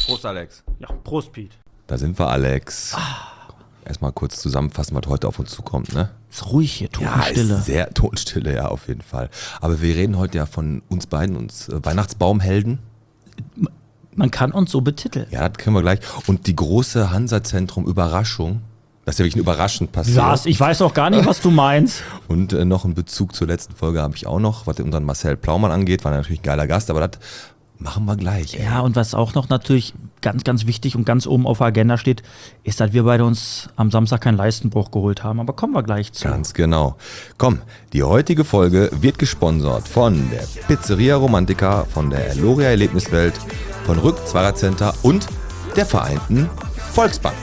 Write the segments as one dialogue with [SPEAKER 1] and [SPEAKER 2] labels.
[SPEAKER 1] Prost, Alex.
[SPEAKER 2] Ja, Prost, Pete.
[SPEAKER 1] Da sind wir, Alex. Erstmal kurz zusammenfassen, was heute auf uns zukommt, ne?
[SPEAKER 2] Ist ruhig hier, Totenstille.
[SPEAKER 1] Ja, ist sehr Totenstille, ja, auf jeden Fall. Aber wir reden heute ja von uns beiden, uns Weihnachtsbaumhelden.
[SPEAKER 2] Man kann uns so betiteln.
[SPEAKER 1] Ja, das können wir gleich. Und die große Hansa-Zentrum-Überraschung. Das ist ja wirklich überraschend passiert.
[SPEAKER 2] Was? Ich weiß auch gar nicht, was du meinst.
[SPEAKER 1] Und noch einen Bezug zur letzten Folge habe ich auch noch, was unseren Marcel Plaumann angeht. War natürlich ein geiler Gast, aber das machen wir gleich.
[SPEAKER 2] Ja, und was auch noch natürlich ganz, ganz wichtig und ganz oben auf der Agenda steht, ist, dass wir beide uns am Samstag keinen Leistenbruch geholt haben. Aber kommen wir gleich zu.
[SPEAKER 1] Ganz genau. Komm, die heutige Folge wird gesponsert von der Pizzeria Romantica, von der Loria Erlebniswelt, von Rück Zwarer und der Vereinten Volksbank.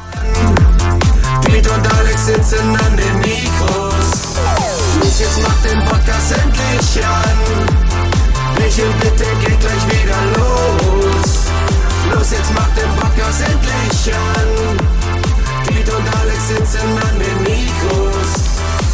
[SPEAKER 3] Piet und Alex sitzen an den Mikros. Los, jetzt macht den Podcast endlich an. Michel, bitte geht gleich wieder los. Los, jetzt macht den Podcast endlich an. Piet und Alex sitzen an den Mikros.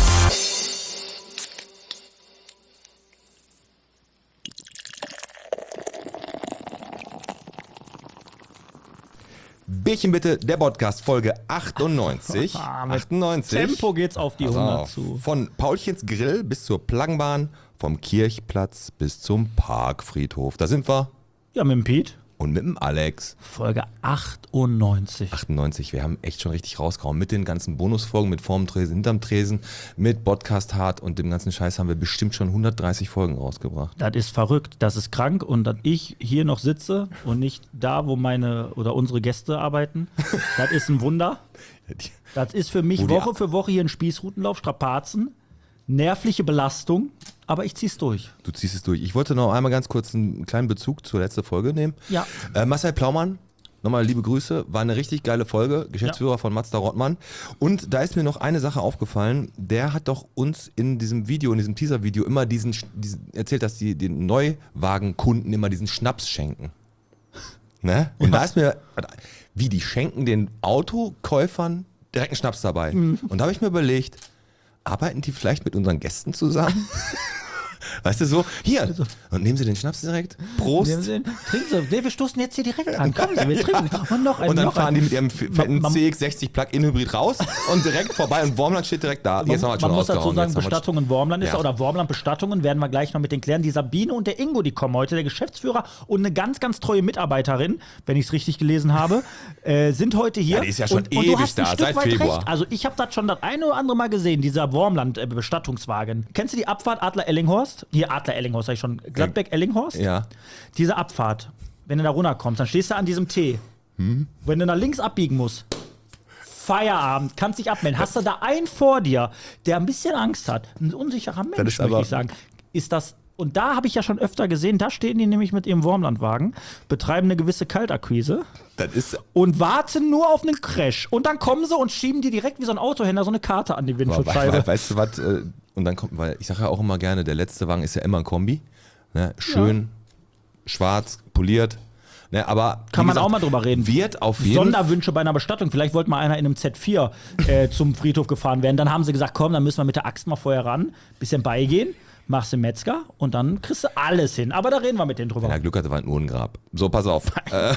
[SPEAKER 1] Bierchen bitte, der Podcast, Folge 98.
[SPEAKER 2] Mit
[SPEAKER 1] 98.
[SPEAKER 2] Tempo geht's auf die 100
[SPEAKER 1] auf.
[SPEAKER 2] zu.
[SPEAKER 1] Von Paulchens Grill bis zur Plankenbahn, vom Kirchplatz bis zum Parkfriedhof. Da sind wir.
[SPEAKER 2] Ja, mit dem Pete.
[SPEAKER 1] Und mit dem Alex.
[SPEAKER 2] Folge 98.
[SPEAKER 1] 98, wir haben echt schon richtig rausgehauen. Mit den ganzen Bonusfolgen, mit vorm Tresen, hinterm Tresen, mit Podcast Hard und dem ganzen Scheiß haben wir bestimmt schon 130 Folgen rausgebracht.
[SPEAKER 2] Das ist verrückt, das ist krank und dass ich hier noch sitze und nicht da, wo meine oder unsere Gäste arbeiten, das ist ein Wunder. Das ist für mich Woche für Woche hier ein Spießrutenlauf, Strapazen, nervliche Belastung, aber ich zieh's durch.
[SPEAKER 1] Du ziehst es durch. Ich wollte noch einmal ganz kurz einen kleinen Bezug zur letzten Folge nehmen.
[SPEAKER 2] Ja.
[SPEAKER 1] Marcel Plaumann, nochmal liebe Grüße, war eine richtig geile Folge, Geschäftsführer von Mazda Rottmann. Und da ist mir noch eine Sache aufgefallen, der hat doch uns in diesem Video, in diesem Teaser-Video immer diesen erzählt, dass die den Neuwagenkunden immer diesen Schnaps schenken. Ne? Und da ist mir, wie die schenken den Autokäufern direkt einen Schnaps dabei. Und da habe ich mir überlegt, arbeiten die vielleicht mit unseren Gästen zusammen? Weißt du, so, hier, und nehmen Sie den Schnaps direkt, Prost.
[SPEAKER 2] Trinken Sie, nee, wir stoßen jetzt hier direkt an, kommen Sie, wir trinken. Und noch einen,
[SPEAKER 1] Und dann
[SPEAKER 2] noch
[SPEAKER 1] fahren
[SPEAKER 2] einen.
[SPEAKER 1] die mit ihrem fetten CX-60 Plug-in-Hybrid raus und direkt vorbei und Wormland steht direkt da. Jetzt haben wir
[SPEAKER 2] Man muss dazu
[SPEAKER 1] rausgehauen.
[SPEAKER 2] sagen,
[SPEAKER 1] Jetzt haben wir-
[SPEAKER 2] Bestattung in Wormland ist
[SPEAKER 1] Ja.
[SPEAKER 2] oder Wormland-Bestattungen werden wir gleich noch mit den klären. Die Sabine und der Ingo, die kommen heute, der Geschäftsführer und eine ganz, ganz treue Mitarbeiterin, wenn ich es richtig gelesen habe, sind heute hier.
[SPEAKER 1] Ja, die ist ja schon
[SPEAKER 2] und du
[SPEAKER 1] ewig
[SPEAKER 2] hast ein
[SPEAKER 1] da,
[SPEAKER 2] Stück
[SPEAKER 1] seit
[SPEAKER 2] weit
[SPEAKER 1] Februar.
[SPEAKER 2] Recht. Also ich habe das schon das eine oder andere Mal gesehen, dieser Wormland-Bestattungswagen. Kennst du die Abfahrt Adler-Ellinghorst? Hier, Adler-Ellinghorst, sag ich schon. Gladbeck-Ellinghorst?
[SPEAKER 1] Ja.
[SPEAKER 2] Diese Abfahrt, wenn du da runterkommst, dann stehst du an diesem T. Wenn du nach links abbiegen musst, Feierabend, kannst dich abmelden. Hast du da einen vor dir, der ein bisschen Angst hat, ein unsicherer Mensch,
[SPEAKER 1] ist aber-
[SPEAKER 2] möchte ich sagen, ist das. Und da habe ich ja schon öfter gesehen, da stehen die nämlich mit ihrem Wormlandwagen, betreiben eine gewisse Kaltakquise
[SPEAKER 1] Das ist,
[SPEAKER 2] und warten nur auf einen Crash. Und dann kommen sie und schieben dir direkt wie so ein Autohändler so eine Karte an die Windschutzscheibe.
[SPEAKER 1] weißt du was, und dann kommt, weil ich sage ja auch immer gerne, der letzte Wagen ist ja immer ein Kombi. Ne? Schön, schwarz, poliert. Ne? Aber
[SPEAKER 2] Kann
[SPEAKER 1] wie
[SPEAKER 2] man
[SPEAKER 1] gesagt,
[SPEAKER 2] auch mal drüber reden.
[SPEAKER 1] Wird auf jeden Fall.
[SPEAKER 2] Sonderwünsche bei einer Bestattung. Vielleicht wollte mal einer in einem Z4 zum Friedhof gefahren werden. Dann haben sie gesagt, komm, dann müssen wir mit der Axt mal vorher ran, bisschen beigehen, machst den Metzger und dann kriegst du alles hin. Aber da reden wir mit denen drüber.
[SPEAKER 1] Wenn er Glück hatte, war ein Urnengrab. So, pass auf.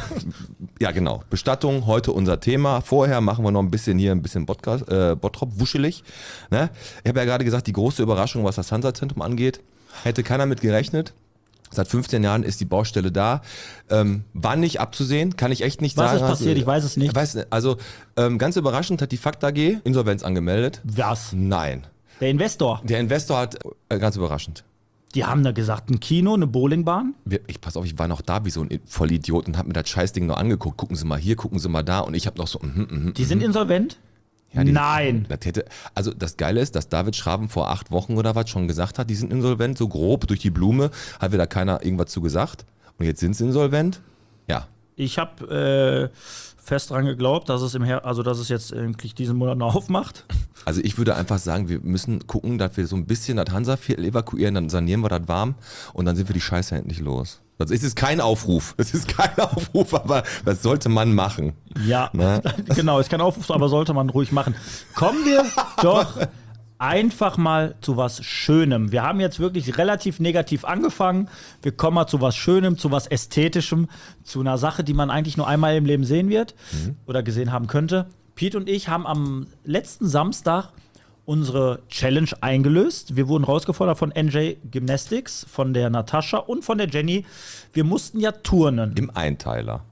[SPEAKER 1] Ja, genau. Bestattung, heute unser Thema. Vorher machen wir noch ein bisschen Podcast, Bottrop, wuschelig. Ne? Ich habe ja gerade gesagt, die große Überraschung, was das Hansa-Zentrum angeht, hätte keiner mit gerechnet. Seit 15 Jahren ist die Baustelle da. War nicht abzusehen, kann ich echt nicht
[SPEAKER 2] Was
[SPEAKER 1] sagen.
[SPEAKER 2] ist passiert? Ich weiß es nicht.
[SPEAKER 1] Also, ganz überraschend hat die Fakt AG Insolvenz angemeldet.
[SPEAKER 2] Was?
[SPEAKER 1] Nein.
[SPEAKER 2] Der Investor.
[SPEAKER 1] Der Investor hat, ganz überraschend,
[SPEAKER 2] Die haben da gesagt, ein Kino, eine Bowlingbahn.
[SPEAKER 1] pass auf, ich war noch da wie so ein Vollidiot und hab mir das Scheißding noch angeguckt. Gucken Sie mal hier, gucken Sie mal da. Und ich habe noch so,
[SPEAKER 2] Die sind insolvent?
[SPEAKER 1] Ja,
[SPEAKER 2] Nein.
[SPEAKER 1] Also das Geile ist, dass David Schraben vor 8 Wochen oder was schon gesagt hat, die sind insolvent, so grob durch die Blume, hat wieder keiner irgendwas zu gesagt. Und jetzt sind sie insolvent. Ja.
[SPEAKER 2] Ich habe fest dran geglaubt, dass es dass es jetzt eigentlich diesen Monat noch aufmacht.
[SPEAKER 1] Also ich würde einfach sagen, wir müssen gucken, dass wir so ein bisschen das Hansa-Viertel evakuieren, dann sanieren wir das warm und dann sind wir die Scheiße endlich los. Das ist kein Aufruf. Es ist kein Aufruf, aber das sollte man machen.
[SPEAKER 2] Ja,
[SPEAKER 1] Ne?
[SPEAKER 2] genau, ist kein Aufruf, aber sollte man ruhig machen. Kommen wir doch einfach mal zu was Schönem. Wir haben jetzt wirklich relativ negativ angefangen. Wir kommen mal zu was Schönem, zu was Ästhetischem, zu einer Sache, die man eigentlich nur einmal im Leben sehen wird oder gesehen haben könnte. Pete und ich haben am letzten Samstag unsere Challenge eingelöst. Wir wurden rausgefordert von NJ Gymnastics, von der Natascha und von der Jenny. Wir mussten ja turnen.
[SPEAKER 1] Im Einteiler.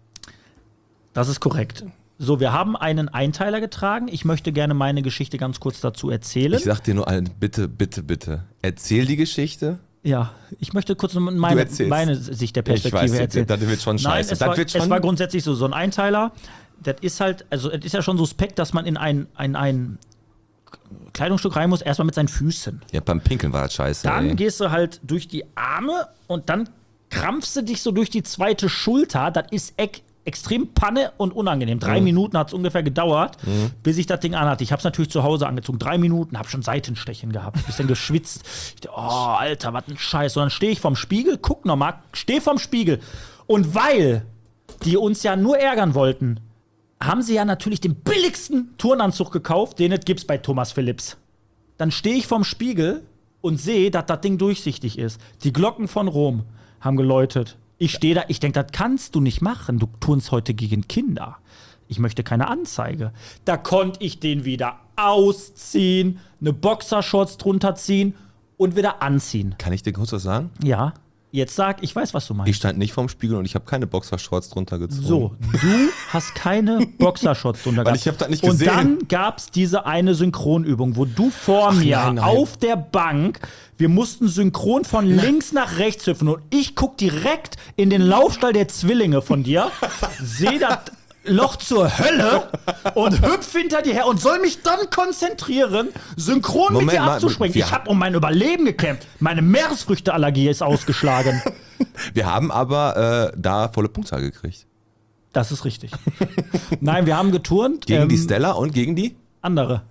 [SPEAKER 2] Das ist korrekt. So, wir haben einen Einteiler getragen. Ich möchte gerne meine Geschichte ganz kurz dazu erzählen.
[SPEAKER 1] Ich sag dir nur bitte, bitte, bitte. Erzähl die Geschichte.
[SPEAKER 2] Ja, ich möchte kurz meine Sicht der Perspektive
[SPEAKER 1] ich weiß,
[SPEAKER 2] erzählen.
[SPEAKER 1] Das wird schon scheiße.
[SPEAKER 2] Nein, es war grundsätzlich so ein Einteiler. Das ist halt, also es ist ja schon suspekt, dass man in ein Kleidungsstück rein muss, erstmal mit seinen Füßen.
[SPEAKER 1] Ja, beim Pinkeln war das scheiße.
[SPEAKER 2] Dann gehst du halt durch die Arme und dann krampfst du dich so durch die zweite Schulter. Das ist extrem Panne und unangenehm. 3 Minuten hat es ungefähr gedauert, bis ich das Ding anhatte. Ich habe es natürlich zu Hause angezogen. 3 Minuten, habe schon Seitenstechen gehabt. Bisschen geschwitzt. Ich dachte, oh, Alter, was ein Scheiß. Und dann stehe ich vorm Spiegel, guck nochmal, stehe vorm Spiegel. Und weil die uns ja nur ärgern wollten, haben sie ja natürlich den billigsten Turnanzug gekauft, den es gibt bei Thomas Phillips. Dann stehe ich vorm Spiegel und sehe, dass das Ding durchsichtig ist. Die Glocken von Rom haben geläutet. Ich stehe da, ich denke, das kannst du nicht machen. Du turnst heute gegen Kinder. Ich möchte keine Anzeige. Da konnte ich den wieder ausziehen, eine Boxershorts drunter ziehen und wieder anziehen.
[SPEAKER 1] Kann ich dir kurz was sagen?
[SPEAKER 2] Ja, jetzt sag, ich weiß, was du meinst.
[SPEAKER 1] Ich stand nicht vorm Spiegel und ich habe keine Boxershorts drunter gezogen.
[SPEAKER 2] So, du hast keine Boxershorts drunter
[SPEAKER 1] Weil
[SPEAKER 2] gehabt.
[SPEAKER 1] ich habe das nicht gesehen.
[SPEAKER 2] Und dann gab's diese eine Synchronübung, wo du vor mir
[SPEAKER 1] nein.
[SPEAKER 2] auf der Bank, wir mussten synchron von links nach rechts hüpfen und ich guck direkt in den Laufstall der Zwillinge von dir, sehe das Loch zur Hölle und hüpf hinter dir her und soll mich dann konzentrieren, synchron mit dir abzuspringen. Ich habe um mein Überleben gekämpft. Meine Meeresfrüchteallergie ist ausgeschlagen.
[SPEAKER 1] Wir haben aber da volle Punktzahl gekriegt.
[SPEAKER 2] Das ist richtig. Nein, wir haben geturnt.
[SPEAKER 1] Gegen die Stella und gegen die?
[SPEAKER 2] Andere.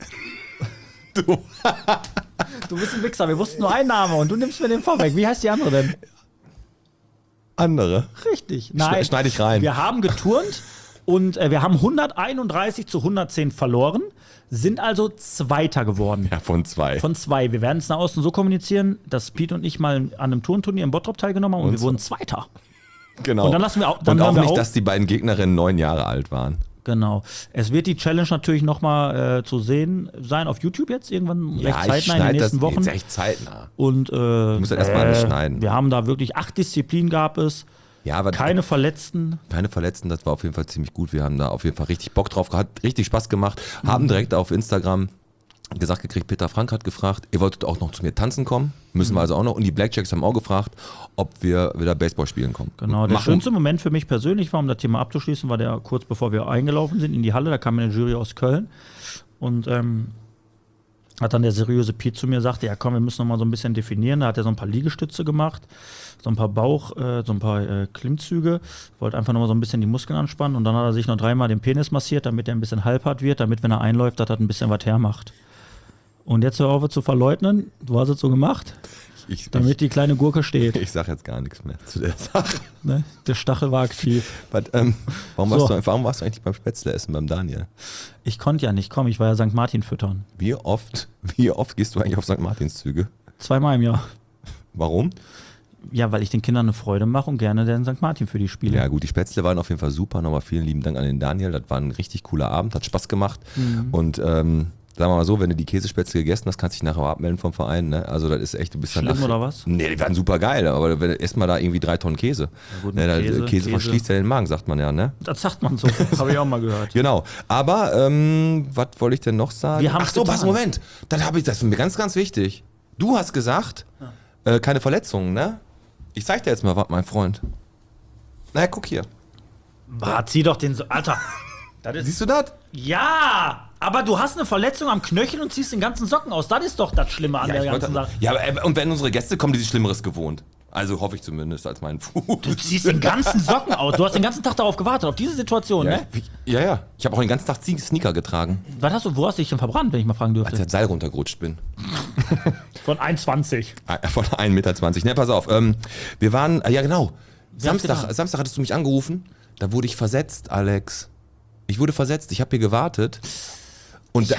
[SPEAKER 2] Du bist ein Wichser. Wir wussten nur einen Namen und du nimmst mir den vorweg. Wie heißt die andere denn?
[SPEAKER 1] Andere.
[SPEAKER 2] Richtig. Nein.
[SPEAKER 1] Schneide ich rein.
[SPEAKER 2] Wir haben geturnt und wir haben 131 zu 110 verloren, sind also Zweiter geworden.
[SPEAKER 1] Ja, von 2.
[SPEAKER 2] Von 2. Wir werden es nach außen so kommunizieren, dass Pete und ich mal an einem Turnturnier in Bottrop teilgenommen haben und wir wurden Zweiter.
[SPEAKER 1] Genau.
[SPEAKER 2] Und dann lassen wir auch,
[SPEAKER 1] und auch nicht, dass die beiden Gegnerinnen 9 Jahre alt waren.
[SPEAKER 2] Genau. Es wird die Challenge natürlich nochmal zu sehen sein auf YouTube jetzt irgendwann recht zeitnah in den nächsten Wochen.
[SPEAKER 1] Jetzt echt zeitnah.
[SPEAKER 2] Und
[SPEAKER 1] du musst das erstmal alles schneiden.
[SPEAKER 2] Wir haben da wirklich 8 Disziplinen gab es.
[SPEAKER 1] Ja, aber
[SPEAKER 2] keine Verletzten.
[SPEAKER 1] Keine Verletzten, das war auf jeden Fall ziemlich gut. Wir haben da auf jeden Fall richtig Bock drauf gehabt, richtig Spaß gemacht. Haben direkt auf Instagram gesagt gekriegt, Peter Frank hat gefragt, ihr wolltet auch noch zu mir tanzen kommen. Müssen wir also auch noch. Und die Blackjacks haben auch gefragt, ob wir wieder Baseball spielen kommen.
[SPEAKER 2] Genau, der schönste Moment für mich persönlich war, um das Thema abzuschließen, war der kurz bevor wir eingelaufen sind in die Halle. Da kam eine Jury aus Köln und hat dann der seriöse Pete zu mir gesagt, ja komm, wir müssen noch mal so ein bisschen definieren. Da hat er so ein paar Liegestütze gemacht, so ein paar so ein paar Klimmzüge, wollte einfach noch mal so ein bisschen die Muskeln anspannen und dann hat er sich noch 3-mal den Penis massiert, damit er ein bisschen halbhart wird, damit, wenn er einläuft, dass er ein bisschen was hermacht. Und jetzt hör auf zu verleugnen, du hast es so gemacht, damit die kleine Gurke steht.
[SPEAKER 1] Ich sag jetzt gar nichts mehr zu der Sache.
[SPEAKER 2] Ne? Der Stachel war aktiv.
[SPEAKER 1] But, warum warst du eigentlich beim Spätzle essen beim Daniel?
[SPEAKER 2] Ich konnte ja nicht kommen, ich war ja St. Martin füttern.
[SPEAKER 1] Wie oft gehst du eigentlich auf St. Martins Züge?
[SPEAKER 2] 2-mal im Jahr.
[SPEAKER 1] Warum?
[SPEAKER 2] Ja, weil ich den Kindern eine Freude mache und gerne den St. Martin für die spiele.
[SPEAKER 1] Ja gut, die Spätzle waren auf jeden Fall super. Nochmal vielen lieben Dank an den Daniel. Das war ein richtig cooler Abend, hat Spaß gemacht. Und sagen wir mal so, wenn du die Käsespätzle gegessen hast, kannst du dich nachher abmelden vom Verein. Ne? Also das ist echt, du bist dann
[SPEAKER 2] schlimm oder was?
[SPEAKER 1] Nee, die waren super geil, aber ess mal da irgendwie 3 Tonnen Käse. Ja, gut, ne, Käse verschließt ja den Magen, sagt man ja, ne?
[SPEAKER 2] Das sagt man so, habe ich auch mal gehört.
[SPEAKER 1] Genau, aber was wollte ich denn noch sagen?
[SPEAKER 2] Wir
[SPEAKER 1] Ach so, was, Moment, das ist mir ganz, ganz wichtig. Du hast gesagt, keine Verletzungen, ne? Ich zeig dir jetzt mal was, mein Freund. Na, guck hier.
[SPEAKER 2] Zieh doch den so, Alter.
[SPEAKER 1] Siehst du das?
[SPEAKER 2] Ja! Aber du hast eine Verletzung am Knöchel und ziehst den ganzen Socken aus. Das ist doch das Schlimme an der ganzen Sache.
[SPEAKER 1] Ja, aber und wenn unsere Gäste kommen, die sind Schlimmeres gewohnt. Also hoffe ich zumindest als meinen Fuß.
[SPEAKER 2] Du ziehst den ganzen Socken aus. Du hast den ganzen Tag darauf gewartet, auf diese Situation,
[SPEAKER 1] ja,
[SPEAKER 2] ne?
[SPEAKER 1] Ja. Ich habe auch den ganzen Tag Sneaker getragen.
[SPEAKER 2] Wo hast du dich denn verbrannt, wenn ich mal fragen dürfte?
[SPEAKER 1] Als ich das Seil runtergerutscht bin.
[SPEAKER 2] Von 1,20.
[SPEAKER 1] Von 1,20 Meter. Ne, pass auf. Wir waren, ja genau. Samstag hattest du mich angerufen. Da wurde ich versetzt, Alex. Ich wurde versetzt. Ich habe hier gewartet. Und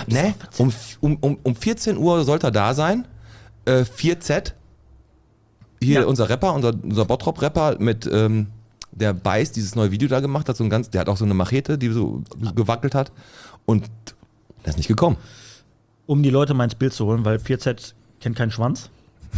[SPEAKER 1] um 14 Uhr sollte er da sein. 4Z. Hier unser Rapper, unser Bottrop-Rapper mit der Beiß dieses neue Video da gemacht hat, der hat auch so eine Machete, die so gewackelt hat. Und der ist nicht gekommen.
[SPEAKER 2] Um die Leute mal ins Bild zu holen, weil 4Z kennt keinen Schwanz.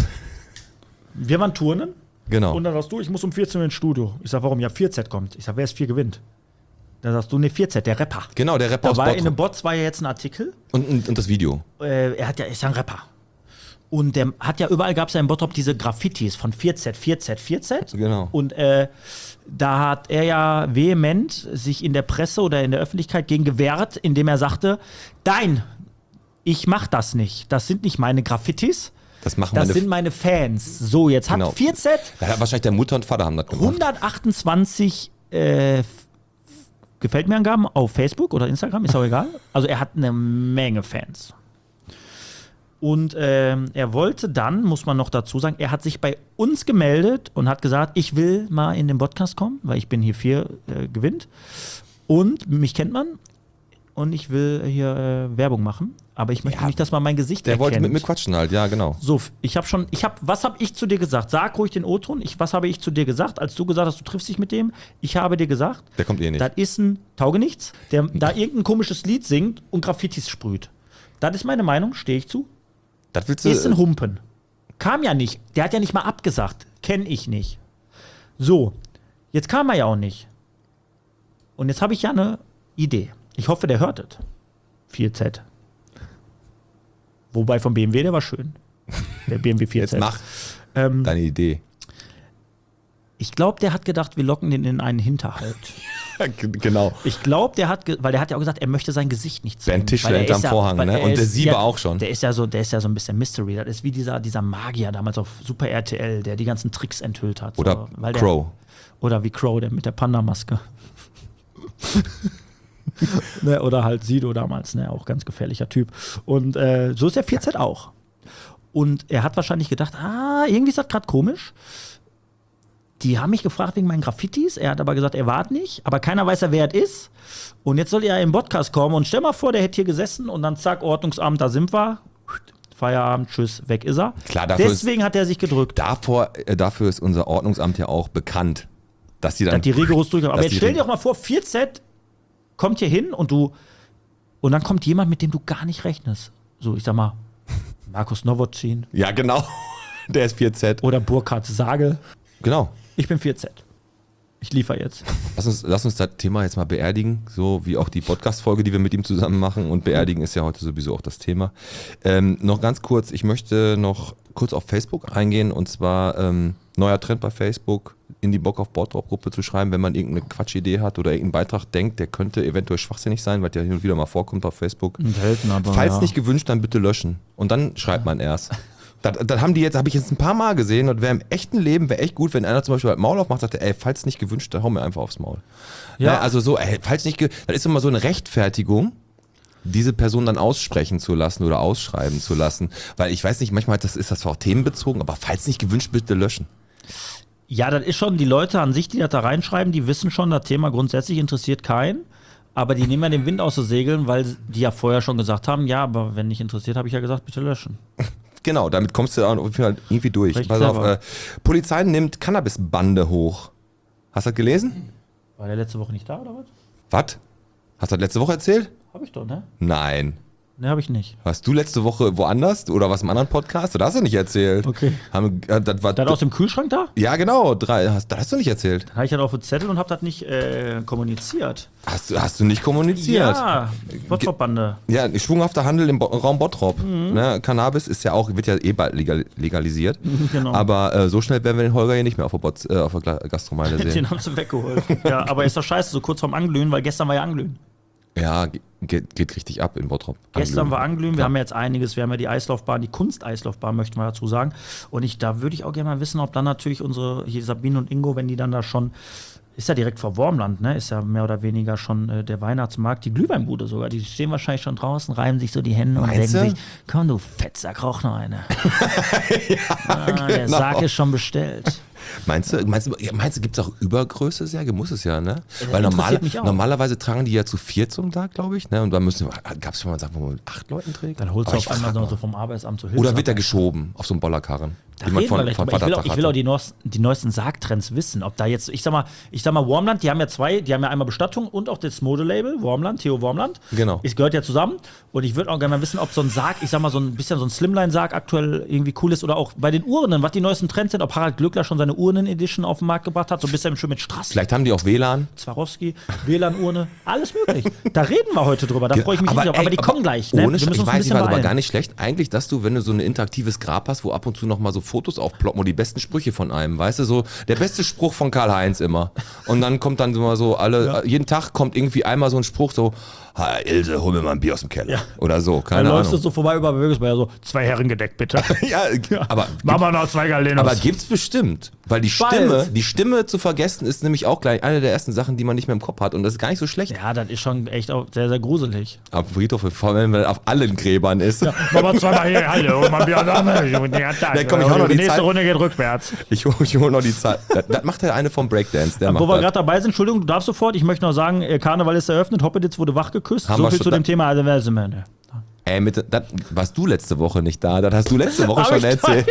[SPEAKER 2] Wir waren turnen.
[SPEAKER 1] Genau.
[SPEAKER 2] Und dann sagst du, ich muss um 14 Uhr ins Studio. Ich sag, warum? Ja, 4Z kommt. Ich sag, wer ist 4 gewinnt? Dann sagst du, nee, 4Z, der Rapper.
[SPEAKER 1] Genau, der Rapper aus
[SPEAKER 2] Bottrop. In
[SPEAKER 1] Bottrop.
[SPEAKER 2] den Bots war ja jetzt ein Artikel.
[SPEAKER 1] Und das Video.
[SPEAKER 2] Ist ja ein Rapper. Und der hat ja überall, gab es ja in Bottrop diese Graffitis von 4Z, 4Z, 4Z.
[SPEAKER 1] Genau.
[SPEAKER 2] Und da hat er ja vehement sich in der Presse oder in der Öffentlichkeit gegen gewehrt, indem er sagte, nein, ich mach das nicht. Das sind nicht meine Graffitis.
[SPEAKER 1] Das
[SPEAKER 2] sind meine Fans. So, jetzt hat 4Z
[SPEAKER 1] wahrscheinlich der Mutter und Vater haben das gemacht.
[SPEAKER 2] 128 gefällt mir Angaben auf Facebook oder Instagram, ist auch egal. Also er hat eine Menge Fans. Und er wollte dann, muss man noch dazu sagen, er hat sich bei uns gemeldet und hat gesagt, ich will mal in den Podcast kommen, weil ich bin hier 4 gewinnt. Und mich kennt man. Und ich will hier Werbung machen. Aber ich möchte nicht, dass man mein Gesicht erkennt.
[SPEAKER 1] Der wollte mit mir quatschen halt, ja, genau.
[SPEAKER 2] So, was habe ich zu dir gesagt? Sag ruhig den O-Ton. Was habe ich zu dir gesagt, als du gesagt hast, du triffst dich mit dem? Ich habe dir gesagt,
[SPEAKER 1] der kommt nicht.
[SPEAKER 2] Das ist ein Taugenichts, der da irgendein komisches Lied singt und Graffitis sprüht. Das ist meine Meinung, stehe ich zu.
[SPEAKER 1] Das willst du,
[SPEAKER 2] ist ein Humpen. Kam ja nicht. Der hat ja nicht mal abgesagt. Kenn ich nicht. So, jetzt kam er ja auch nicht. Und jetzt habe ich ja eine Idee. Ich hoffe, der hört es. 4Z. Wobei vom BMW, der war schön. Der BMW 4Z.
[SPEAKER 1] Jetzt mach deine Idee.
[SPEAKER 2] Ich glaube, der hat gedacht, wir locken den in einen Hinterhalt.
[SPEAKER 1] Genau.
[SPEAKER 2] Ich glaube, weil der hat ja auch gesagt, er möchte sein Gesicht nicht zeigen.
[SPEAKER 1] Ben Tischler hinterm Vorhang, ne? Und der Sieber auch schon.
[SPEAKER 2] Der ist ja so ein bisschen Mystery. Das ist wie dieser Magier damals auf Super RTL, der die ganzen Tricks enthüllt hat.
[SPEAKER 1] Oder
[SPEAKER 2] so,
[SPEAKER 1] Crow.
[SPEAKER 2] Oder wie Crow, der mit der Panda-Maske. Ne, oder halt Sido damals, ne, auch ganz gefährlicher Typ. Und so ist der 4Z auch. Und er hat wahrscheinlich gedacht, irgendwie ist das gerade komisch. Die haben mich gefragt wegen meinen Graffitis. Er hat aber gesagt, er war nicht. Aber keiner weiß ja, wer es ist. Und jetzt soll er im Podcast kommen. Und stell mal vor, der hätte hier gesessen und dann zack, Ordnungsamt, da sind wir. Feierabend, tschüss, weg ist er.
[SPEAKER 1] Klar,
[SPEAKER 2] deswegen hat er sich gedrückt.
[SPEAKER 1] Dafür ist unser Ordnungsamt ja auch bekannt. Dass die dann.
[SPEAKER 2] Die rigoros durchkommen. Aber jetzt stell dir doch mal vor, 4Z kommt hier hin und dann kommt jemand, mit dem du gar nicht rechnest. So, ich sag mal, Markus Nowotny.
[SPEAKER 1] Ja, genau. Der ist 4Z.
[SPEAKER 2] Oder Burkhard Sagel.
[SPEAKER 1] Genau.
[SPEAKER 2] Ich bin 4Z. Ich liefere jetzt.
[SPEAKER 1] Lass uns das Thema jetzt mal beerdigen, so wie auch die Podcast-Folge, die wir mit ihm zusammen machen. Und beerdigen ist ja heute sowieso auch das Thema. Noch ganz kurz, ich möchte noch kurz auf Facebook eingehen. Und zwar neuer Trend bei Facebook, in die Bock auf Bottrop-Gruppe zu schreiben, wenn man irgendeine Quatschidee hat oder irgendeinen Beitrag denkt, der könnte eventuell schwachsinnig sein, weil der hin und wieder mal vorkommt auf Facebook.
[SPEAKER 2] Selten, aber
[SPEAKER 1] falls nicht gewünscht, dann bitte löschen. Und dann schreibt man erst. Das habe ich jetzt ein paar Mal gesehen und wäre im echten Leben, wäre echt gut, wenn einer zum Beispiel halt Maul aufmacht, sagt, falls nicht gewünscht, dann hau mir einfach aufs Maul.
[SPEAKER 2] Ja.
[SPEAKER 1] Also so, falls nicht, das ist immer so eine Rechtfertigung, diese Person dann aussprechen zu lassen oder ausschreiben zu lassen. Weil ich weiß nicht, manchmal ist das auch themenbezogen, aber falls nicht gewünscht, bitte löschen.
[SPEAKER 2] Ja, das ist schon, die Leute an sich, die das da reinschreiben, die wissen schon, das Thema grundsätzlich interessiert keinen. Aber die nehmen ja den Wind aus den Segeln, weil die ja vorher schon gesagt haben, ja, aber wenn nicht interessiert, habe ich ja gesagt, bitte löschen.
[SPEAKER 1] Genau, damit kommst du auch irgendwie durch.
[SPEAKER 2] Recht
[SPEAKER 1] Pass auf, Polizei nimmt Cannabis-Bande hoch. Hast du das gelesen?
[SPEAKER 2] War der letzte Woche nicht da, oder was?
[SPEAKER 1] Was? Hast du das letzte Woche erzählt?
[SPEAKER 2] Hab ich doch, ne?
[SPEAKER 1] Nein.
[SPEAKER 2] Ne, habe ich nicht.
[SPEAKER 1] Warst du letzte Woche woanders oder was im anderen Podcast? Oder hast du nicht erzählt?
[SPEAKER 2] Okay.
[SPEAKER 1] Das war
[SPEAKER 2] Das aus dem Kühlschrank da?
[SPEAKER 1] Ja, genau. Das hast du nicht erzählt.
[SPEAKER 2] Dann habe ich das auf dem Zettel und habe das nicht kommuniziert.
[SPEAKER 1] Hast du nicht kommuniziert?
[SPEAKER 2] Ja, Bottrop-Bande.
[SPEAKER 1] Ja, schwunghafter Handel im Raum Bottrop. Ne? Cannabis wird ja eh bald legalisiert.
[SPEAKER 2] Genau.
[SPEAKER 1] Aber so schnell werden wir den Holger hier nicht mehr auf der Gastromeile sehen.
[SPEAKER 2] Den haben sie weggeholt. Ja, aber ist doch scheiße, so kurz vorm Anglühen, weil gestern war ja Anglühen.
[SPEAKER 1] Ja, geht richtig ab in Bottrop.
[SPEAKER 2] Gestern war Anglühen, wir haben ja jetzt einiges, wir haben ja die Eislaufbahn, die Kunsteislaufbahn, möchten wir dazu sagen. Und da würde ich auch gerne mal wissen, ob dann natürlich unsere, hier Sabine und Ingo, wenn die dann da schon, ist ja direkt vor Wormland, ne? Ist ja mehr oder weniger schon der Weihnachtsmarkt, die Glühweinbude sogar, die stehen wahrscheinlich schon draußen, reiben sich so die Hände und denken sich, komm du Fettsack, rauch noch eine. Der
[SPEAKER 1] genau.
[SPEAKER 2] Sarg ist schon bestellt.
[SPEAKER 1] Meinst du, gibt es auch Übergröße, Serge? Muss es ja, ne? Weil
[SPEAKER 2] interessiert mich auch.
[SPEAKER 1] normalerweise tragen die ja zu 4 zum Tag, glaube ich, ne? Und dann gab es schon mal Sachen, wo man mit 8 Leuten trägt?
[SPEAKER 2] Dann holst du
[SPEAKER 1] Aber
[SPEAKER 2] auf
[SPEAKER 1] ich
[SPEAKER 2] einmal
[SPEAKER 1] frag
[SPEAKER 2] so
[SPEAKER 1] mal.
[SPEAKER 2] vom Arbeitsamt zur Hilfe.
[SPEAKER 1] Oder wird der geschoben auf so einen Bollerkarren?
[SPEAKER 2] Da
[SPEAKER 1] den man
[SPEAKER 2] reden wir gleich
[SPEAKER 1] von
[SPEAKER 2] drüber.
[SPEAKER 1] Vatertag
[SPEAKER 2] Ich will auch
[SPEAKER 1] hatte.
[SPEAKER 2] die neuesten Sargtrends wissen. Ob da jetzt, ich sag mal, Wormland, die haben ja einmal Bestattung und auch das Modelabel, Wormland, Theo Wormland.
[SPEAKER 1] Genau.
[SPEAKER 2] Es gehört ja zusammen. Und ich würde auch gerne mal wissen, ob so ein Sarg, ich sag mal, so ein bisschen so ein Slimline-Sarg aktuell irgendwie cool ist. Oder auch bei den Urnen, was die neuesten Trends sind. Ob Harald Glöckler schon seine Urnen-Edition auf den Markt gebracht hat. So ein bisschen schön mit Strass,
[SPEAKER 1] Vielleicht haben die auch WLAN.
[SPEAKER 2] Swarovski, WLAN-Urne, alles möglich. Da reden wir heute drüber. Da freue ich mich richtig auf. Aber die kommen gleich. Ne?
[SPEAKER 1] Ohne
[SPEAKER 2] Wir müssen
[SPEAKER 1] ich
[SPEAKER 2] uns ein
[SPEAKER 1] weiß,
[SPEAKER 2] bisschen
[SPEAKER 1] ich weiß aber
[SPEAKER 2] beeilen.
[SPEAKER 1] gar nicht schlecht. Eigentlich, dass du, wenn du so ein interaktives Grab hast, wo ab und zu noch mal so Fotos aufploppen und die besten Sprüche von einem, weißt du, so der beste Spruch von Karl-Heinz immer. Und dann kommt dann immer so jeden Tag kommt irgendwie einmal so ein Spruch so, Ilse, hol mir mal ein Bier aus dem Keller.
[SPEAKER 2] Ja.
[SPEAKER 1] Oder so,
[SPEAKER 2] Dann
[SPEAKER 1] keine
[SPEAKER 2] läufst du
[SPEAKER 1] Ahnung.
[SPEAKER 2] so vorbei über Bürgersmeier, so 2 Herren gedeckt, bitte.
[SPEAKER 1] Ja, aber
[SPEAKER 2] Machen wir noch 2 Galenos.
[SPEAKER 1] Aber gibt's bestimmt, weil
[SPEAKER 2] Bald.
[SPEAKER 1] die Stimme zu vergessen ist nämlich auch gleich eine der ersten Sachen, die man nicht mehr im Kopf hat und das ist gar nicht so schlecht.
[SPEAKER 2] Ja, das ist schon echt auch sehr, sehr gruselig.
[SPEAKER 1] Am Friedhof, vor allem wenn er auf allen Gräbern ist.
[SPEAKER 2] Ja, machen wir zweimal hier, hallo, mal Bier
[SPEAKER 1] Da komm ich auch noch die
[SPEAKER 2] nächste
[SPEAKER 1] Zeit.
[SPEAKER 2] Runde geht rückwärts.
[SPEAKER 1] Ich hol noch die Zeit. Das macht der eine vom Breakdance, der
[SPEAKER 2] Wo
[SPEAKER 1] macht
[SPEAKER 2] wir
[SPEAKER 1] das.
[SPEAKER 2] gerade dabei sind, Entschuldigung, du darfst sofort, ich möchte noch sagen, Karneval ist eröffnet, Hoppeditz wurde wach geküsst.
[SPEAKER 1] Haben
[SPEAKER 2] So
[SPEAKER 1] wir
[SPEAKER 2] viel
[SPEAKER 1] schon-
[SPEAKER 2] zu dem Thema. Also, wer sind wir, ne?
[SPEAKER 1] Warst du letzte Woche nicht da? Das hast du letzte Woche
[SPEAKER 2] Hab
[SPEAKER 1] schon
[SPEAKER 2] ich
[SPEAKER 1] erzählt.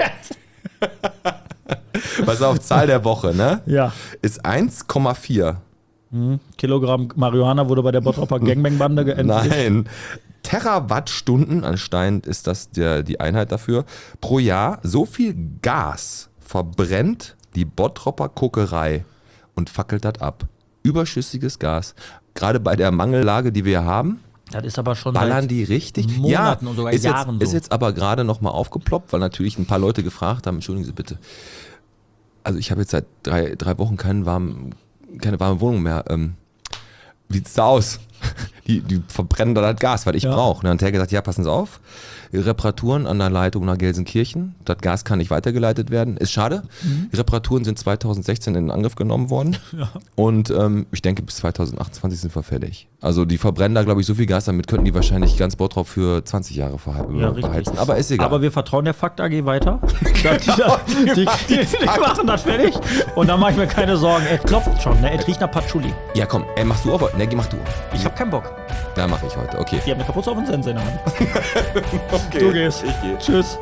[SPEAKER 1] Pass auf, Zahl der Woche, ne?
[SPEAKER 2] Ja.
[SPEAKER 1] Ist 1,4.
[SPEAKER 2] Kilogramm Marihuana wurde bei der Bottroper Gangbang-Bande geendet.
[SPEAKER 1] Nein. Terawattstunden, anscheinend ist das die Einheit dafür, pro Jahr. So viel Gas verbrennt die Bottropper Kokerei und fackelt das ab. Überschüssiges Gas. Gerade bei der Mangellage, die wir haben,
[SPEAKER 2] Das ist aber schon
[SPEAKER 1] ballern
[SPEAKER 2] seit
[SPEAKER 1] die richtig.
[SPEAKER 2] Monaten und sogar
[SPEAKER 1] ist
[SPEAKER 2] Jahren
[SPEAKER 1] jetzt,
[SPEAKER 2] so.
[SPEAKER 1] Ist jetzt aber gerade nochmal aufgeploppt, weil natürlich ein paar Leute gefragt haben, entschuldigen Sie bitte. Also ich habe jetzt seit drei Wochen keine warme Wohnung mehr. Wie sieht's da aus? Die verbrennen da das Gas, was ich brauche. Dann hat er gesagt, ja, passen Sie auf. Reparaturen an der Leitung nach Gelsenkirchen. Das Gas kann nicht weitergeleitet werden. Ist schade. Die Reparaturen sind 2016 in Angriff genommen worden. Und ich denke, bis 2028 sind wir fertig. Also die verbrennen da, glaube ich, so viel Gas, damit könnten die wahrscheinlich ganz Bottrop für 20 Jahre beheizen. Aber ist egal.
[SPEAKER 2] Aber wir vertrauen der Fakt AG weiter. Die machen das fertig. Und dann mache ich mir keine Sorgen. Es klopft schon, ne? Es riecht nach Patchouli.
[SPEAKER 1] Ja, komm, machst du auf? Ne, mach du.
[SPEAKER 2] Ich habe keinen Bock.
[SPEAKER 1] Da mache ich heute, okay.
[SPEAKER 2] Die haben eine Kapuze auf den Sense in der Hand.
[SPEAKER 1] Okay.
[SPEAKER 2] Du gehst.
[SPEAKER 1] Ich gehe.
[SPEAKER 2] Tschüss.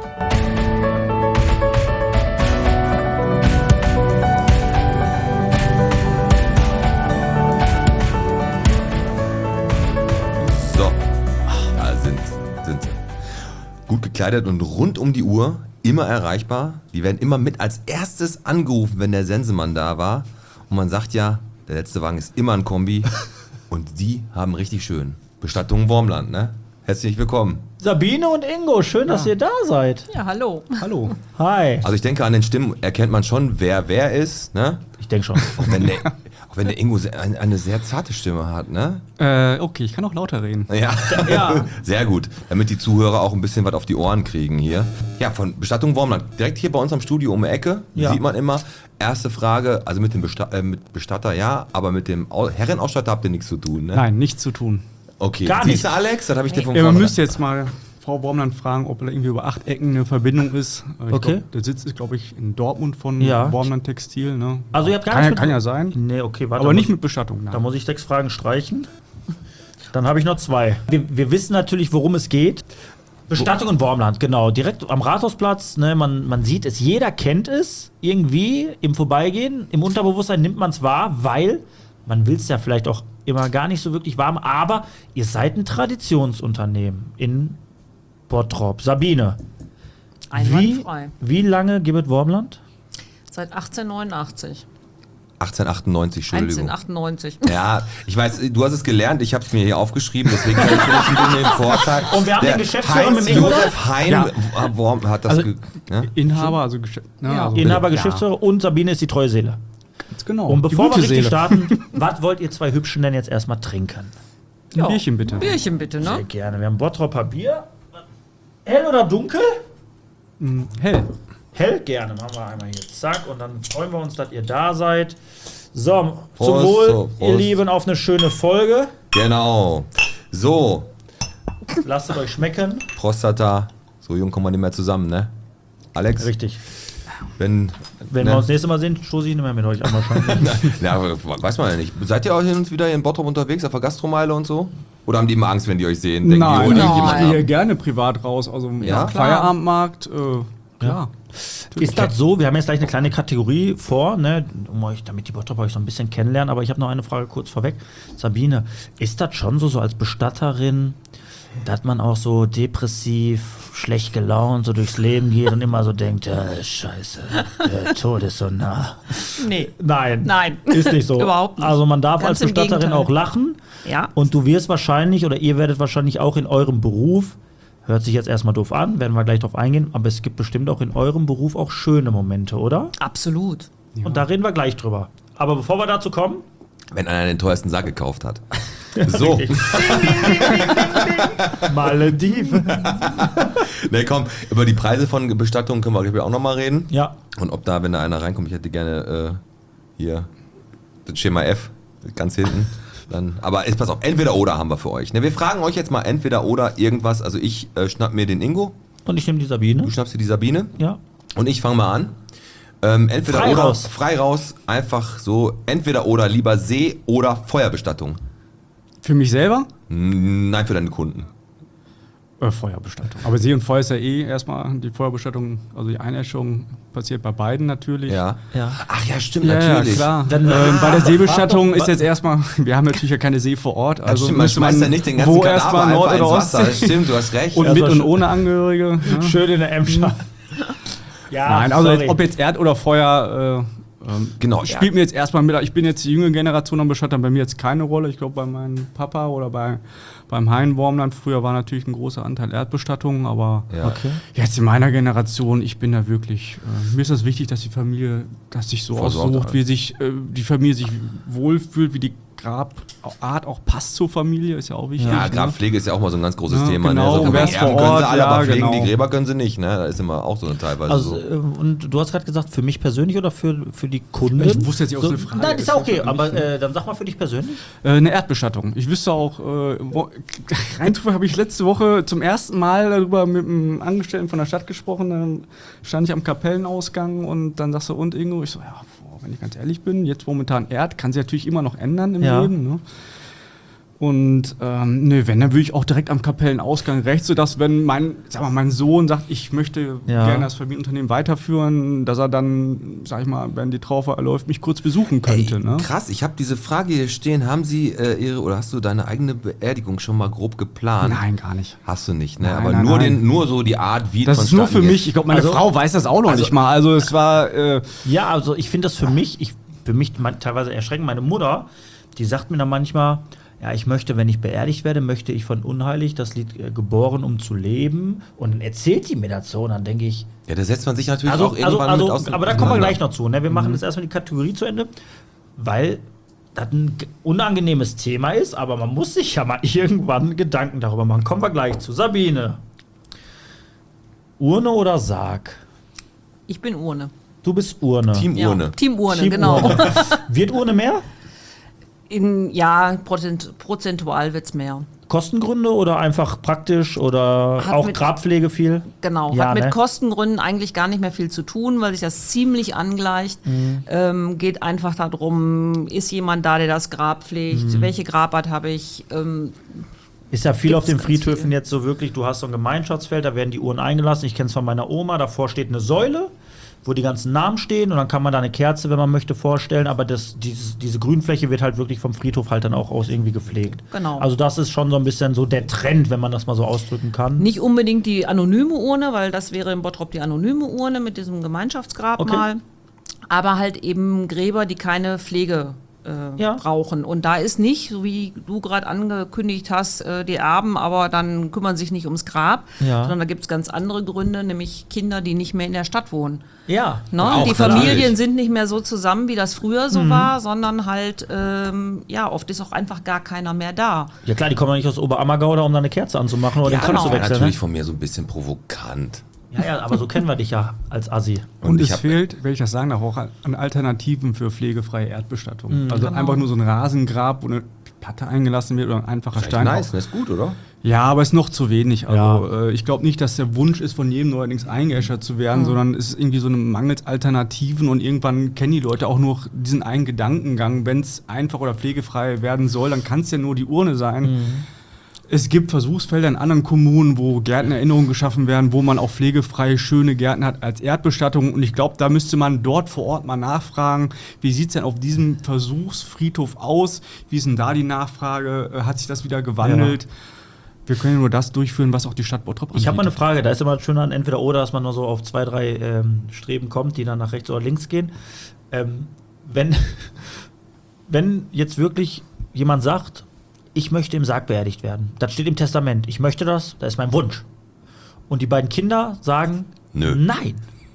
[SPEAKER 1] So, da sind sie. Gut gekleidet und rund um die Uhr, immer erreichbar. Die werden immer mit als erstes angerufen, wenn der Sensemann da war. Und man sagt ja, der letzte Wagen ist immer ein Kombi. Und die haben richtig schön. Bestattung Wormland, ne? Herzlich willkommen.
[SPEAKER 2] Sabine und Ingo, schön, dass ihr da seid.
[SPEAKER 4] Ja, hallo.
[SPEAKER 2] Hallo. Hi.
[SPEAKER 1] Also ich denke, an den Stimmen erkennt man schon, wer ist, ne?
[SPEAKER 2] Ich denke schon.
[SPEAKER 1] Auch wenn der Ingo eine sehr zarte Stimme hat, ne?
[SPEAKER 5] Okay, ich kann auch lauter reden.
[SPEAKER 1] Ja.
[SPEAKER 2] Ja.
[SPEAKER 1] Sehr gut. Damit die Zuhörer auch ein bisschen was auf die Ohren kriegen hier. Ja, von Bestattung Wormland. Direkt hier bei uns am Studio um die Ecke.
[SPEAKER 2] Ja.
[SPEAKER 1] Sieht man immer. Erste Frage, also mit dem mit Bestatter ja, aber mit dem Herrenausstatter habt ihr nichts zu tun, ne?
[SPEAKER 5] Nein, nichts zu tun.
[SPEAKER 1] Okay.
[SPEAKER 2] Gar
[SPEAKER 1] Siehst du,
[SPEAKER 2] nichts.
[SPEAKER 1] Alex? Das habe ich dir von
[SPEAKER 5] Ja, man
[SPEAKER 1] vornherein-
[SPEAKER 5] müsste jetzt mal Frau Wormland fragen, ob da irgendwie über 8 Ecken eine Verbindung ist. Ich
[SPEAKER 2] Okay.
[SPEAKER 5] glaub, der Sitz ist, glaube ich, in Dortmund von
[SPEAKER 2] Ja.
[SPEAKER 5] Wormland Textil. Ne?
[SPEAKER 2] Also ihr habt gar
[SPEAKER 5] kann,
[SPEAKER 2] nichts mit-
[SPEAKER 5] kann ja sein.
[SPEAKER 2] Nee, okay, warte.
[SPEAKER 5] Aber nicht
[SPEAKER 2] muss-
[SPEAKER 5] mit Bestattung. Nein.
[SPEAKER 2] Da muss ich 6 Fragen streichen. Dann habe ich noch 2. Wir wissen natürlich, worum es geht. Bestattung in Wormland, genau. Direkt am Rathausplatz. Ne, man sieht es, jeder kennt es. Irgendwie im Vorbeigehen, im Unterbewusstsein nimmt man es wahr, weil man will es ja vielleicht auch immer gar nicht so wirklich warm. Aber ihr seid ein Traditionsunternehmen in Bottrop. Sabine,
[SPEAKER 4] Einwandfrei.
[SPEAKER 2] wie lange gibt es Wormland?
[SPEAKER 4] Seit 1889.
[SPEAKER 1] 1898, Entschuldigung.
[SPEAKER 4] 1898.
[SPEAKER 1] Ja, ich weiß, du hast es gelernt, ich habe es mir hier aufgeschrieben, deswegen habe ich vielleicht ein bisschen den Vorteil.
[SPEAKER 2] Und wir haben den Geschäftsführer mit dem
[SPEAKER 1] Josef Hein
[SPEAKER 5] Ja.
[SPEAKER 1] Worm hat das
[SPEAKER 5] Also,
[SPEAKER 1] ne?
[SPEAKER 5] Inhaber, also, ne,
[SPEAKER 4] Ja.
[SPEAKER 5] also
[SPEAKER 2] Inhaber,
[SPEAKER 5] ja,
[SPEAKER 2] Geschäftsführer und Sabine ist die treue Seele.
[SPEAKER 5] ganz genau.
[SPEAKER 2] Und
[SPEAKER 5] Die
[SPEAKER 2] bevor wir
[SPEAKER 5] gute
[SPEAKER 2] richtig
[SPEAKER 5] Seele.
[SPEAKER 2] starten, was wollt ihr 2 Hübschen denn jetzt erstmal trinken?
[SPEAKER 5] Ein Bierchen bitte.
[SPEAKER 4] Bierchen bitte,
[SPEAKER 2] Sehr
[SPEAKER 4] ne?
[SPEAKER 2] gerne. Wir haben Bottropper Bier. Hell oder dunkel?
[SPEAKER 5] Hell.
[SPEAKER 2] Hell, gerne. Machen wir einmal hier. Zack. Und dann freuen wir uns, dass ihr da seid. So,
[SPEAKER 1] Prost,
[SPEAKER 2] zum Wohl,
[SPEAKER 1] so,
[SPEAKER 2] ihr
[SPEAKER 1] Prost.
[SPEAKER 2] Lieben, auf eine schöne Folge.
[SPEAKER 1] Genau. So,
[SPEAKER 2] Lasst es euch schmecken.
[SPEAKER 1] Prostata, so jung kommen wir nicht mehr zusammen, ne? Alex?
[SPEAKER 2] Richtig.
[SPEAKER 1] Wenn
[SPEAKER 2] Wenn wir uns das nächste Mal sehen, stoße ich nicht mehr mit euch an wahrscheinlich.
[SPEAKER 1] Ja, weiß man ja nicht. Seid ihr auch hin und wieder in Bottrop unterwegs, auf der Gastromeile und so? Oder haben die immer Angst, wenn die euch sehen? Denken
[SPEAKER 5] Nein,
[SPEAKER 1] die,
[SPEAKER 5] ich
[SPEAKER 1] irgendjemand
[SPEAKER 5] gehe
[SPEAKER 1] ab?
[SPEAKER 5] gerne privat raus. Also
[SPEAKER 1] Ja?
[SPEAKER 5] Feierabendmarkt, klar.
[SPEAKER 2] Ist das so? Wir haben jetzt gleich eine kleine Kategorie vor, ne, damit die Bottrop euch so ein bisschen kennenlernen. Aber ich habe noch eine Frage kurz vorweg. Sabine, ist das schon so als Bestatterin, dass man auch so depressiv, schlecht gelaunt so durchs Leben geht und immer so denkt, scheiße, der Tod ist so nah.
[SPEAKER 4] Nee.
[SPEAKER 2] Nein, ist nicht so.
[SPEAKER 4] Überhaupt nicht.
[SPEAKER 2] Also man darf
[SPEAKER 4] Ganz
[SPEAKER 2] als
[SPEAKER 4] im
[SPEAKER 2] Bestatterin
[SPEAKER 4] Gegenteil.
[SPEAKER 2] auch lachen.
[SPEAKER 4] Ja.
[SPEAKER 2] Und du wirst wahrscheinlich oder ihr werdet wahrscheinlich auch in eurem Beruf, hört sich jetzt erstmal doof an, werden wir gleich drauf eingehen, aber es gibt bestimmt auch in eurem Beruf auch schöne Momente, oder?
[SPEAKER 4] Absolut.
[SPEAKER 2] Und da reden wir gleich drüber. Aber bevor wir dazu kommen,
[SPEAKER 1] Wenn einer den teuersten Sack gekauft hat. So.
[SPEAKER 2] Malediven.
[SPEAKER 1] Ne, komm, über die Preise von Bestattungen können wir glaube ich, auch nochmal reden.
[SPEAKER 2] Ja,
[SPEAKER 1] Und ob da, wenn da einer reinkommt, ich hätte gerne hier das Schema F, ganz hinten. Dann, aber jetzt pass auf, entweder oder haben wir für euch. Ne, wir fragen euch jetzt mal entweder oder irgendwas. Also ich schnapp mir den Ingo,
[SPEAKER 2] und ich nehme die Sabine.
[SPEAKER 1] du schnappst dir die Sabine
[SPEAKER 2] Ja.
[SPEAKER 1] und ich fange mal an. Entweder
[SPEAKER 2] Frei
[SPEAKER 1] oder,
[SPEAKER 2] raus.
[SPEAKER 1] frei raus, einfach so, entweder oder, lieber See- oder Feuerbestattung.
[SPEAKER 5] Für mich selber?
[SPEAKER 1] Nein, für deine Kunden.
[SPEAKER 5] Feuerbestattung. Aber See und Feuer ist ja erstmal die Feuerbestattung, also die Einäschung passiert bei beiden natürlich.
[SPEAKER 1] Ja.
[SPEAKER 2] Ja.
[SPEAKER 1] Ach ja, stimmt,
[SPEAKER 5] Ja,
[SPEAKER 1] natürlich.
[SPEAKER 5] klar.
[SPEAKER 2] Dann-
[SPEAKER 5] Bei der Seebestattung
[SPEAKER 2] frag doch,
[SPEAKER 5] ist jetzt erstmal, wir haben natürlich ja keine See vor Ort.
[SPEAKER 1] Also stimmt, man
[SPEAKER 5] müsste
[SPEAKER 1] schmeißt ja nicht den ganzen
[SPEAKER 5] wo
[SPEAKER 1] Kadaver
[SPEAKER 5] erstmal Nord-
[SPEAKER 1] einfach
[SPEAKER 5] oder
[SPEAKER 1] ins Wasser.
[SPEAKER 5] Ostsee.
[SPEAKER 1] Stimmt, du hast recht.
[SPEAKER 5] Und
[SPEAKER 2] Ja,
[SPEAKER 5] mit
[SPEAKER 2] das
[SPEAKER 5] und
[SPEAKER 2] war
[SPEAKER 5] ohne Angehörige. Ja.
[SPEAKER 2] Schön in der Emscher. Ja,
[SPEAKER 5] Nein, also
[SPEAKER 2] sorry.
[SPEAKER 5] ob jetzt Erd oder Feuer,
[SPEAKER 1] Genau,
[SPEAKER 5] spielt mir jetzt erstmal mit. Ich bin jetzt die junge Generation am Bestattern, bei mir jetzt keine Rolle. Ich glaube, bei meinem Papa oder beim Hein Wormland früher war natürlich ein großer Anteil Erdbestattung, aber
[SPEAKER 1] Ja.
[SPEAKER 2] Okay.
[SPEAKER 5] jetzt in meiner Generation, ich bin da wirklich, mir ist das wichtig, dass die Familie das sich so
[SPEAKER 1] Versorgt
[SPEAKER 5] aussucht,
[SPEAKER 1] halt.
[SPEAKER 5] wie sich die Familie sich wohlfühlt, wie die Grabart auch passt zur Familie, ist ja auch wichtig.
[SPEAKER 1] Ja,
[SPEAKER 5] ne?
[SPEAKER 1] Grabpflege ist ja auch mal so ein ganz großes
[SPEAKER 5] Ja,
[SPEAKER 1] Thema.
[SPEAKER 5] genau,
[SPEAKER 1] Ne? So,
[SPEAKER 5] und wer ist
[SPEAKER 1] Erben
[SPEAKER 5] vor
[SPEAKER 1] können
[SPEAKER 5] Ort,
[SPEAKER 1] sie alle,
[SPEAKER 5] ja,
[SPEAKER 1] aber pflegen
[SPEAKER 5] genau.
[SPEAKER 1] die Gräber können sie nicht. Ne? Da ist immer auch so teilweise
[SPEAKER 2] Also,
[SPEAKER 1] so.
[SPEAKER 2] und du hast gerade gesagt, für mich persönlich oder für die Kunden?
[SPEAKER 5] Ich wusste jetzt nicht, ob es eine Frage
[SPEAKER 2] Nein, ist ja
[SPEAKER 5] ist.
[SPEAKER 2] okay,
[SPEAKER 5] Für mich,
[SPEAKER 2] aber dann sag mal für dich persönlich.
[SPEAKER 5] Eine Erdbestattung. Ich wüsste auch, rein zufällig habe ich letzte Woche zum ersten Mal darüber mit einem Angestellten von der Stadt gesprochen. Dann stand ich am Kapellenausgang und dann sagst du, und Ingo? Ich so, ja, wenn ich ganz ehrlich bin, jetzt momentan Erd, kann sich natürlich immer noch ändern im
[SPEAKER 2] Ja.
[SPEAKER 5] Leben. Ne? Und wenn, dann würde ich auch direkt am Kapellenausgang rechts, sodass wenn mein Sohn sagt, ich möchte
[SPEAKER 2] Ja.
[SPEAKER 5] gerne das Familienunternehmen weiterführen, dass er dann, sag ich mal, wenn die Trauer läuft, mich kurz besuchen könnte.
[SPEAKER 1] Ey,
[SPEAKER 5] Ne?
[SPEAKER 1] krass, ich habe diese Frage hier stehen. Haben Sie oder hast du deine eigene Beerdigung schon mal grob geplant?
[SPEAKER 5] Nein, gar nicht.
[SPEAKER 1] Hast du nicht, ne?
[SPEAKER 5] Nein,
[SPEAKER 1] Aber
[SPEAKER 5] nein,
[SPEAKER 1] nur,
[SPEAKER 5] nein.
[SPEAKER 1] nur so die Art, wie
[SPEAKER 5] Das ist nur für
[SPEAKER 1] vonstatten
[SPEAKER 5] mich.
[SPEAKER 1] geht.
[SPEAKER 5] Ich glaube, meine
[SPEAKER 2] Also-
[SPEAKER 5] Frau weiß das auch noch nicht mal. Also es war,
[SPEAKER 2] Ja, also ich finde das für mich teilweise erschreckend. Meine Mutter, die sagt mir dann manchmal, ja, ich möchte, wenn ich beerdigt werde, möchte ich von Unheilig das Lied Geboren, um zu leben. Und dann erzählt die mir das so und dann denke ich,
[SPEAKER 1] Ja, da setzt man sich natürlich auch irgendwann mit aus.
[SPEAKER 2] aber da kommen wir gleich noch zu. Ne? Wir machen jetzt erstmal die Kategorie zu Ende, weil das ein unangenehmes Thema ist, aber man muss sich ja mal irgendwann Gedanken darüber machen. Kommen wir gleich zu. Sabine, Urne oder Sarg?
[SPEAKER 4] Ich bin Urne.
[SPEAKER 2] Du bist Urne.
[SPEAKER 1] Teamurne.
[SPEAKER 4] Ja, Team Urne,
[SPEAKER 2] Team
[SPEAKER 4] genau.
[SPEAKER 2] Urne. Wird Urne mehr?
[SPEAKER 4] Prozentual wird es mehr.
[SPEAKER 2] Kostengründe oder einfach praktisch oder
[SPEAKER 4] Hat
[SPEAKER 2] auch
[SPEAKER 4] mit-
[SPEAKER 2] Grabpflege viel?
[SPEAKER 4] Genau,
[SPEAKER 2] Ja,
[SPEAKER 4] hat mit
[SPEAKER 2] ne?
[SPEAKER 4] Kostengründen eigentlich gar nicht mehr viel zu tun, weil sich das ziemlich angleicht. Geht einfach darum, ist jemand da, der das Grab pflegt? Welche Grabart habe ich?
[SPEAKER 2] Ist ja viel auf den
[SPEAKER 4] Gibt's ganz
[SPEAKER 2] Friedhöfen
[SPEAKER 4] viel.
[SPEAKER 2] jetzt so wirklich, du hast so ein Gemeinschaftsfeld, da werden die Uhren eingelassen. Ich kenne es von meiner Oma, davor steht eine Säule, wo die ganzen Namen stehen und dann kann man da eine Kerze, wenn man möchte, vorstellen, aber diese Grünfläche wird halt wirklich vom Friedhof halt dann auch aus irgendwie gepflegt.
[SPEAKER 4] Genau.
[SPEAKER 2] Also das ist schon so ein bisschen so der Trend, wenn man das mal so ausdrücken kann.
[SPEAKER 4] Nicht unbedingt die anonyme Urne, weil das wäre in Bottrop die anonyme Urne mit diesem Gemeinschaftsgrabmal. Aber halt eben Gräber, die keine Pflege
[SPEAKER 2] Ja.
[SPEAKER 4] brauchen. Und da ist nicht, so wie du gerade angekündigt hast, die Erben, aber dann kümmern sich nicht ums Grab,
[SPEAKER 2] Ja.
[SPEAKER 4] sondern da gibt es ganz andere Gründe, nämlich Kinder, die nicht mehr in der Stadt wohnen.
[SPEAKER 2] Ja.
[SPEAKER 4] Ne?
[SPEAKER 1] Auch
[SPEAKER 4] Die
[SPEAKER 1] natürlich.
[SPEAKER 4] Familien sind nicht mehr so zusammen, wie das früher so war, sondern halt, oft ist auch einfach gar keiner mehr da.
[SPEAKER 2] Ja klar, die kommen ja nicht aus Oberammergau da, um da eine Kerze anzumachen oder den Kopf
[SPEAKER 4] genau.
[SPEAKER 2] zu
[SPEAKER 1] War
[SPEAKER 2] wechseln.
[SPEAKER 1] natürlich
[SPEAKER 2] Ne?
[SPEAKER 1] von mir so ein bisschen provokant.
[SPEAKER 2] Ja, aber so kennen wir dich ja als Assi.
[SPEAKER 5] und
[SPEAKER 1] ich
[SPEAKER 5] es
[SPEAKER 1] hab-
[SPEAKER 5] fehlt, wenn ich das sagen darf, auch an Alternativen für pflegefreie Erdbestattung. Also
[SPEAKER 4] Genau.
[SPEAKER 5] einfach nur so ein Rasengrab, wo eine Platte eingelassen wird oder ein einfacher
[SPEAKER 1] Das ist
[SPEAKER 5] Stein.
[SPEAKER 1] nice, das ist gut, oder?
[SPEAKER 5] Ja, aber ist noch zu wenig. Also ich glaube nicht, dass der Wunsch ist, von jedem neuerdings eingeäschert zu werden, sondern es ist irgendwie so eine mangels Alternativen und irgendwann kennen die Leute auch nur diesen einen Gedankengang. Wenn es einfach oder pflegefrei werden soll, dann kann es ja nur die Urne sein. Es gibt Versuchsfelder in anderen Kommunen, wo Gärtenerinnerungen geschaffen werden, wo man auch pflegefreie, schöne Gärten hat als Erdbestattung. Und ich glaube, da müsste man dort vor Ort mal nachfragen, wie sieht es denn auf diesem Versuchsfriedhof aus? Wie ist denn da die Nachfrage? Hat sich das wieder gewandelt? Ja. Wir können ja nur das durchführen, was auch die Stadt Bottrop anbietet.
[SPEAKER 2] Ich habe mal eine Frage, da ist immer schön an entweder oder, dass man nur so auf 2, 3 Streben kommt, die dann nach rechts oder links gehen. Wenn jetzt wirklich jemand sagt, ich möchte im Sarg beerdigt werden, das steht im Testament, ich möchte das ist mein Wunsch. Und die beiden Kinder sagen,
[SPEAKER 1] Nö.
[SPEAKER 2] Nein,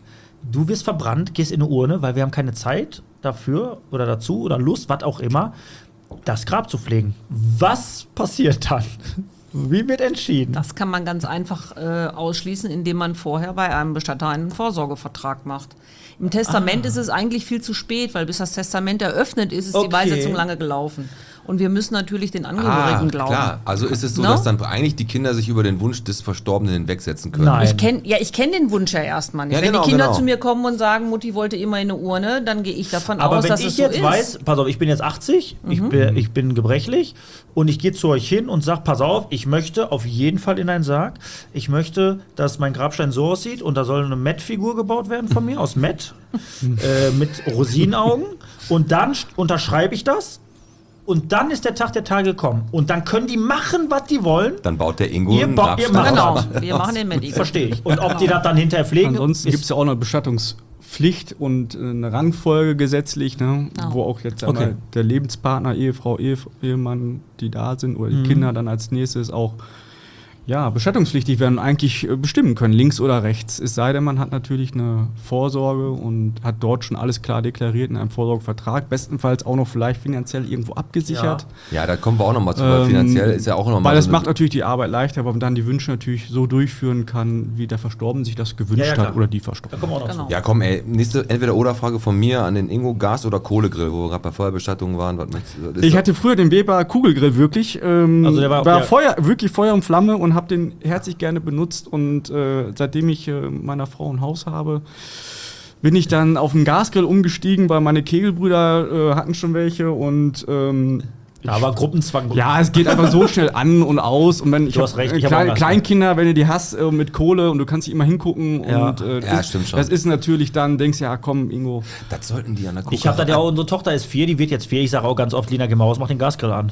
[SPEAKER 2] du wirst verbrannt, gehst in eine Urne, weil wir haben keine Zeit dafür oder dazu oder Lust, was auch immer, das Grab zu pflegen. Was passiert dann? Wie wird entschieden?
[SPEAKER 4] Das kann man ganz einfach ausschließen, indem man vorher bei einem Bestatter einen Vorsorgevertrag macht. Im Testament ist es eigentlich viel zu spät, weil bis das Testament eröffnet ist, die Beisetzung lange gelaufen. Und wir müssen natürlich den Angehörigen glauben.
[SPEAKER 1] Klar, also ist es so,
[SPEAKER 4] No?
[SPEAKER 1] dass dann eigentlich die Kinder sich über den Wunsch des Verstorbenen hinwegsetzen können.
[SPEAKER 2] Nein.
[SPEAKER 4] Ich kenn den Wunsch ja erstmal nicht.
[SPEAKER 1] Ja,
[SPEAKER 4] Wenn
[SPEAKER 1] genau,
[SPEAKER 4] die Kinder
[SPEAKER 1] genau.
[SPEAKER 4] zu mir kommen und sagen, Mutti wollte immer in eine Urne, dann gehe ich davon
[SPEAKER 2] Aber
[SPEAKER 4] aus,
[SPEAKER 2] wenn
[SPEAKER 4] dass
[SPEAKER 2] ich
[SPEAKER 4] es so
[SPEAKER 2] jetzt
[SPEAKER 4] ist.
[SPEAKER 2] weiß, pass auf, ich bin jetzt 80, ich bin gebrechlich und ich gehe zu euch hin und sage, pass auf, ich möchte auf jeden Fall in einen Sarg. Ich möchte, dass mein Grabstein so aussieht und da soll eine Met-Figur gebaut werden von mir, aus Met, mit Rosinenaugen. Und dann unterschreibe ich das. Und dann ist der Tag der Tage gekommen. Und dann können die machen, was die wollen.
[SPEAKER 1] Dann baut der Ingo
[SPEAKER 2] Ihr
[SPEAKER 1] einen
[SPEAKER 2] baut- ihr
[SPEAKER 1] Grabstein.
[SPEAKER 2] macht-
[SPEAKER 4] Genau, wir machen den mit.
[SPEAKER 2] Verstehe ich. Und ob die das dann hinterher pflegen,
[SPEAKER 5] Ansonsten gibt es ja auch eine Bestattungspflicht und eine Rangfolge gesetzlich, ne,
[SPEAKER 4] Ja.
[SPEAKER 5] wo auch jetzt
[SPEAKER 2] Okay.
[SPEAKER 5] einmal der Lebenspartner, Ehefrau, Ehemann, die da sind, oder die Kinder dann als nächstes auch bestattungspflichtig werden und eigentlich bestimmen können, links oder rechts. Es sei denn, man hat natürlich eine Vorsorge und hat dort schon alles klar deklariert in einem Vorsorgevertrag, bestenfalls auch noch vielleicht finanziell irgendwo abgesichert.
[SPEAKER 1] Ja, da kommen wir auch nochmal zu, weil finanziell ist ja auch nochmal
[SPEAKER 5] Weil das
[SPEAKER 1] so
[SPEAKER 5] macht natürlich die Arbeit leichter, weil man dann die Wünsche natürlich so durchführen kann, wie der Verstorbene sich das gewünscht
[SPEAKER 2] Ja, klar.
[SPEAKER 5] hat oder die
[SPEAKER 2] da
[SPEAKER 5] Verstorbene.
[SPEAKER 2] kommen wir auch noch
[SPEAKER 4] Genau.
[SPEAKER 2] zu.
[SPEAKER 1] Ja, komm, ey, nächste Entweder-Oder-Frage von mir an den Ingo, Gas- oder Kohlegrill, wo wir gerade bei Feuerbestattungen waren. Was meinst du? Das ist
[SPEAKER 5] Ich
[SPEAKER 1] doch-
[SPEAKER 5] hatte früher den Weber Kugelgrill wirklich.
[SPEAKER 2] Also der war-
[SPEAKER 5] wirklich Feuer und Flamme und habe den herzlich gerne benutzt. Und seitdem ich meiner Frau ein Haus habe, bin ich dann auf den Gasgrill umgestiegen, weil meine Kegelbrüder hatten schon welche. Und
[SPEAKER 2] Da war Gruppenzwang.
[SPEAKER 5] ja, es geht einfach so schnell an und aus. Und wenn ich
[SPEAKER 2] Du hast
[SPEAKER 5] hab,
[SPEAKER 2] recht, ich hab auch Gasgrill.
[SPEAKER 5] Kleinkinder, wenn du die hast mit Kohle und du kannst nicht immer hingucken.
[SPEAKER 2] Ja.
[SPEAKER 5] Und,
[SPEAKER 1] Ja, stimmt schon.
[SPEAKER 5] Das ist natürlich dann, denkst ja, komm, Ingo.
[SPEAKER 1] Das sollten die an der
[SPEAKER 2] Ich habe das ja auch, unsere Tochter ist 4, die wird jetzt 4. Ich sage auch ganz oft, Lina, geh mal raus, mach den Gasgrill an.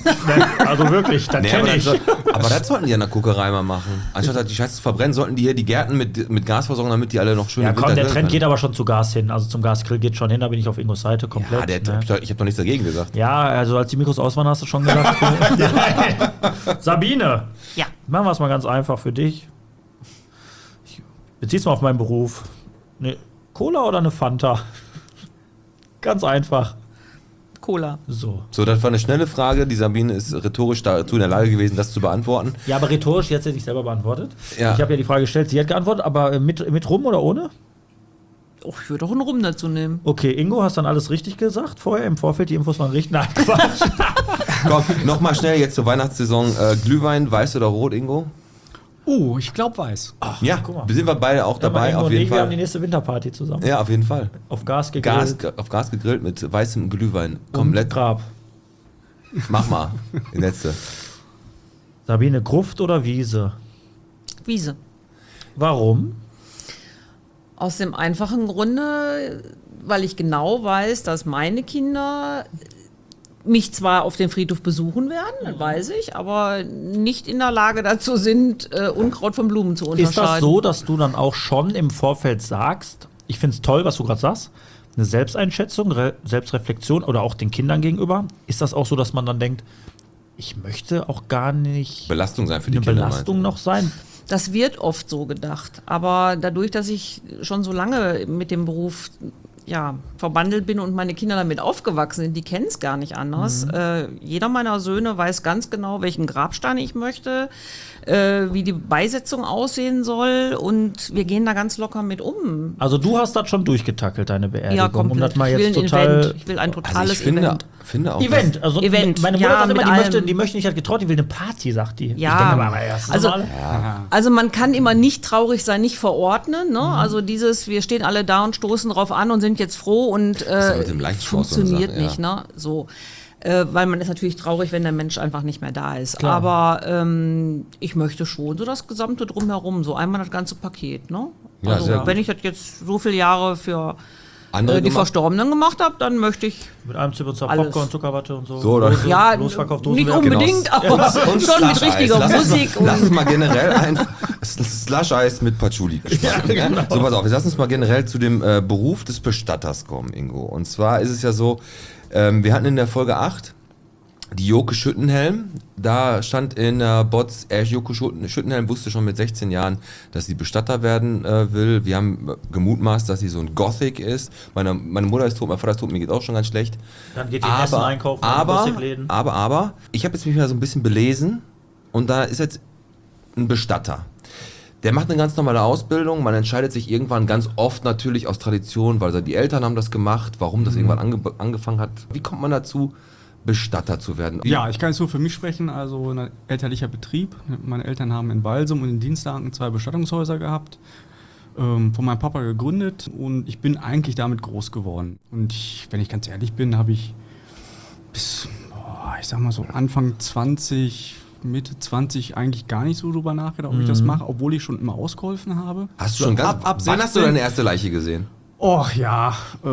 [SPEAKER 2] Also wirklich, das
[SPEAKER 1] Nee,
[SPEAKER 2] kenne ich.
[SPEAKER 1] aber das sollten die an der Kokerei mal machen. Anstatt halt die Scheiße zu verbrennen, sollten die hier die Gärten mit Gas versorgen, damit die alle noch schön
[SPEAKER 2] Ja,
[SPEAKER 1] im
[SPEAKER 2] komm,
[SPEAKER 1] Winter
[SPEAKER 2] der
[SPEAKER 1] grillen
[SPEAKER 2] Trend
[SPEAKER 1] können.
[SPEAKER 2] geht aber schon zu Gas hin. Also zum Gasgrill geht schon hin, da bin ich auf Ingos Seite komplett.
[SPEAKER 1] Ja,
[SPEAKER 2] ne?
[SPEAKER 1] ich hab doch nichts dagegen gesagt.
[SPEAKER 2] Ja, also als die Mikros aus waren, hast du schon gesagt. Sabine,
[SPEAKER 4] Ja.
[SPEAKER 2] machen wir es mal ganz einfach für dich. Ich bezieh's mal auf meinen Beruf. Eine Cola oder eine Fanta? Ganz einfach.
[SPEAKER 4] Cola.
[SPEAKER 2] So.
[SPEAKER 1] So, das war eine schnelle Frage. Die Sabine ist rhetorisch dazu in der Lage gewesen, das zu beantworten.
[SPEAKER 2] Ja, aber rhetorisch, jetzt hätte ich selber beantwortet.
[SPEAKER 1] Ja.
[SPEAKER 2] Ich habe ja die Frage gestellt, sie hat geantwortet, aber mit rum oder ohne?
[SPEAKER 4] Oh, ich würde auch einen Rum dazu nehmen.
[SPEAKER 2] Okay, Ingo, hast dann alles richtig gesagt vorher? Im Vorfeld, die Infos waren richtig? Nein, Quatsch.
[SPEAKER 1] Komm, nochmal schnell jetzt zur Weihnachtssaison. Glühwein, weiß oder rot, Ingo?
[SPEAKER 5] Oh, ich glaube weiß.
[SPEAKER 1] Ja,
[SPEAKER 2] guck mal.
[SPEAKER 1] sind wir beide auch dabei,
[SPEAKER 2] Ingo
[SPEAKER 1] auf
[SPEAKER 2] und
[SPEAKER 1] jeden
[SPEAKER 2] ich, wir haben die
[SPEAKER 1] Fall.
[SPEAKER 2] nächste Winterparty zusammen.
[SPEAKER 1] Ja, auf jeden Fall.
[SPEAKER 2] Auf Gas gegrillt.
[SPEAKER 1] Auf Gas gegrillt mit weißem Glühwein.
[SPEAKER 2] und
[SPEAKER 1] Komplett.
[SPEAKER 2] Grab.
[SPEAKER 1] Mach mal, die letzte.
[SPEAKER 2] Sabine, Gruft oder Wiese?
[SPEAKER 4] Wiese.
[SPEAKER 2] Warum?
[SPEAKER 4] Aus dem einfachen Grunde, weil ich genau weiß, dass meine Kinder mich zwar auf dem Friedhof besuchen werden, das weiß ich, aber nicht in der Lage dazu sind, Unkraut von Blumen zu unterscheiden.
[SPEAKER 2] Ist das so, dass du dann auch schon im Vorfeld sagst, ich finde es toll, was du gerade sagst, eine Selbsteinschätzung, Selbstreflexion oder auch den Kindern gegenüber? Ist das auch so, dass man dann denkt, ich möchte auch gar nicht
[SPEAKER 1] Belastung sein für die
[SPEAKER 2] eine
[SPEAKER 1] Kinder.
[SPEAKER 2] Belastung noch sein?
[SPEAKER 4] Das wird oft so gedacht, aber dadurch, dass ich schon so lange mit dem Beruf verbandelt bin und meine Kinder damit aufgewachsen sind, die kennen es gar nicht anders. Jeder meiner Söhne weiß ganz genau, welchen Grabstein ich möchte, wie die Beisetzung aussehen soll und wir gehen da ganz locker mit um.
[SPEAKER 2] Also du hast das schon durchgetackelt, deine Beerdigung.
[SPEAKER 4] Ja, komplett.
[SPEAKER 2] Um das mal
[SPEAKER 4] Ich will
[SPEAKER 2] jetzt
[SPEAKER 4] ein
[SPEAKER 2] total
[SPEAKER 4] Event. Ich will ein totales
[SPEAKER 1] ich finde auch
[SPEAKER 2] Event. Also
[SPEAKER 4] Event.
[SPEAKER 2] meine Mutter
[SPEAKER 4] Ja,
[SPEAKER 2] sagt immer,
[SPEAKER 4] mit
[SPEAKER 2] die möchte nicht, hat getraut, die will eine Party, sagt die.
[SPEAKER 4] Ja.
[SPEAKER 2] Ich denke aber erst
[SPEAKER 4] Also-
[SPEAKER 2] mal.
[SPEAKER 4] Also man kann immer nicht traurig sein, nicht verordnen. Ne? Also wir stehen alle da und stoßen drauf an und sind jetzt froh und
[SPEAKER 1] ja mit dem Leichenschmaus so eine
[SPEAKER 4] funktioniert
[SPEAKER 1] Sache, ja.
[SPEAKER 4] nicht. Ne? So. Weil man ist natürlich traurig, wenn der Mensch einfach nicht mehr da ist.
[SPEAKER 2] Klar.
[SPEAKER 4] Aber ich möchte schon so das gesamte Drumherum, so einmal das ganze Paket. Ne?
[SPEAKER 1] Ja,
[SPEAKER 4] Also
[SPEAKER 1] sehr gut.
[SPEAKER 4] wenn ich das jetzt so viele Jahre für
[SPEAKER 1] Andere
[SPEAKER 4] die
[SPEAKER 1] gemacht?
[SPEAKER 4] Verstorbenen gemacht habe, dann möchte ich
[SPEAKER 2] Mit einem Zipper
[SPEAKER 4] Alles.
[SPEAKER 2] Popcorn, Zuckerwatte und so.
[SPEAKER 1] So, oder?
[SPEAKER 4] ja
[SPEAKER 2] Losverkauf,
[SPEAKER 4] nicht
[SPEAKER 2] Dosenwerk.
[SPEAKER 4] unbedingt, aber
[SPEAKER 1] Und
[SPEAKER 4] schon mit
[SPEAKER 1] Slush-Eis.
[SPEAKER 4] richtiger Musik.
[SPEAKER 1] Lass uns mal generell ein Slush-Eis mit Patchouli-Geschmack. So, pass auf, jetzt lass uns mal generell zu dem Beruf des Bestatters kommen, Ingo. Und zwar ist es ja so, wir hatten in der Folge 8 die Joke Schüttenhelm. Da stand in der Bots, Joke Schüttenhelm wusste schon mit 16 Jahren, dass sie Bestatter werden will. Wir haben gemutmaßt, dass sie so ein Gothic ist. Meine Mutter ist tot, mein Vater ist tot, mir geht auch schon ganz schlecht.
[SPEAKER 2] Dann geht die in Essen einkaufen, in Rustikläden.
[SPEAKER 1] Aber, ich habe jetzt mich mal so ein bisschen belesen und da ist jetzt ein Bestatter. Der macht eine ganz normale Ausbildung, man entscheidet sich irgendwann ganz oft natürlich aus Tradition, weil die Eltern haben das gemacht, warum das irgendwann angefangen hat. Wie kommt man dazu, Bestatter zu werden?
[SPEAKER 5] Ja, ich kann jetzt nur für mich sprechen, also ein elterlicher Betrieb. Meine Eltern haben in Balsum und in Dienstlaken 2 Bestattungshäuser gehabt, von meinem Papa gegründet und ich bin eigentlich damit groß geworden. Und wenn ich ganz ehrlich bin, habe ich bis, ich sag mal so Anfang 20, Mitte 20 eigentlich gar nicht so drüber nachgedacht, ob ich das mache, obwohl ich schon immer ausgeholfen habe.
[SPEAKER 1] Hast du schon ganz,
[SPEAKER 5] ab
[SPEAKER 1] wann hast du
[SPEAKER 5] 16?
[SPEAKER 1] deine erste Leiche gesehen?
[SPEAKER 5] Oh ja,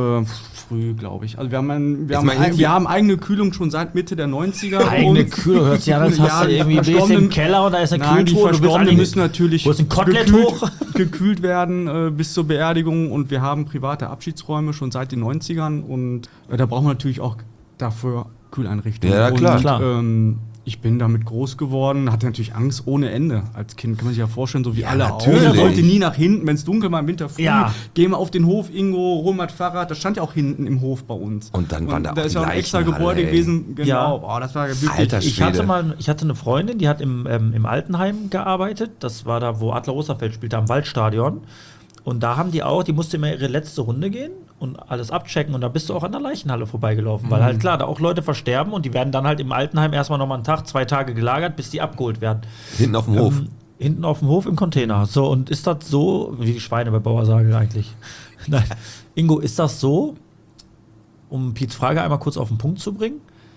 [SPEAKER 5] früh, glaube ich. Also wir
[SPEAKER 1] mal
[SPEAKER 5] haben eigene Kühlung schon seit Mitte der 90er.
[SPEAKER 2] Eigene Kühlung, hört sich an, als hast du irgendwie ein bisschen im Keller und da ist eine
[SPEAKER 5] Nein, die
[SPEAKER 2] Kühltruhe.
[SPEAKER 5] Verstorbenen müssen natürlich
[SPEAKER 2] holst ein Kotelett hoch.
[SPEAKER 5] gekühlt werden bis zur Beerdigung und wir haben private Abschiedsräume schon seit den 90ern und da brauchen wir natürlich auch dafür Kühleinrichtungen.
[SPEAKER 1] Ja, klar.
[SPEAKER 5] Und,
[SPEAKER 2] Klar.
[SPEAKER 5] Ich bin damit groß geworden, hatte natürlich Angst ohne Ende. Als Kind kann man sich ja vorstellen, so wie
[SPEAKER 1] Ja,
[SPEAKER 5] alle
[SPEAKER 1] natürlich.
[SPEAKER 5] auch. Wollte nie nach hinten, wenn es dunkel war im Winter früh.
[SPEAKER 2] Ja.
[SPEAKER 5] Geh mal auf den Hof, Ingo, hol mal das Fahrrad. Das stand ja auch hinten im Hof bei uns.
[SPEAKER 1] Und dann waren da auch
[SPEAKER 5] ist
[SPEAKER 1] die
[SPEAKER 5] ja ein extra
[SPEAKER 1] Leichenhalle,
[SPEAKER 5] Gebäude
[SPEAKER 1] ey.
[SPEAKER 5] gewesen. Genau.
[SPEAKER 2] Ja.
[SPEAKER 5] Oh, das war wirklich.
[SPEAKER 1] Alter
[SPEAKER 2] Ich
[SPEAKER 1] Schwede.
[SPEAKER 2] hatte eine Freundin, die hat im Altenheim gearbeitet. Das war da, wo Adler Osterfeld spielte, am Waldstadion. Und da haben die musste immer ihre letzte Runde gehen und alles abchecken. Und da bist du auch an der Leichenhalle vorbeigelaufen. Weil halt klar, da auch Leute versterben und die werden dann halt im Altenheim erstmal nochmal einen Tag, 2 Tage gelagert, bis die abgeholt werden.
[SPEAKER 1] Hinten auf dem Hof.
[SPEAKER 2] Hinten auf dem Hof im Container. So, und ist das so, wie die Schweine bei Bauersage eigentlich? Nein. Ingo, ist das so, um Piets Frage einmal kurz auf den Punkt zu bringen?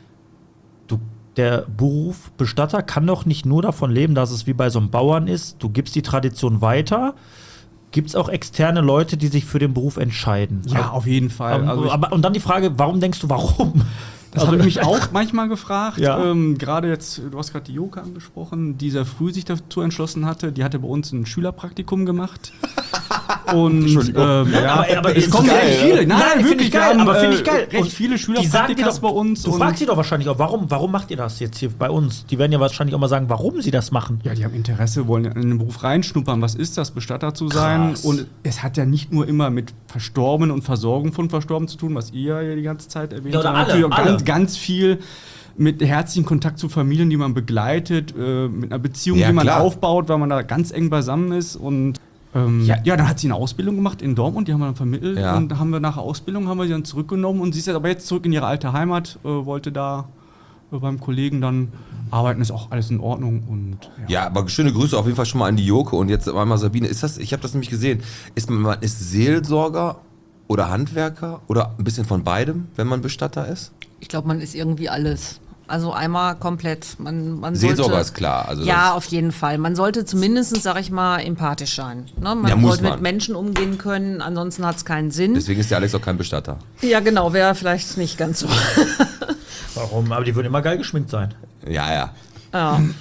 [SPEAKER 2] Der Beruf Bestatter kann doch nicht nur davon leben, dass es wie bei so einem Bauern ist, du gibst die Tradition weiter. Gibt es auch externe Leute, die sich für den Beruf entscheiden?
[SPEAKER 5] Ja, auf jeden Fall. Also
[SPEAKER 2] Und dann die Frage, warum denkst du, warum?
[SPEAKER 5] das habe ich mich auch manchmal gefragt.
[SPEAKER 2] Ja.
[SPEAKER 5] Gerade jetzt, du hast gerade die Joke angesprochen, die sehr früh sich dazu entschlossen hatte. Die hatte bei uns ein Schülerpraktikum gemacht. Und
[SPEAKER 1] Entschuldigung.
[SPEAKER 2] aber
[SPEAKER 5] es kommen
[SPEAKER 2] geil,
[SPEAKER 5] recht viele. Nein,
[SPEAKER 2] finde
[SPEAKER 5] wirklich
[SPEAKER 2] ich geil,
[SPEAKER 5] wir haben,
[SPEAKER 2] aber finde ich geil.
[SPEAKER 5] Recht
[SPEAKER 2] Und
[SPEAKER 5] viele
[SPEAKER 2] die sagen dir
[SPEAKER 5] Schülerpraktikas
[SPEAKER 2] doch,
[SPEAKER 5] bei uns.
[SPEAKER 2] Du
[SPEAKER 5] und-
[SPEAKER 2] fragst sie doch wahrscheinlich auch, warum macht ihr das jetzt hier bei uns? Die werden ja wahrscheinlich auch mal sagen, warum sie das machen.
[SPEAKER 5] Ja, die haben Interesse, wollen in den Beruf reinschnuppern. Was ist das, Bestatter zu sein?
[SPEAKER 2] Krass.
[SPEAKER 5] Und es hat ja nicht nur immer mit Verstorbenen und Versorgung von Verstorbenen zu tun, was ihr ja die ganze Zeit erwähnt
[SPEAKER 2] Ja, oder
[SPEAKER 5] habt.
[SPEAKER 2] alle,
[SPEAKER 5] Natürlich auch
[SPEAKER 2] alle.
[SPEAKER 5] ganz, ganz viel mit herzlichen Kontakt zu Familien, die man begleitet, mit einer Beziehung,
[SPEAKER 1] Ja,
[SPEAKER 5] die man
[SPEAKER 1] klar.
[SPEAKER 5] aufbaut, weil man da ganz eng beisammen ist. Und dann hat sie eine Ausbildung gemacht in Dortmund, die haben wir dann vermittelt.
[SPEAKER 1] Ja.
[SPEAKER 5] Und haben wir nach der Ausbildung haben wir sie dann zurückgenommen und sie ist jetzt aber jetzt zurück in ihre alte Heimat, wollte da beim Kollegen dann arbeiten, ist auch alles in Ordnung. Und
[SPEAKER 1] Ja, aber schöne Grüße auf jeden Fall schon mal an die Joke. Und jetzt einmal Sabine, ich habe das nämlich gesehen, man ist Seelsorger oder Handwerker oder ein bisschen von beidem, wenn man Bestatter ist?
[SPEAKER 4] Ich glaube, man ist irgendwie alles. Also einmal komplett. Man
[SPEAKER 1] Seelsorger
[SPEAKER 4] sollte,
[SPEAKER 1] ist klar. Also
[SPEAKER 4] ja,
[SPEAKER 1] das,
[SPEAKER 4] auf jeden Fall. Man sollte zumindest, sag ich mal, empathisch sein. Ne? Man
[SPEAKER 1] Ja, muss
[SPEAKER 4] sollte
[SPEAKER 1] man.
[SPEAKER 4] mit Menschen umgehen können, ansonsten hat es keinen Sinn.
[SPEAKER 1] deswegen ist der Alex auch kein Bestatter.
[SPEAKER 4] Ja, genau, wäre vielleicht nicht ganz so.
[SPEAKER 2] Warum? Aber die würden immer geil geschminkt sein.
[SPEAKER 1] Ja, ja.
[SPEAKER 4] Ja.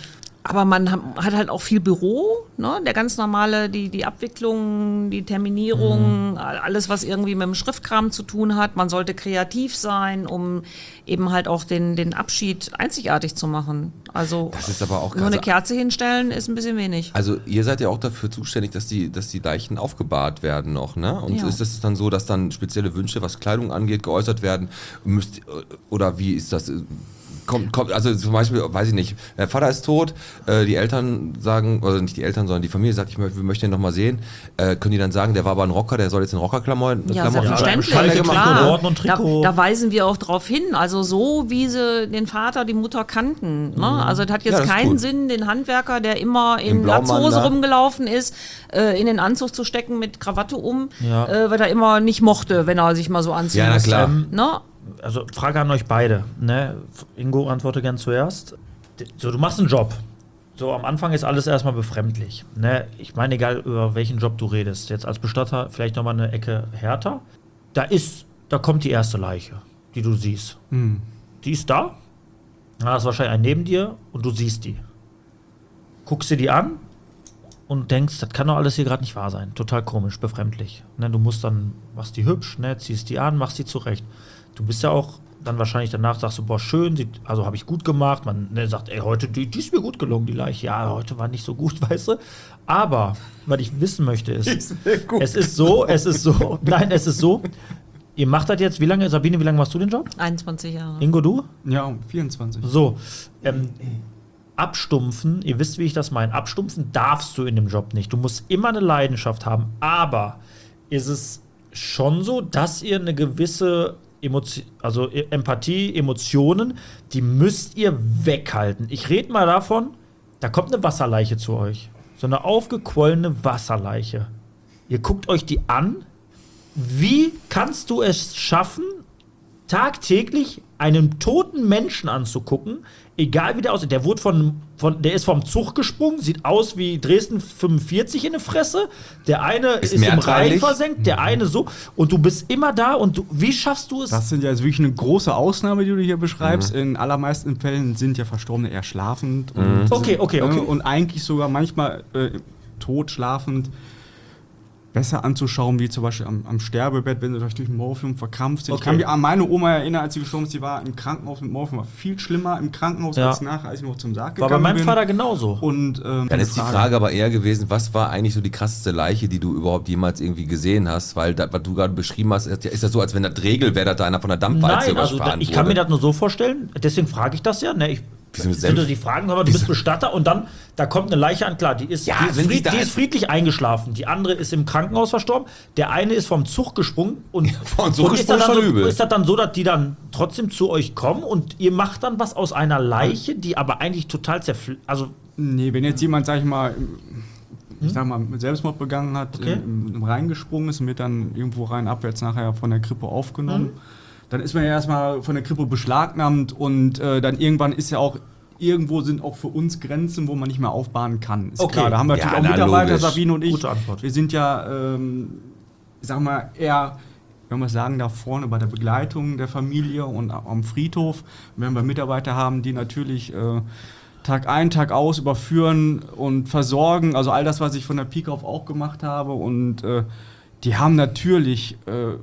[SPEAKER 4] Aber man hat halt auch viel Büro, ne? Der ganz normale, die Abwicklung, die Terminierung, alles, was irgendwie mit dem Schriftkram zu tun hat. Man sollte kreativ sein, um eben halt auch den Abschied einzigartig zu machen. Also
[SPEAKER 1] Das ist aber auch
[SPEAKER 4] nur eine
[SPEAKER 1] krass.
[SPEAKER 4] Kerze hinstellen ist ein bisschen wenig.
[SPEAKER 1] Also ihr seid ja auch dafür zuständig, dass die Leichen aufgebahrt werden noch, ne? Und
[SPEAKER 4] Ja.
[SPEAKER 1] ist es dann so, dass dann spezielle Wünsche, was Kleidung angeht, geäußert werden? Oder wie ist das? Also zum Beispiel, weiß ich nicht, der Vater ist tot, die Eltern sagen, oder nicht die Eltern, sondern die Familie sagt, wir möchten ihn noch mal sehen. Können die dann sagen, der war aber ein Rocker, der soll jetzt in Rockerklamotten
[SPEAKER 4] Ja, selbstverständlich,
[SPEAKER 1] Kann der gemacht,
[SPEAKER 4] klar.
[SPEAKER 2] Orden und Trikot.
[SPEAKER 4] Da weisen wir auch drauf hin. Also so, wie sie den Vater, die Mutter kannten. Ne? Also es hat
[SPEAKER 1] Ja,
[SPEAKER 4] jetzt
[SPEAKER 1] das ist
[SPEAKER 4] keinen
[SPEAKER 1] gut.
[SPEAKER 4] Sinn, den Handwerker, der immer
[SPEAKER 1] Im
[SPEAKER 4] in
[SPEAKER 1] Blaumann
[SPEAKER 4] Latzhose
[SPEAKER 1] da.
[SPEAKER 4] rumgelaufen ist, in den Anzug zu stecken mit Krawatte um,
[SPEAKER 2] Ja.
[SPEAKER 4] weil er immer nicht mochte, wenn er sich mal so anziehen
[SPEAKER 1] Ja, na
[SPEAKER 4] musste.
[SPEAKER 1] klar.
[SPEAKER 4] Ne?
[SPEAKER 2] Also Frage an euch beide. Ne? Ingo, antworte gern zuerst. So, du machst einen Job. So, am Anfang ist alles erstmal befremdlich. Ne? Ich meine, egal über welchen Job du redest. Jetzt als Bestatter vielleicht nochmal eine Ecke härter. Da kommt die erste Leiche, die du siehst. Die ist da. Da ist wahrscheinlich ein neben dir und du siehst die. Guckst dir die an und denkst, das kann doch alles hier gerade nicht wahr sein. Total komisch, befremdlich. Ne? Du musst dann, machst die hübsch, ne? Ziehst die an, machst die zurecht. Du bist ja auch dann wahrscheinlich danach, sagst du, boah, schön, also habe ich gut gemacht. Man sagt, ey, heute, die ist mir gut gelungen, die Leiche. Ja, heute war nicht so gut, weißt du. Aber, was ich wissen möchte, ist, es ist so, ihr macht das jetzt, Sabine, wie lange machst du den Job?
[SPEAKER 4] 21 Jahre.
[SPEAKER 2] Ingo, du?
[SPEAKER 5] Ja, 24.
[SPEAKER 2] So, abstumpfen, ihr wisst, wie ich das meine, abstumpfen darfst du in dem Job nicht. Du musst immer eine Leidenschaft haben, aber ist es schon so, dass ihr eine gewisse Empathie, Emotionen, die müsst ihr weghalten. Ich rede mal davon, da kommt eine Wasserleiche zu euch. So eine aufgequollene Wasserleiche. Ihr guckt euch die an. Wie kannst du es schaffen, tagtäglich einen toten Menschen anzugucken, egal wie der aussieht? Der wurde der ist vom Zug gesprungen, sieht aus wie Dresden 45 in der Fresse. Der eine ist im Rhein
[SPEAKER 1] mehrteilig.
[SPEAKER 2] versenkt, der eine so. Und du bist immer da und wie schaffst du es?
[SPEAKER 5] Das sind ja jetzt wirklich eine große Ausnahme, die du hier beschreibst. In allermeisten Fällen sind ja Verstorbene eher schlafend. Und
[SPEAKER 2] Okay.
[SPEAKER 5] Und eigentlich sogar manchmal tot, schlafend. Besser anzuschauen, wie zum Beispiel am Sterbebett, wenn sie durch Morphium verkrampft sind.
[SPEAKER 2] Okay.
[SPEAKER 5] Ich kann mich an meine Oma erinnern, als sie gestorben ist, sie war im Krankenhaus mit Morphium, war viel schlimmer im Krankenhaus als nachher, als ich noch zum Sarg
[SPEAKER 2] War
[SPEAKER 5] gegangen
[SPEAKER 2] bei meinem
[SPEAKER 5] bin.
[SPEAKER 2] Vater genauso.
[SPEAKER 5] Und,
[SPEAKER 1] Dann ist die Frage aber eher gewesen, was war eigentlich so die krasseste Leiche, die du überhaupt jemals irgendwie gesehen hast? Weil das, was du gerade beschrieben hast, ist das so, als wenn das Regel wäre, dass da einer von der Dampfwalze
[SPEAKER 2] Nein, also
[SPEAKER 1] überfahren
[SPEAKER 2] ich kann mir
[SPEAKER 1] wurde.
[SPEAKER 2] das nur so vorstellen, deswegen frage ich das ja. Ne?
[SPEAKER 1] Wieso mit
[SPEAKER 2] Sind
[SPEAKER 1] Senf?
[SPEAKER 2] die Fragen, aber du bist Bestatter und dann, da kommt eine Leiche an, klar, die ist
[SPEAKER 1] wenn sich da
[SPEAKER 2] die
[SPEAKER 1] ein-
[SPEAKER 2] ist friedlich eingeschlafen, die andere ist im Krankenhaus verstorben, der eine ist vom Zug gesprungen und,
[SPEAKER 1] vom Zug
[SPEAKER 2] und
[SPEAKER 1] gesprungen
[SPEAKER 2] ist, das
[SPEAKER 1] ist
[SPEAKER 2] dann
[SPEAKER 1] schon übel.
[SPEAKER 2] ist das dann so, dass die dann trotzdem zu euch kommen und ihr macht dann was aus einer Leiche, die aber eigentlich total also
[SPEAKER 5] Nee, wenn jetzt jemand, sag ich mal, Selbstmord begangen hat,
[SPEAKER 2] Okay.
[SPEAKER 5] im Rhein gesprungen ist und wird dann irgendwo rein abwärts nachher von der Kripo aufgenommen, dann ist man ja erstmal von der Kripo beschlagnahmt und dann irgendwann ist ja auch, irgendwo sind auch für uns Grenzen, wo man nicht mehr aufbauen kann. Ist
[SPEAKER 2] Okay.
[SPEAKER 5] klar, da haben wir
[SPEAKER 1] Ja,
[SPEAKER 5] natürlich auch
[SPEAKER 1] na,
[SPEAKER 5] Mitarbeiter,
[SPEAKER 1] logisch.
[SPEAKER 5] Sabine und ich.
[SPEAKER 2] Gute Antwort.
[SPEAKER 5] Wir sind ja, ich sag mal, eher, wenn wir sagen, da vorne bei der Begleitung der Familie und am Friedhof, wenn wir Mitarbeiter haben, die natürlich Tag ein, Tag aus überführen und versorgen, also all das, was ich von der Pike auf auch gemacht habe und die haben natürlich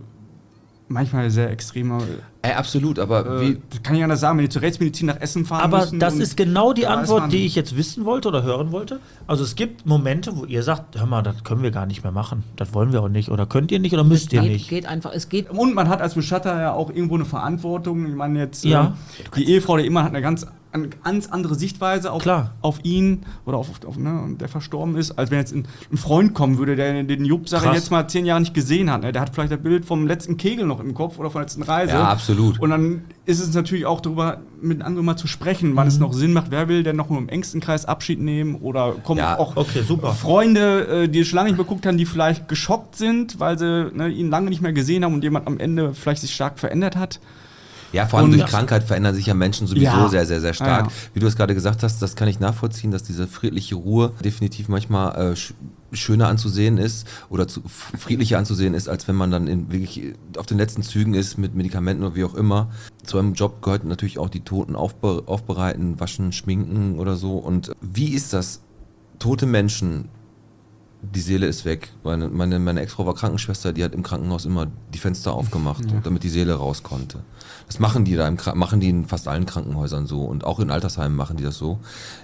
[SPEAKER 5] manchmal sehr extreme,
[SPEAKER 1] Absolut, aber wie...
[SPEAKER 5] das kann ich anders sagen, wenn die zur Rechtsmedizin nach Essen fahren
[SPEAKER 2] aber
[SPEAKER 5] müssen.
[SPEAKER 2] das
[SPEAKER 5] und
[SPEAKER 2] ist genau die
[SPEAKER 5] da ist
[SPEAKER 2] Antwort,
[SPEAKER 5] man-
[SPEAKER 2] die ich jetzt wissen wollte oder hören wollte. Also es gibt Momente, wo ihr sagt, hör mal, das können wir gar nicht mehr machen. Das wollen wir auch nicht. Oder könnt ihr nicht oder müsst ihr nicht.
[SPEAKER 4] Geht einfach, es geht.
[SPEAKER 5] Und man hat als Bestatter ja auch irgendwo eine Verantwortung. Ich meine jetzt,
[SPEAKER 2] Ja.
[SPEAKER 5] die Ehefrau, der Ehemann hat eine ganz andere Sichtweise
[SPEAKER 2] Klar.
[SPEAKER 5] auf ihn oder auf der verstorben ist, als wenn jetzt ein Freund kommen würde, der den Jupp, sag ich
[SPEAKER 2] Krass.
[SPEAKER 5] jetzt mal, 10 Jahre nicht gesehen hat. Ne? Der hat vielleicht das Bild vom letzten Kegel noch im Kopf oder von der letzten Reise.
[SPEAKER 1] Ja, absolut.
[SPEAKER 5] Und dann ist es natürlich auch darüber, mit anderen mal zu sprechen, wann es noch Sinn macht. Wer will denn noch nur im engsten Kreis Abschied nehmen? Oder kommen
[SPEAKER 1] Ja,
[SPEAKER 5] auch
[SPEAKER 2] okay, super.
[SPEAKER 5] Freunde, die schon lange nicht geguckt haben, die vielleicht geschockt sind, weil sie ihn lange nicht mehr gesehen haben und jemand am Ende vielleicht sich stark verändert hat.
[SPEAKER 1] Ja, vor allem
[SPEAKER 5] Und-
[SPEAKER 1] durch Krankheit verändern sich ja Menschen sowieso
[SPEAKER 5] Ja.
[SPEAKER 1] sehr, sehr, sehr stark.
[SPEAKER 5] Ja.
[SPEAKER 1] Wie du es gerade gesagt hast, das kann ich nachvollziehen, dass diese friedliche Ruhe definitiv manchmal schöner anzusehen ist oder friedlicher anzusehen ist, als wenn man dann wirklich auf den letzten Zügen ist mit Medikamenten oder wie auch immer. Zu einem Job gehört natürlich auch die Toten aufbereiten, waschen, schminken oder so. Und wie ist das? Tote Menschen, die Seele ist weg. Meine Ex-Frau war Krankenschwester, die hat im Krankenhaus immer die Fenster aufgemacht, damit die Seele raus konnte. Das machen die machen die in fast allen Krankenhäusern so und auch in Altersheimen machen die das so.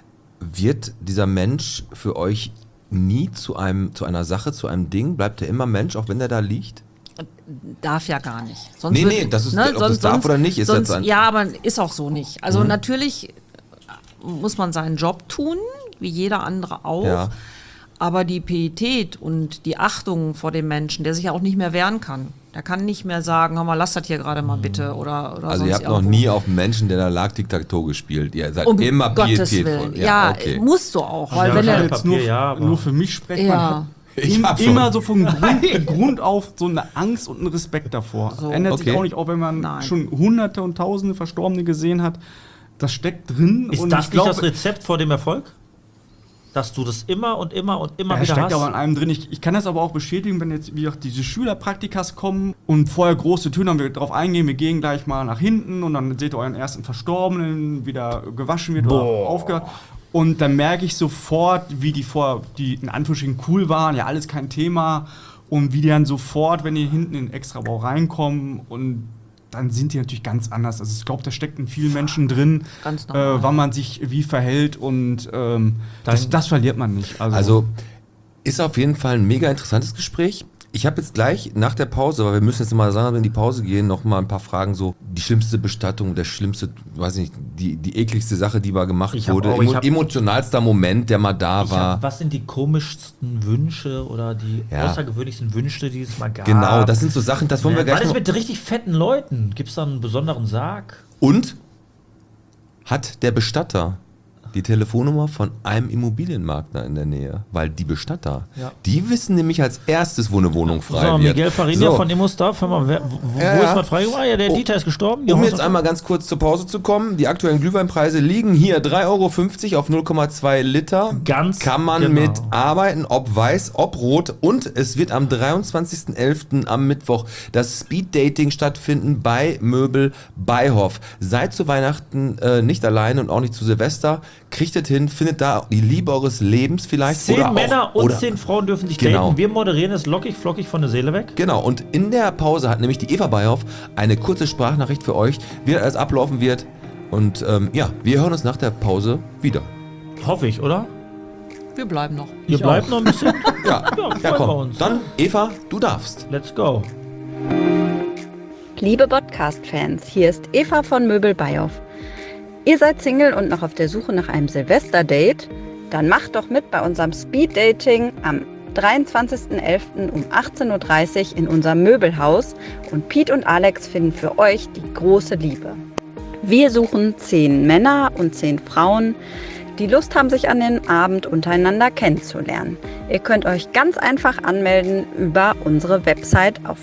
[SPEAKER 1] Wird dieser Mensch für euch nie zu einer Sache, zu einem Ding? Bleibt er immer Mensch, auch wenn der da liegt?
[SPEAKER 4] Darf ja gar nicht. Sonst
[SPEAKER 1] Nee, das ist, ob das darf oder nicht, ist
[SPEAKER 4] sonst,
[SPEAKER 1] jetzt ein...
[SPEAKER 4] ja, aber ist auch so nicht. Also natürlich muss man seinen Job tun, wie jeder andere auch.
[SPEAKER 1] Ja.
[SPEAKER 4] Aber die Pietät und die Achtung vor dem Menschen, der sich ja auch nicht mehr wehren kann. Der kann nicht mehr sagen, hör mal, lass das hier gerade mal bitte. Oder
[SPEAKER 1] Also
[SPEAKER 4] sonst
[SPEAKER 1] ihr habt noch
[SPEAKER 4] irgendwo.
[SPEAKER 1] nie auf einen Menschen, der da lag, Tic-Tac-Toe gespielt. Ihr seid
[SPEAKER 4] Um
[SPEAKER 1] immer
[SPEAKER 4] Gottes
[SPEAKER 1] pietätvoll.
[SPEAKER 4] Willen. Ja,
[SPEAKER 1] okay.
[SPEAKER 4] musst du auch. Weil
[SPEAKER 2] Ja,
[SPEAKER 4] wenn
[SPEAKER 2] ja,
[SPEAKER 4] er,
[SPEAKER 5] jetzt
[SPEAKER 2] Papier, ja, aber-
[SPEAKER 5] nur für mich sprechen.
[SPEAKER 4] Ja.
[SPEAKER 5] Man hat
[SPEAKER 1] Ich hab schon.
[SPEAKER 5] immer so von Grund auf so eine Angst und einen Respekt davor.
[SPEAKER 4] So.
[SPEAKER 5] Ändert sich
[SPEAKER 1] Okay.
[SPEAKER 5] auch nicht, auch wenn man
[SPEAKER 4] Nein.
[SPEAKER 5] schon Hunderte und Tausende Verstorbene gesehen hat. Das steckt drin.
[SPEAKER 2] Ist
[SPEAKER 5] und
[SPEAKER 2] das
[SPEAKER 5] ich
[SPEAKER 2] nicht das
[SPEAKER 5] glaube,
[SPEAKER 2] Rezept vor dem Erfolg? Dass du das immer und immer und immer
[SPEAKER 5] ja,
[SPEAKER 2] wieder
[SPEAKER 5] steckt
[SPEAKER 2] hast?
[SPEAKER 5] aber an einem drin. Ich kann das aber auch bestätigen, wenn jetzt wie auch diese Schülerpraktikas kommen und vorher große Türen, dann wir drauf eingehen, wir gehen gleich mal nach hinten und dann seht ihr euren ersten Verstorbenen, wie der gewaschen wird oder aufgehört. Und dann merke ich sofort, wie die in Anführungsstrichen cool waren, ja alles kein Thema. Und wie die dann sofort, wenn die hinten in den Extrabau reinkommen und dann sind die natürlich ganz anders. Also ich glaube, da steckt in vielen Menschen drin,
[SPEAKER 4] Ganz normal.
[SPEAKER 5] wann man sich wie verhält und das verliert man nicht.
[SPEAKER 1] Also ist auf jeden Fall ein mega interessantes Gespräch. Ich habe jetzt gleich nach der Pause, weil wir müssen jetzt mal sagen, wenn die Pause gehen, noch mal ein paar Fragen so. Die schlimmste Bestattung, der schlimmste, weiß ich nicht, die ekligste Sache, die mal gemacht
[SPEAKER 2] Ich hab
[SPEAKER 1] wurde.
[SPEAKER 2] auch- ich hab-
[SPEAKER 1] Emotionalster Moment, der mal da war.
[SPEAKER 2] Was sind die komischsten Wünsche oder die
[SPEAKER 1] Ja.
[SPEAKER 2] außergewöhnlichsten Wünsche, die es mal gab?
[SPEAKER 1] Genau, das sind so Sachen, das wollen wir
[SPEAKER 2] War
[SPEAKER 1] gleich
[SPEAKER 2] das
[SPEAKER 1] noch.
[SPEAKER 2] mit richtig fetten Leuten? Gibt es da einen besonderen Sarg?
[SPEAKER 1] Und hat der Bestatter die Telefonnummer von einem Immobilienmakler in der Nähe? Weil die Bestatter,
[SPEAKER 2] Ja.
[SPEAKER 1] die wissen nämlich als erstes, wo eine Wohnung frei
[SPEAKER 2] So,
[SPEAKER 1] wird.
[SPEAKER 2] Miguel Farinia
[SPEAKER 1] So.
[SPEAKER 2] von Immostaff, hör mal, wo
[SPEAKER 1] Ja,
[SPEAKER 2] ist
[SPEAKER 1] ja.
[SPEAKER 2] was frei? Ah, ja, der
[SPEAKER 1] Oh.
[SPEAKER 2] Dieter ist gestorben. Ja,
[SPEAKER 1] Um
[SPEAKER 2] was
[SPEAKER 1] jetzt
[SPEAKER 2] noch?
[SPEAKER 1] einmal ganz kurz zur Pause zu kommen, die aktuellen Glühweinpreise liegen hier 3,50 € auf 0,2 Liter.
[SPEAKER 2] Ganz
[SPEAKER 1] Kann man
[SPEAKER 2] genau.
[SPEAKER 1] mit arbeiten, ob weiß, ob rot. Und es wird am 23.11. am Mittwoch das Speed-Dating stattfinden bei Möbel Beihoff. Seid zu Weihnachten nicht alleine und auch nicht zu Silvester. Kriegt es hin, findet da die Liebe eures Lebens vielleicht.
[SPEAKER 2] 10
[SPEAKER 1] oder
[SPEAKER 2] Männer
[SPEAKER 1] auch,
[SPEAKER 2] und
[SPEAKER 1] oder
[SPEAKER 2] 10 Frauen dürfen sich
[SPEAKER 1] Genau.
[SPEAKER 2] daten. Wir moderieren es lockig, flockig von der Seele weg.
[SPEAKER 1] Genau, und in der Pause hat nämlich die Eva Beihoff eine kurze Sprachnachricht für euch, wie das alles ablaufen wird. Und ja, wir hören uns nach der Pause wieder.
[SPEAKER 2] Hoffe ich, oder?
[SPEAKER 4] wir bleiben noch.
[SPEAKER 2] Ihr bleibt noch ein bisschen.
[SPEAKER 1] Ja,
[SPEAKER 2] freuen
[SPEAKER 1] ja
[SPEAKER 2] wir
[SPEAKER 1] komm.
[SPEAKER 2] uns.
[SPEAKER 1] Dann, Eva, du darfst.
[SPEAKER 2] Let's go.
[SPEAKER 6] Liebe Podcast-Fans, hier ist Eva von Möbel Beihoff. Ihr seid Single und noch auf der Suche nach einem Silvester-Date? Dann macht doch mit bei unserem Speed-Dating am 23.11. um 18.30 Uhr in unserem Möbelhaus und Piet und Alex finden für euch die große Liebe. Wir suchen 10 Männer und 10 Frauen, die Lust haben, sich an den Abend untereinander kennenzulernen. Ihr könnt euch ganz einfach anmelden über unsere Website auf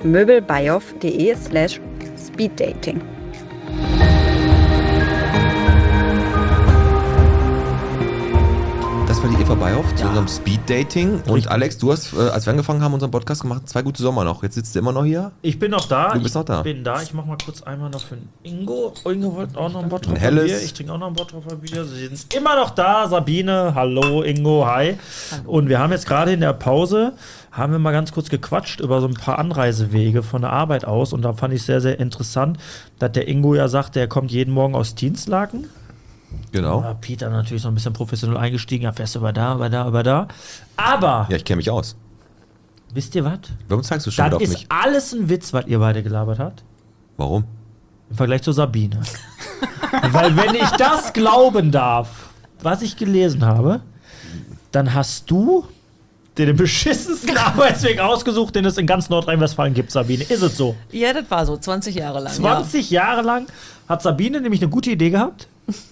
[SPEAKER 6] möbelbeihoff.de/speeddating.
[SPEAKER 1] Das war die Eva Beihoff zu unserem Speed-Dating. Und
[SPEAKER 2] Richtig.
[SPEAKER 1] Alex, du hast, als wir angefangen haben, unseren Podcast gemacht, 2 gute Sommer noch. Jetzt sitzt du immer noch hier.
[SPEAKER 2] Ich bin noch da.
[SPEAKER 1] Du bist noch da.
[SPEAKER 2] Ich bin da. Ich mach mal kurz einmal noch für den Ingo. Ingo wollte auch noch ein Bottrop
[SPEAKER 1] Ein helles.
[SPEAKER 2] Bier. Ich trinke auch noch ein Bottrop Bier. Sie sind immer noch da. Sabine, hallo. Ingo, hi. Und wir haben jetzt gerade in der Pause, haben wir mal ganz kurz gequatscht über so ein paar Anreisewege von der Arbeit aus. Und da fand ich sehr, sehr interessant, dass der Ingo ja sagt, der kommt jeden Morgen aus Dienstlaken.
[SPEAKER 1] Genau.
[SPEAKER 2] Ja, Peter natürlich so ein bisschen professionell eingestiegen. Ja, fährst du über da, über da, über da. Aber,
[SPEAKER 1] Ja, ich kenne mich aus.
[SPEAKER 2] wisst ihr was?
[SPEAKER 1] Warum zeigst du schon wieder
[SPEAKER 2] Das
[SPEAKER 1] auf
[SPEAKER 2] ist
[SPEAKER 1] mich?
[SPEAKER 2] alles ein Witz, was ihr beide gelabert habt.
[SPEAKER 1] Warum?
[SPEAKER 2] Im Vergleich zu Sabine. Weil wenn ich das glauben darf, was ich gelesen habe, dann hast du dir den beschissensten Arbeitsweg ausgesucht, den es in ganz Nordrhein-Westfalen gibt, Sabine. Ist es so?
[SPEAKER 4] Ja, das war so 20 Jahre lang.
[SPEAKER 2] 20 Jahre lang hat Sabine nämlich eine gute Idee gehabt.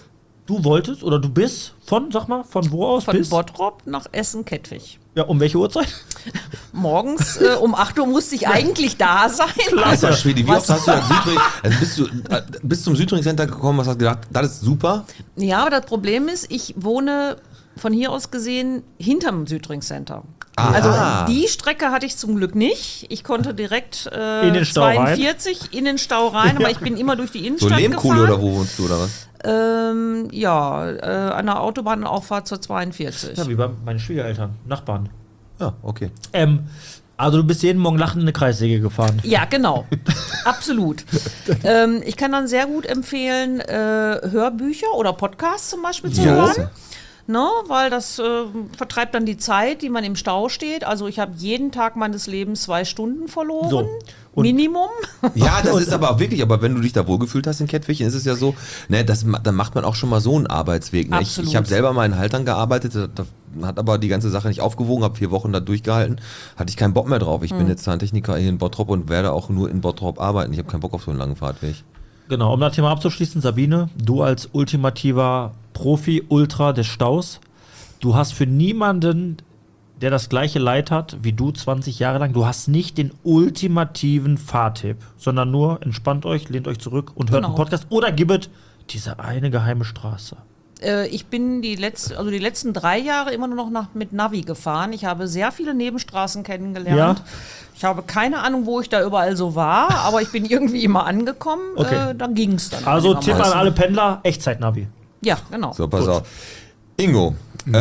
[SPEAKER 2] Du wolltest oder du bist von wo aus
[SPEAKER 4] Von
[SPEAKER 2] bist?
[SPEAKER 4] Bottrop nach Essen-Kettwig.
[SPEAKER 2] Ja, um welche Uhrzeit?
[SPEAKER 4] Morgens um 8 Uhr musste ich eigentlich da sein.
[SPEAKER 1] Alter Schwede, wie
[SPEAKER 4] Was?
[SPEAKER 1] oft hast du das Südring, also bist zum Südring Center gekommen, was hast du gedacht, das ist super?
[SPEAKER 4] Ja, aber das Problem ist, ich wohne von hier aus gesehen hinterm Südring Center.
[SPEAKER 1] Ah.
[SPEAKER 4] Also die Strecke hatte ich zum Glück nicht. Ich konnte direkt
[SPEAKER 2] In den Stau rein?
[SPEAKER 4] 42 in den Stau rein, aber ich bin immer durch die
[SPEAKER 1] So
[SPEAKER 4] Innenstadt
[SPEAKER 1] Lehmkuhle
[SPEAKER 4] gefahren.
[SPEAKER 1] oder wo wohnst du oder was?
[SPEAKER 4] An der Autobahnauffahrt zur 42.
[SPEAKER 2] Ja, wie bei meinen Schwiegereltern, Nachbarn.
[SPEAKER 1] Ja, okay.
[SPEAKER 2] Also du bist jeden Morgen lachend in eine Kreissäge gefahren.
[SPEAKER 4] Ja, genau. Absolut. Ich kann dann sehr gut empfehlen, Hörbücher oder Podcasts zum Beispiel zu hören. Ne, weil das vertreibt dann die Zeit, die man im Stau steht. Also ich habe jeden Tag meines Lebens 2 Stunden verloren.
[SPEAKER 2] So. Und-
[SPEAKER 4] Minimum.
[SPEAKER 1] Ja, das ist aber auch wirklich, aber wenn du dich da wohlgefühlt hast in Kettwig, ist es ja so, ne, dann macht man auch schon mal so einen Arbeitsweg. Ne? Ich
[SPEAKER 4] Absolut.
[SPEAKER 1] habe selber mal in Haltern gearbeitet, da hat aber die ganze Sache nicht aufgewogen, habe 4 Wochen da durchgehalten, hatte ich keinen Bock mehr drauf. Ich bin jetzt Zahntechniker hier in Bottrop und werde auch nur in Bottrop arbeiten. Ich habe keinen Bock auf so einen langen Fahrtweg.
[SPEAKER 2] Genau, um das Thema abzuschließen, Sabine, du als ultimativer Profi-Ultra des Staus, du hast für niemanden, der das gleiche Leid hat wie du 20 Jahre lang, du hast nicht den ultimativen Fahrtipp, sondern nur entspannt euch, lehnt euch zurück und hört einen
[SPEAKER 4] Genau.
[SPEAKER 2] Podcast oder gibbet diese eine geheime Straße.
[SPEAKER 4] Ich bin die letzten 3 Jahre immer nur noch mit Navi gefahren. Ich habe sehr viele Nebenstraßen kennengelernt.
[SPEAKER 2] Ja.
[SPEAKER 4] Ich habe keine Ahnung, wo ich da überall so war, aber ich bin irgendwie immer angekommen.
[SPEAKER 2] Okay.
[SPEAKER 4] Dann ging es dann.
[SPEAKER 2] Also Tipp an
[SPEAKER 4] einigermaßen.
[SPEAKER 2] alle Pendler, Echtzeit-Navi.
[SPEAKER 4] Ja, genau.
[SPEAKER 1] So, pass auf. Ingo,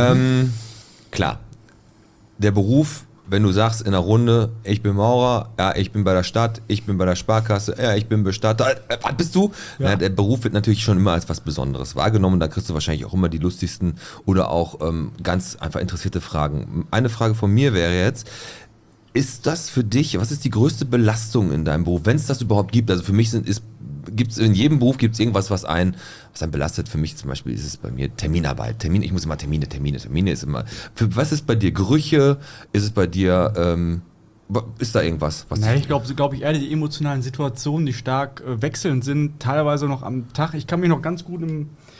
[SPEAKER 1] klar, der Beruf, wenn du sagst in der Runde, ich bin Maurer, ja, ich bin bei der Stadt, ich bin bei der Sparkasse, ja, ich bin Bestatter, was bist du?
[SPEAKER 2] Ja.
[SPEAKER 1] Na, der Beruf wird natürlich schon immer als was Besonderes wahrgenommen, da kriegst du wahrscheinlich auch immer die lustigsten oder auch ganz einfach interessierte Fragen. Eine Frage von mir wäre jetzt, ist das für dich, was ist die größte Belastung in deinem Beruf, wenn es das überhaupt gibt? Also für mich gibt's in jedem Beruf gibt's irgendwas, was einen belastet. Für mich zum Beispiel ist es bei mir Terminarbeit. Ich muss immer Termine ist immer. Was ist bei dir? Gerüche? Ist es bei dir, ist da irgendwas? Was
[SPEAKER 5] Ich glaube eher die emotionalen Situationen, die stark wechselnd sind, teilweise noch am Tag. Ich kann mich noch ganz gut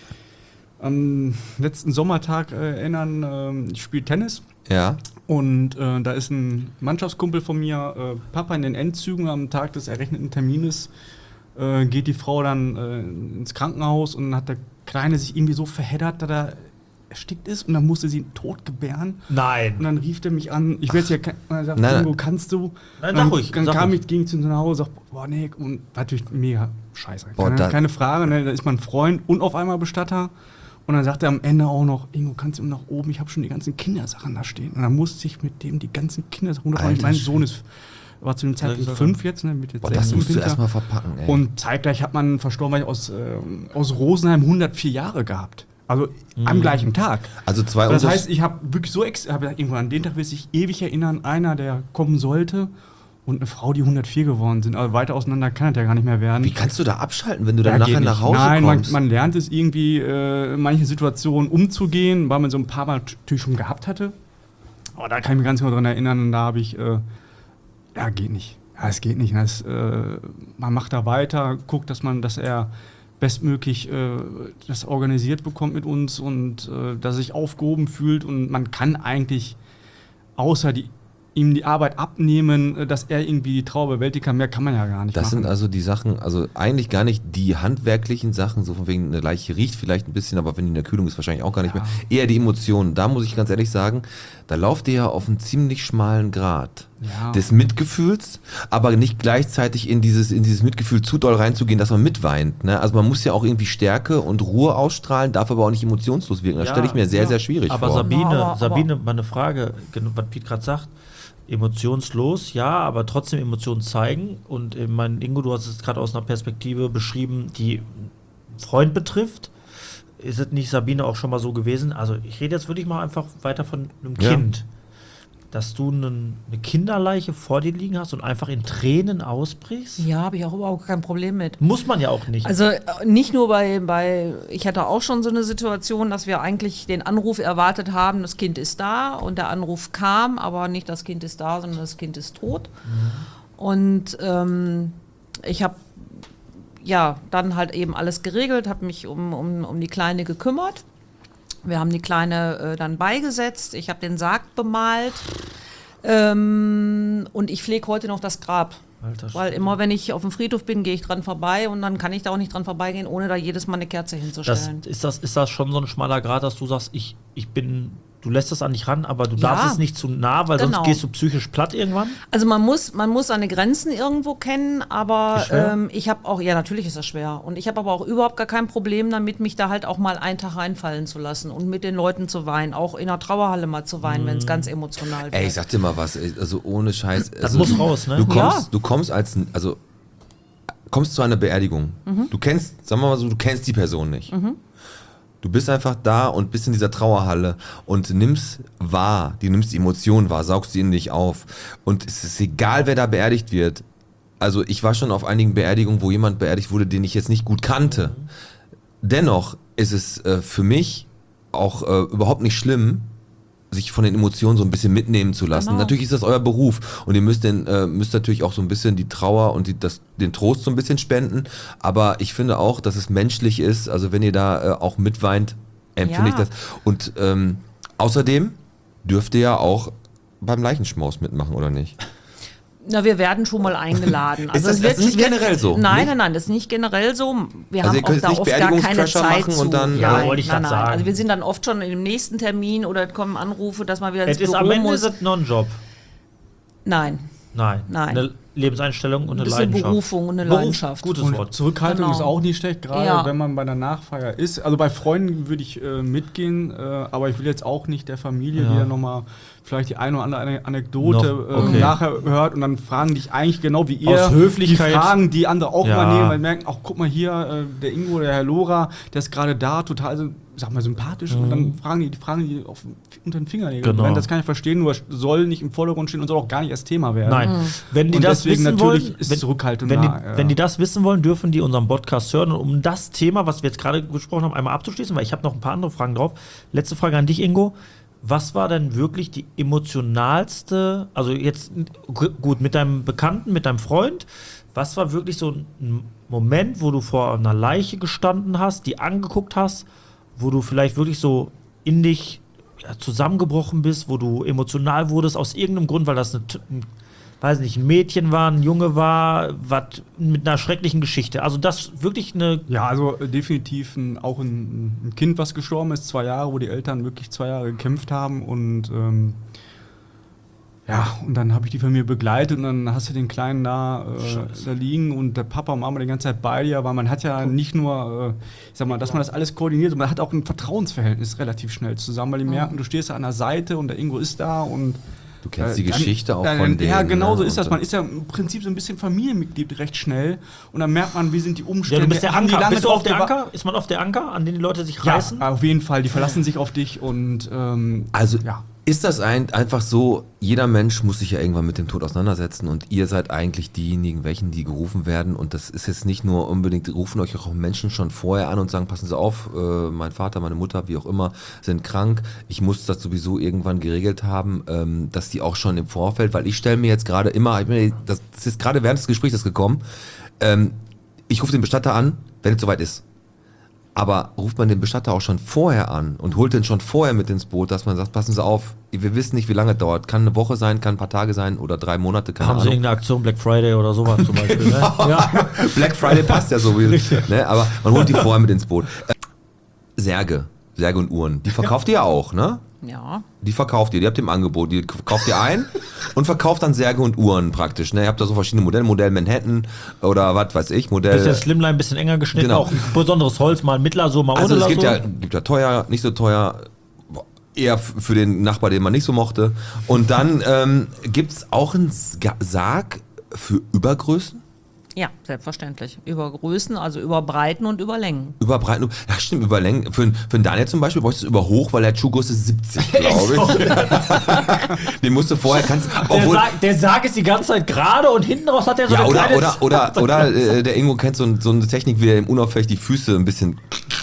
[SPEAKER 5] am letzten Sommertag erinnern, ich spiele Tennis.
[SPEAKER 1] Ja.
[SPEAKER 5] Und da ist ein Mannschaftskumpel von mir, Papa in den Endzügen am Tag des errechneten Termines, geht die Frau dann ins Krankenhaus und hat der Kleine sich irgendwie so verheddert, dass er erstickt ist und dann musste sie ihn tot gebären.
[SPEAKER 2] Nein.
[SPEAKER 5] Und dann rief der mich an, ich weiß ja, er sagt,
[SPEAKER 1] Nein.
[SPEAKER 5] Ingo, kannst du?
[SPEAKER 2] Nein,
[SPEAKER 5] Und dann,
[SPEAKER 2] sag ruhig,
[SPEAKER 5] Dann
[SPEAKER 2] sag
[SPEAKER 5] kam
[SPEAKER 2] ruhig.
[SPEAKER 5] ich, ging zu nach Hause, sagt, boah, nee, und war natürlich mega scheiße.
[SPEAKER 1] Boah,
[SPEAKER 5] Keine Frage, ne, da ist mein Freund und auf einmal Bestatter. Und dann sagt er am Ende auch noch, Ingo, kannst du nach oben, ich habe schon die ganzen Kindersachen da stehen. Und dann musste ich mit dem die ganzen Kindersachen,
[SPEAKER 1] Alter
[SPEAKER 5] mein
[SPEAKER 1] Schwede.
[SPEAKER 5] Sohn war zu dem Zeitpunkt 5 jetzt, ne, mit jetzt
[SPEAKER 1] Boah, das
[SPEAKER 5] 6 im
[SPEAKER 1] musst du
[SPEAKER 5] Winter.
[SPEAKER 1] erstmal verpacken, ey.
[SPEAKER 5] Und zeitgleich hat man verstorben aus Rosenheim 104 Jahre gehabt. Also am gleichen Tag.
[SPEAKER 1] Also zwei
[SPEAKER 5] Das
[SPEAKER 1] Unters-
[SPEAKER 5] heißt, ich habe wirklich so irgendwo an den Tag will sich ewig erinnern, einer, der kommen sollte und eine Frau, die 104 geworden sind. Also weiter auseinander kann das ja gar nicht mehr werden.
[SPEAKER 1] Wie kannst du da abschalten, wenn du dann
[SPEAKER 5] Ja,
[SPEAKER 1] nachher
[SPEAKER 5] geht
[SPEAKER 1] nach
[SPEAKER 5] nicht.
[SPEAKER 1] Hause
[SPEAKER 5] Nein,
[SPEAKER 1] kommst?
[SPEAKER 5] man lernt es irgendwie, in manchen Situationen umzugehen, weil man so ein paar Mal natürlich schon gehabt hatte. Aber da kann ich mich ganz genau dran erinnern, und da habe ich, ja, geht nicht. Ja, es geht nicht. Man macht da weiter, guckt, dass er bestmöglich das organisiert bekommt mit uns und dass er sich aufgehoben fühlt. Und man kann eigentlich außer ihm die Arbeit abnehmen, dass er irgendwie die Trauer bewältigen kann. Mehr kann man ja gar nicht
[SPEAKER 1] Das
[SPEAKER 5] machen.
[SPEAKER 1] sind also die Sachen, also eigentlich gar nicht die handwerklichen Sachen, so von wegen eine Leiche riecht vielleicht ein bisschen, aber wenn die in der Kühlung ist, wahrscheinlich auch gar nicht mehr. Eher die Emotionen. Da muss ich ganz ehrlich sagen, da lauft ihr ja auf einem ziemlich schmalen Grat
[SPEAKER 5] Ja.
[SPEAKER 1] des Mitgefühls, aber nicht gleichzeitig in dieses Mitgefühl zu doll reinzugehen, dass man mitweint. Ne? Also man muss ja auch irgendwie Stärke und Ruhe ausstrahlen, darf aber auch nicht emotionslos wirken. Das
[SPEAKER 2] Ja,
[SPEAKER 1] stelle ich mir sehr,
[SPEAKER 5] ja.
[SPEAKER 1] sehr schwierig
[SPEAKER 2] Aber
[SPEAKER 1] vor.
[SPEAKER 2] Sabine, mal eine Frage, was Piet gerade sagt. Emotionslos, ja, aber trotzdem Emotionen zeigen. Und Ingo, du hast es gerade aus einer Perspektive beschrieben, die einen Freund betrifft. Ist es nicht, Sabine, auch schon mal so gewesen? Also ich rede jetzt wirklich mal einfach weiter von einem
[SPEAKER 1] Ja.
[SPEAKER 2] Kind. Dass du eine Kinderleiche vor dir liegen hast und einfach in Tränen ausbrichst?
[SPEAKER 4] Ja, habe ich auch überhaupt kein Problem mit.
[SPEAKER 2] Muss man ja auch nicht.
[SPEAKER 4] Also nicht nur ich hatte auch schon so eine Situation, dass wir eigentlich den Anruf erwartet haben, das Kind ist da und der Anruf kam, aber nicht das Kind ist da, sondern das Kind ist tot. Und ich habe dann halt eben alles geregelt, habe mich um die Kleine gekümmert. Wir haben die Kleine dann beigesetzt, ich habe den Sarg bemalt und ich pflege heute noch das Grab.
[SPEAKER 2] Alter,
[SPEAKER 4] Weil immer, wenn ich auf dem Friedhof bin, gehe ich dran vorbei und dann kann ich da auch nicht dran vorbeigehen, ohne da jedes Mal eine Kerze hinzustellen.
[SPEAKER 2] ist das schon so ein schmaler Grat, dass du sagst, du lässt das an dich ran, aber du darfst es nicht zu nah, weil sonst gehst du psychisch platt irgendwann?
[SPEAKER 4] Also man muss seine Grenzen irgendwo kennen, aber ich habe auch, natürlich ist das schwer. Und ich habe aber auch überhaupt gar kein Problem damit, mich da halt auch mal einen Tag reinfallen zu lassen und mit den Leuten zu weinen, auch in der Trauerhalle mal zu weinen, wenn es ganz emotional wird.
[SPEAKER 1] Ey, ich sag dir mal was, also ohne Scheiß.
[SPEAKER 2] Das
[SPEAKER 1] also,
[SPEAKER 2] muss raus, ne?
[SPEAKER 1] Du kommst zu einer Beerdigung. Du kennst, sagen wir mal so, du kennst die Person nicht. Du bist einfach da und bist in dieser Trauerhalle und nimmst die Emotionen wahr, saugst sie in dich auf. Und es ist egal, wer da beerdigt wird. Also ich war schon auf einigen Beerdigungen, wo jemand beerdigt wurde, den ich jetzt nicht gut kannte. Dennoch ist es für mich auch überhaupt nicht schlimm, sich von den Emotionen so ein bisschen mitnehmen zu lassen.
[SPEAKER 4] Genau.
[SPEAKER 1] Natürlich ist das euer Beruf und ihr müsst natürlich auch so ein bisschen die Trauer und den Trost so ein bisschen spenden, aber ich finde auch, dass es menschlich ist, also wenn ihr da auch mitweint, empfinde ich das. Und außerdem dürft ihr ja auch beim Leichenschmaus mitmachen, oder nicht?
[SPEAKER 4] Na, wir werden schon mal eingeladen.
[SPEAKER 1] Ist das nicht generell so?
[SPEAKER 4] Nein, das ist nicht generell so. Wir
[SPEAKER 1] Also
[SPEAKER 4] haben
[SPEAKER 1] ihr könnt
[SPEAKER 4] auch da
[SPEAKER 1] jetzt nicht
[SPEAKER 4] oft gar keine
[SPEAKER 1] Beerdigungscrasher
[SPEAKER 4] Zeit
[SPEAKER 1] machen
[SPEAKER 4] zu.
[SPEAKER 1] und dann-
[SPEAKER 2] Ja, wollte ich grad sagen.
[SPEAKER 4] Also wir sind dann oft schon in dem nächsten Termin oder kommen Anrufe, dass man wieder ins
[SPEAKER 2] Es ist
[SPEAKER 4] Büro
[SPEAKER 2] am Ende
[SPEAKER 4] muss.
[SPEAKER 2] ist es noch ein Job.
[SPEAKER 4] Nein.
[SPEAKER 2] Nein.
[SPEAKER 4] Nein.
[SPEAKER 2] Eine Lebenseinstellung und eine
[SPEAKER 4] bisschen
[SPEAKER 2] Leidenschaft.
[SPEAKER 4] Berufung und eine Leidenschaft.
[SPEAKER 2] Gutes
[SPEAKER 5] Und
[SPEAKER 2] Wort.
[SPEAKER 5] Zurückhaltung
[SPEAKER 4] Genau.
[SPEAKER 5] ist auch nicht schlecht, gerade
[SPEAKER 4] Ja.
[SPEAKER 5] wenn man bei einer Nachfeier ist. Also bei Freunden würde ich mitgehen, aber ich will jetzt auch nicht der Familie, die ja nochmal vielleicht die eine oder andere Anekdote
[SPEAKER 2] Noch, okay.
[SPEAKER 5] nachher hört und dann fragen dich eigentlich genau wie ihr
[SPEAKER 2] Aus Höflichkeit.
[SPEAKER 5] die Fragen, die andere auch
[SPEAKER 2] Ja.
[SPEAKER 5] übernehmen, weil merken, ach guck mal hier, der Ingo, der Herr Lora, der ist gerade da, total, sag mal, sympathisch und dann fragen die unter den Fingernägeln.
[SPEAKER 2] Genau.
[SPEAKER 5] Das kann ich verstehen, nur soll nicht im Vordergrund stehen und soll auch gar nicht erst Thema werden.
[SPEAKER 2] Nein. Wenn die
[SPEAKER 5] Und
[SPEAKER 2] das
[SPEAKER 5] deswegen
[SPEAKER 2] wissen
[SPEAKER 5] natürlich
[SPEAKER 2] wollen,
[SPEAKER 5] ist Zurückhaltung
[SPEAKER 2] wenn
[SPEAKER 5] nah,
[SPEAKER 2] wenn die das wissen wollen, dürfen die unseren Podcast hören. Und um das Thema, was wir jetzt gerade besprochen haben, einmal abzuschließen, weil ich habe noch ein paar andere Fragen drauf. Letzte Frage an dich, Ingo. Was war denn wirklich die emotionalste, also jetzt gut, mit deinem Bekannten, mit deinem Freund, was war wirklich so ein Moment, wo du vor einer Leiche gestanden hast, die angeguckt hast, wo du vielleicht wirklich so in dich zusammengebrochen bist, wo du emotional wurdest, aus irgendeinem Grund, weil das ein Mädchen war, ein Junge war, was mit einer schrecklichen Geschichte. Also das wirklich eine...
[SPEAKER 5] Ja, also definitiv auch ein Kind, was gestorben ist, 2 Jahre, wo die Eltern wirklich 2 Jahre gekämpft haben und und dann habe ich die Familie begleitet und dann hast du den Kleinen da liegen und der Papa und Mama die ganze Zeit bei dir, weil man hat ja nicht nur, ich sag mal, dass man das alles koordiniert, man hat auch ein Vertrauensverhältnis relativ schnell zusammen, weil die merken, du stehst da an der Seite und der Ingo ist da und
[SPEAKER 1] Du kennst die Geschichte auch von denen.
[SPEAKER 5] Ja, genau so
[SPEAKER 1] ne?
[SPEAKER 5] ist das. Man ist ja im Prinzip so ein bisschen Familienmitglied recht schnell und dann merkt man, wie sind die
[SPEAKER 2] Ja,
[SPEAKER 5] Umstände.
[SPEAKER 2] du bist der
[SPEAKER 5] Haben die
[SPEAKER 2] Anker.
[SPEAKER 5] lange
[SPEAKER 2] Bist du auf
[SPEAKER 5] drauf
[SPEAKER 2] der
[SPEAKER 5] gewa-
[SPEAKER 2] Anker? Ist man auf der Anker, an den die Leute sich
[SPEAKER 5] Ja,
[SPEAKER 2] reißen?
[SPEAKER 5] auf jeden Fall. Die verlassen sich auf dich und
[SPEAKER 1] Also
[SPEAKER 5] ja.
[SPEAKER 1] ist das einfach so, jeder Mensch muss sich ja irgendwann mit dem Tod auseinandersetzen und ihr seid eigentlich diejenigen, die gerufen werden und das ist jetzt nicht nur unbedingt, rufen euch auch Menschen schon vorher an und sagen, passen Sie auf, mein Vater, meine Mutter, wie auch immer, sind krank, ich muss das sowieso irgendwann geregelt haben, dass die auch schon im Vorfeld, weil ich stelle mir jetzt gerade immer, das ist gerade während des Gesprächs gekommen, ich rufe den Bestatter an, wenn es soweit ist. Aber ruft man den Bestatter auch schon vorher an und holt den schon vorher mit ins Boot, dass man sagt, passen Sie auf, wir wissen nicht, wie lange es dauert. Kann eine Woche sein, kann ein paar Tage sein oder 3 Monate, keine
[SPEAKER 2] Haben sie
[SPEAKER 1] Ahnung.
[SPEAKER 2] irgendeine Aktion, Black Friday oder sowas zum Beispiel? Ne? Ja.
[SPEAKER 1] Black Friday passt ja sowieso. Ne? Aber man holt die vorher mit ins Boot. Särge und Uhren, die verkauft ihr ja auch, ne?
[SPEAKER 4] Ja.
[SPEAKER 1] Die verkauft ihr, die habt ihr im Angebot, die kauft ihr ein und verkauft dann Särge und Uhren praktisch. Ne? Ihr habt da so verschiedene Modelle, Modell Manhattan oder was weiß ich, Modell...
[SPEAKER 2] Bisschen Slimline, bisschen enger geschnitten,
[SPEAKER 1] Genau.
[SPEAKER 2] auch ein besonderes Holz, mal mittler so, mal
[SPEAKER 1] Also
[SPEAKER 2] ohne
[SPEAKER 1] es gibt
[SPEAKER 2] so.
[SPEAKER 1] ja teuer, nicht so teuer, eher für den Nachbar, den man nicht so mochte. Und dann gibt's auch einen Sarg für Übergrößen?
[SPEAKER 4] Ja, selbstverständlich. Über Größen, also über Breiten und über Längen.
[SPEAKER 1] Über Breiten, ja stimmt, über Längen. Für den Daniel zum Beispiel bräuchtest du über Hoch, weil er hat Schuhgröße 70, glaube ich. Den musst du vorher,
[SPEAKER 2] Der Sarg ist die ganze Zeit gerade und hinten raus hat er so
[SPEAKER 1] ja,
[SPEAKER 2] eine kleine...
[SPEAKER 1] oder der Ingo kennt so eine Technik, wie er im unauffällig die Füße ein bisschen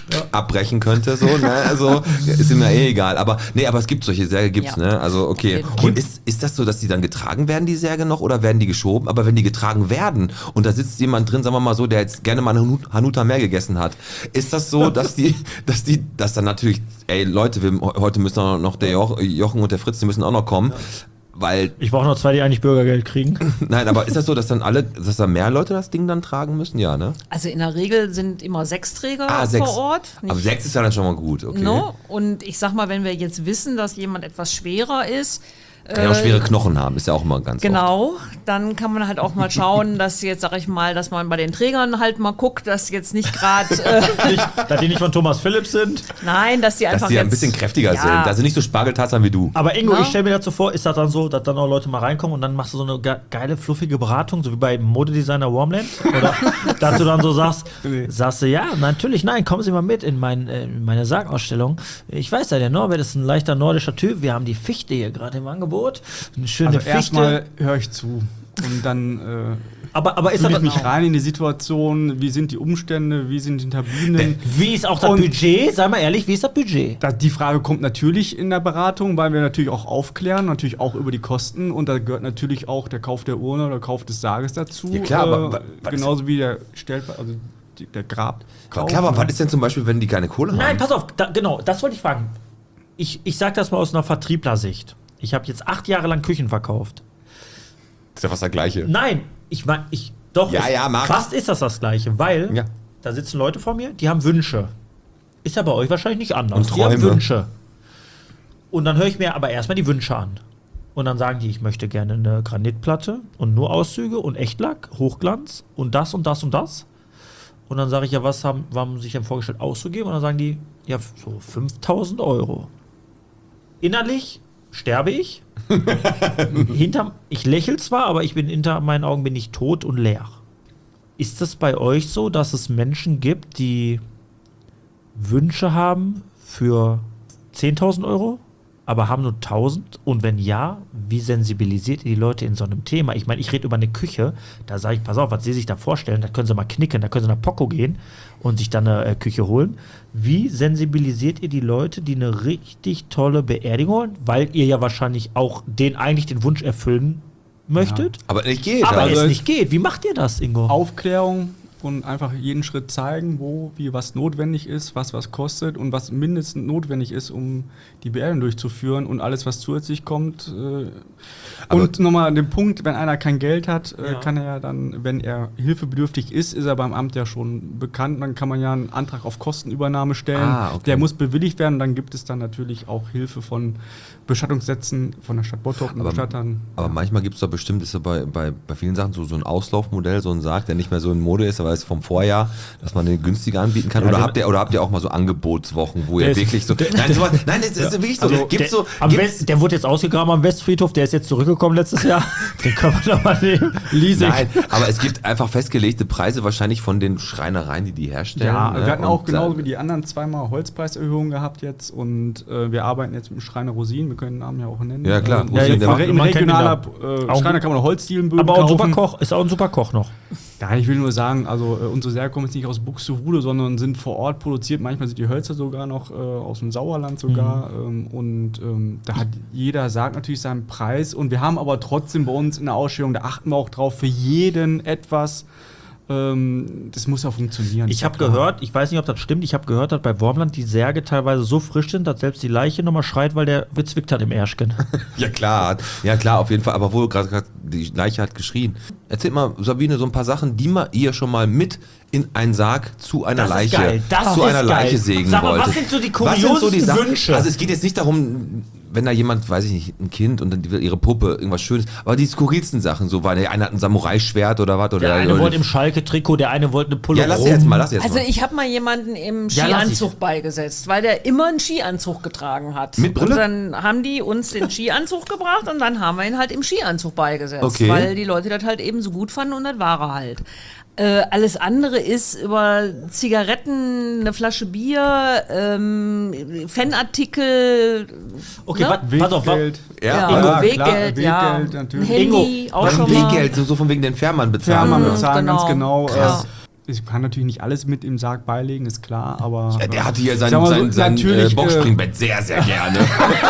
[SPEAKER 1] abbrechen könnte, so, ne? Also ist ihm ja eh egal. Aber es gibt solche Särge, gibt's,
[SPEAKER 4] Ja.
[SPEAKER 1] ne? Also okay. Und ist das so, dass die dann getragen werden, die Särge noch, oder werden die geschoben? Aber wenn die getragen werden und da sitzt jemand drin, sagen wir mal so, der jetzt gerne mal eine Hanuta mehr gegessen hat, ist das so, dass dann natürlich, ey Leute, heute müssen noch der Jochen und der Fritz, die müssen auch noch kommen. Weil,
[SPEAKER 2] Ich brauche noch 2, die eigentlich Bürgergeld kriegen.
[SPEAKER 1] nein, aber ist das so, dass da mehr Leute das Ding dann tragen müssen? Ja, ne?
[SPEAKER 4] Also in der Regel sind immer 6 Träger
[SPEAKER 1] 6.
[SPEAKER 4] vor Ort.
[SPEAKER 1] Aber 6 ist ja dann schon mal gut, okay.
[SPEAKER 4] No? Und ich sag mal, wenn wir jetzt wissen, dass jemand etwas schwerer ist,
[SPEAKER 1] Kann ja auch schwere Knochen haben, ist ja auch immer ganz
[SPEAKER 4] genau, dann kann man halt auch mal schauen, dass jetzt, sag ich mal, dass man bei den Trägern halt mal guckt, dass jetzt nicht gerade,
[SPEAKER 2] Dass die nicht von Thomas Philips sind.
[SPEAKER 4] nein, dass die
[SPEAKER 1] oft.
[SPEAKER 4] einfach
[SPEAKER 1] Dass die
[SPEAKER 4] jetzt,
[SPEAKER 1] ein bisschen kräftiger
[SPEAKER 4] ja,
[SPEAKER 1] sind, dass sie nicht so Spargeltarzan wie du.
[SPEAKER 2] Aber Ingo,
[SPEAKER 4] Ja.
[SPEAKER 2] ich stelle mir dazu vor, ist das dann so, dass dann auch Leute mal reinkommen und dann machst du so eine geile, fluffige Beratung, so wie bei Modedesigner Warmland? Oder dass du dann so sagst du, ja, natürlich, nein, kommen Sie mal mit in meine Sargausstellung. Ich weiß ja, der Norbert ist ein leichter nordischer Typ. Wir haben die Fichte hier gerade im Angebot. Eine schöne
[SPEAKER 5] Also
[SPEAKER 2] Fichte.
[SPEAKER 5] erstmal höre ich zu und dann
[SPEAKER 2] Aber ist
[SPEAKER 5] fühle
[SPEAKER 2] das
[SPEAKER 5] ich mich rein in die Situation, wie sind die Umstände, wie sind die Hinterbliebenen.
[SPEAKER 2] Wie ist auch das
[SPEAKER 5] Und-
[SPEAKER 2] Budget? Sei mal ehrlich, wie ist das Budget?
[SPEAKER 5] Die Frage kommt natürlich in der Beratung, weil wir natürlich auch aufklären, natürlich auch über die Kosten und da gehört natürlich auch der Kauf der Urne oder der Kauf des Sarges dazu.
[SPEAKER 1] Ja, klar, aber was
[SPEAKER 5] genauso wie der der Grab.
[SPEAKER 1] Klar, aber was ist denn zum Beispiel, wenn die keine Kohle haben?
[SPEAKER 2] Nein, pass auf, genau, das wollte ich fragen. Ich sag das mal aus einer Vertrieblersicht. Ich habe jetzt 8 Jahre lang Küchen verkauft.
[SPEAKER 1] Ist ja fast das Gleiche.
[SPEAKER 2] Nein, doch,
[SPEAKER 1] Marc.
[SPEAKER 2] fast ist das Gleiche, weil
[SPEAKER 1] Ja.
[SPEAKER 2] da sitzen Leute vor mir, die haben Wünsche. Ist ja bei euch wahrscheinlich nicht anders.
[SPEAKER 1] Und
[SPEAKER 2] Die haben
[SPEAKER 1] Träume.
[SPEAKER 2] Wünsche. Und dann höre ich mir aber erstmal die Wünsche an. Und dann sagen die, ich möchte gerne eine Granitplatte und nur Auszüge und Echtlack, Hochglanz und das und das und das. Und dann sage ich, ja, was haben sie sich denn vorgestellt auszugeben? Und dann sagen die, ja, so 5.000 €. Innerlich sterbe ich. Ich lächle zwar, aber hinter meinen Augen bin ich tot und leer. Ist es bei euch so, dass es Menschen gibt, die Wünsche haben für 10.000 €, aber haben nur 1.000? Und wenn ja, wie sensibilisiert ihr die Leute in so einem Thema? Ich meine, ich rede über eine Küche, da sage ich, pass auf, was sie sich da vorstellen, da können sie mal knicken, da können sie nach Poco gehen und sich dann eine Küche holen. Wie sensibilisiert ihr die Leute, die eine richtig tolle Beerdigung wollen? Weil ihr ja wahrscheinlich auch eigentlich den Wunsch erfüllen möchtet,
[SPEAKER 1] Aber nicht geht.
[SPEAKER 2] aber
[SPEAKER 1] also,
[SPEAKER 2] es nicht geht. Wie macht ihr das, Ingo?
[SPEAKER 5] Aufklärung und einfach jeden Schritt zeigen, wo, wie, was notwendig ist, was kostet und was mindestens notwendig ist, um die Beerdigung durchzuführen und alles, was zusätzlich kommt. Und nochmal den Punkt, wenn einer kein Geld hat, kann er ja dann, wenn er hilfebedürftig ist er beim Amt ja schon bekannt, dann kann man ja einen Antrag auf Kostenübernahme stellen.
[SPEAKER 1] Okay.
[SPEAKER 5] Der muss bewilligt werden, dann gibt es dann natürlich auch Hilfe von Bestattungssätzen von der Stadt Bottrop und Bestattern.
[SPEAKER 1] aber manchmal gibt es doch bestimmt, ist so bei vielen Sachen so ein Auslaufmodell, so ein Sarg, der nicht mehr so in Mode ist, aber ist vom Vorjahr, dass man den günstiger anbieten kann.
[SPEAKER 2] Ja,
[SPEAKER 1] Oder habt ihr auch mal so Angebotswochen, wo ihr
[SPEAKER 2] Der ist-
[SPEAKER 1] wirklich so. Nein, das ist wirklich so.
[SPEAKER 2] Also, der wurde jetzt ausgegraben am Westfriedhof, der ist jetzt zurückgekommen letztes Jahr. Den können wir doch mal nehmen. Leasing.
[SPEAKER 1] Nein, aber es gibt einfach festgelegte Preise wahrscheinlich von den Schreinereien, die herstellen.
[SPEAKER 5] Ja,
[SPEAKER 1] ne?
[SPEAKER 5] wir hatten auch
[SPEAKER 1] Und
[SPEAKER 5] genauso wie die anderen 2-mal Holzpreiserhöhungen gehabt jetzt und wir arbeiten jetzt mit dem Schreiner Rosin, wir können den Namen ja auch nennen.
[SPEAKER 1] Ja, klar.
[SPEAKER 2] Ja,
[SPEAKER 1] Rosin, der macht-
[SPEAKER 5] in
[SPEAKER 2] man kennt ihn
[SPEAKER 5] regionaler
[SPEAKER 2] da.
[SPEAKER 5] Schreiner kann man Holzdielenböden
[SPEAKER 2] Aber auch ein super
[SPEAKER 5] kaufen.
[SPEAKER 2] Koch, ist auch ein super Koch noch.
[SPEAKER 5] Ja, ich will nur sagen, also unsere Särge kommen jetzt nicht aus Buxtehude, sondern sind vor Ort produziert. Manchmal sind die Hölzer sogar noch aus dem Sauerland sogar. Da hat jeder Sarg natürlich seinen Preis. Und wir haben aber trotzdem bei uns in der Ausstellung, da achten wir auch drauf, für jeden etwas. Das muss ja funktionieren.
[SPEAKER 2] Ich habe gehört, ich weiß nicht, ob das stimmt, ich habe gehört, dass bei Wormland die Särge teilweise so frisch sind, dass selbst die Leiche nochmal schreit, weil der gezwickt hat im Ärschchen.
[SPEAKER 1] Ja klar, auf jeden Fall. Aber wo gerade die Leiche hat geschrien. Erzählt mal, Sabine, so ein paar Sachen, die ihr schon mal mit in einen Sarg zu einer
[SPEAKER 2] Das ist
[SPEAKER 1] Leiche,
[SPEAKER 2] geil, das
[SPEAKER 1] zu
[SPEAKER 2] ist
[SPEAKER 1] einer
[SPEAKER 2] geil.
[SPEAKER 1] Leiche sägen
[SPEAKER 2] Sag mal,
[SPEAKER 1] wolltet.
[SPEAKER 2] was sind so die
[SPEAKER 1] Was sind so die
[SPEAKER 2] kuriosesten
[SPEAKER 1] Sachen?
[SPEAKER 2] Wünsche?
[SPEAKER 1] Also es geht jetzt nicht darum, wenn da jemand, weiß ich nicht, ein Kind und dann will ihre Puppe, irgendwas Schönes, aber die skurrilsten Sachen, so, weil der eine hat ein Samurai-Schwert oder was.
[SPEAKER 2] Der eine wollte im Schalke-Trikot, der eine wollte eine Pulle
[SPEAKER 1] Ja, lass jetzt mal.
[SPEAKER 4] Also ich habe mal jemanden im
[SPEAKER 2] Ja, lass
[SPEAKER 4] Skianzug beigesetzt, weil der immer einen Skianzug getragen hat.
[SPEAKER 1] Mit Brille?
[SPEAKER 4] Und dann haben die uns den Skianzug gebracht und dann haben wir ihn halt im Skianzug beigesetzt,
[SPEAKER 1] Okay.
[SPEAKER 4] weil die Leute das halt eben so gut fanden und das war er halt. Alles andere ist über Zigaretten, eine Flasche Bier, Fanartikel.
[SPEAKER 2] Okay,
[SPEAKER 4] ne?
[SPEAKER 2] pass auf,
[SPEAKER 5] Weggeld.
[SPEAKER 1] Ja,
[SPEAKER 4] Ingo,
[SPEAKER 5] klar,
[SPEAKER 4] Weggeld, ja.
[SPEAKER 5] Weggeld natürlich.
[SPEAKER 4] Ein Handy,
[SPEAKER 2] Ingo,
[SPEAKER 4] auch
[SPEAKER 1] was
[SPEAKER 4] schon
[SPEAKER 1] ein
[SPEAKER 4] mal.
[SPEAKER 1] Weggeld, so von wegen den Fährmann bezahlen.
[SPEAKER 5] Fährmann
[SPEAKER 1] oder?
[SPEAKER 5] bezahlen,
[SPEAKER 4] genau.
[SPEAKER 5] ganz genau.
[SPEAKER 4] Krass.
[SPEAKER 5] ich kann natürlich nicht alles mit im Sarg beilegen, ist klar, aber.
[SPEAKER 1] Ja, der hatte hier
[SPEAKER 5] sag mal so,
[SPEAKER 1] sein
[SPEAKER 5] natürlich,
[SPEAKER 1] Boxspringbett sehr, sehr gerne.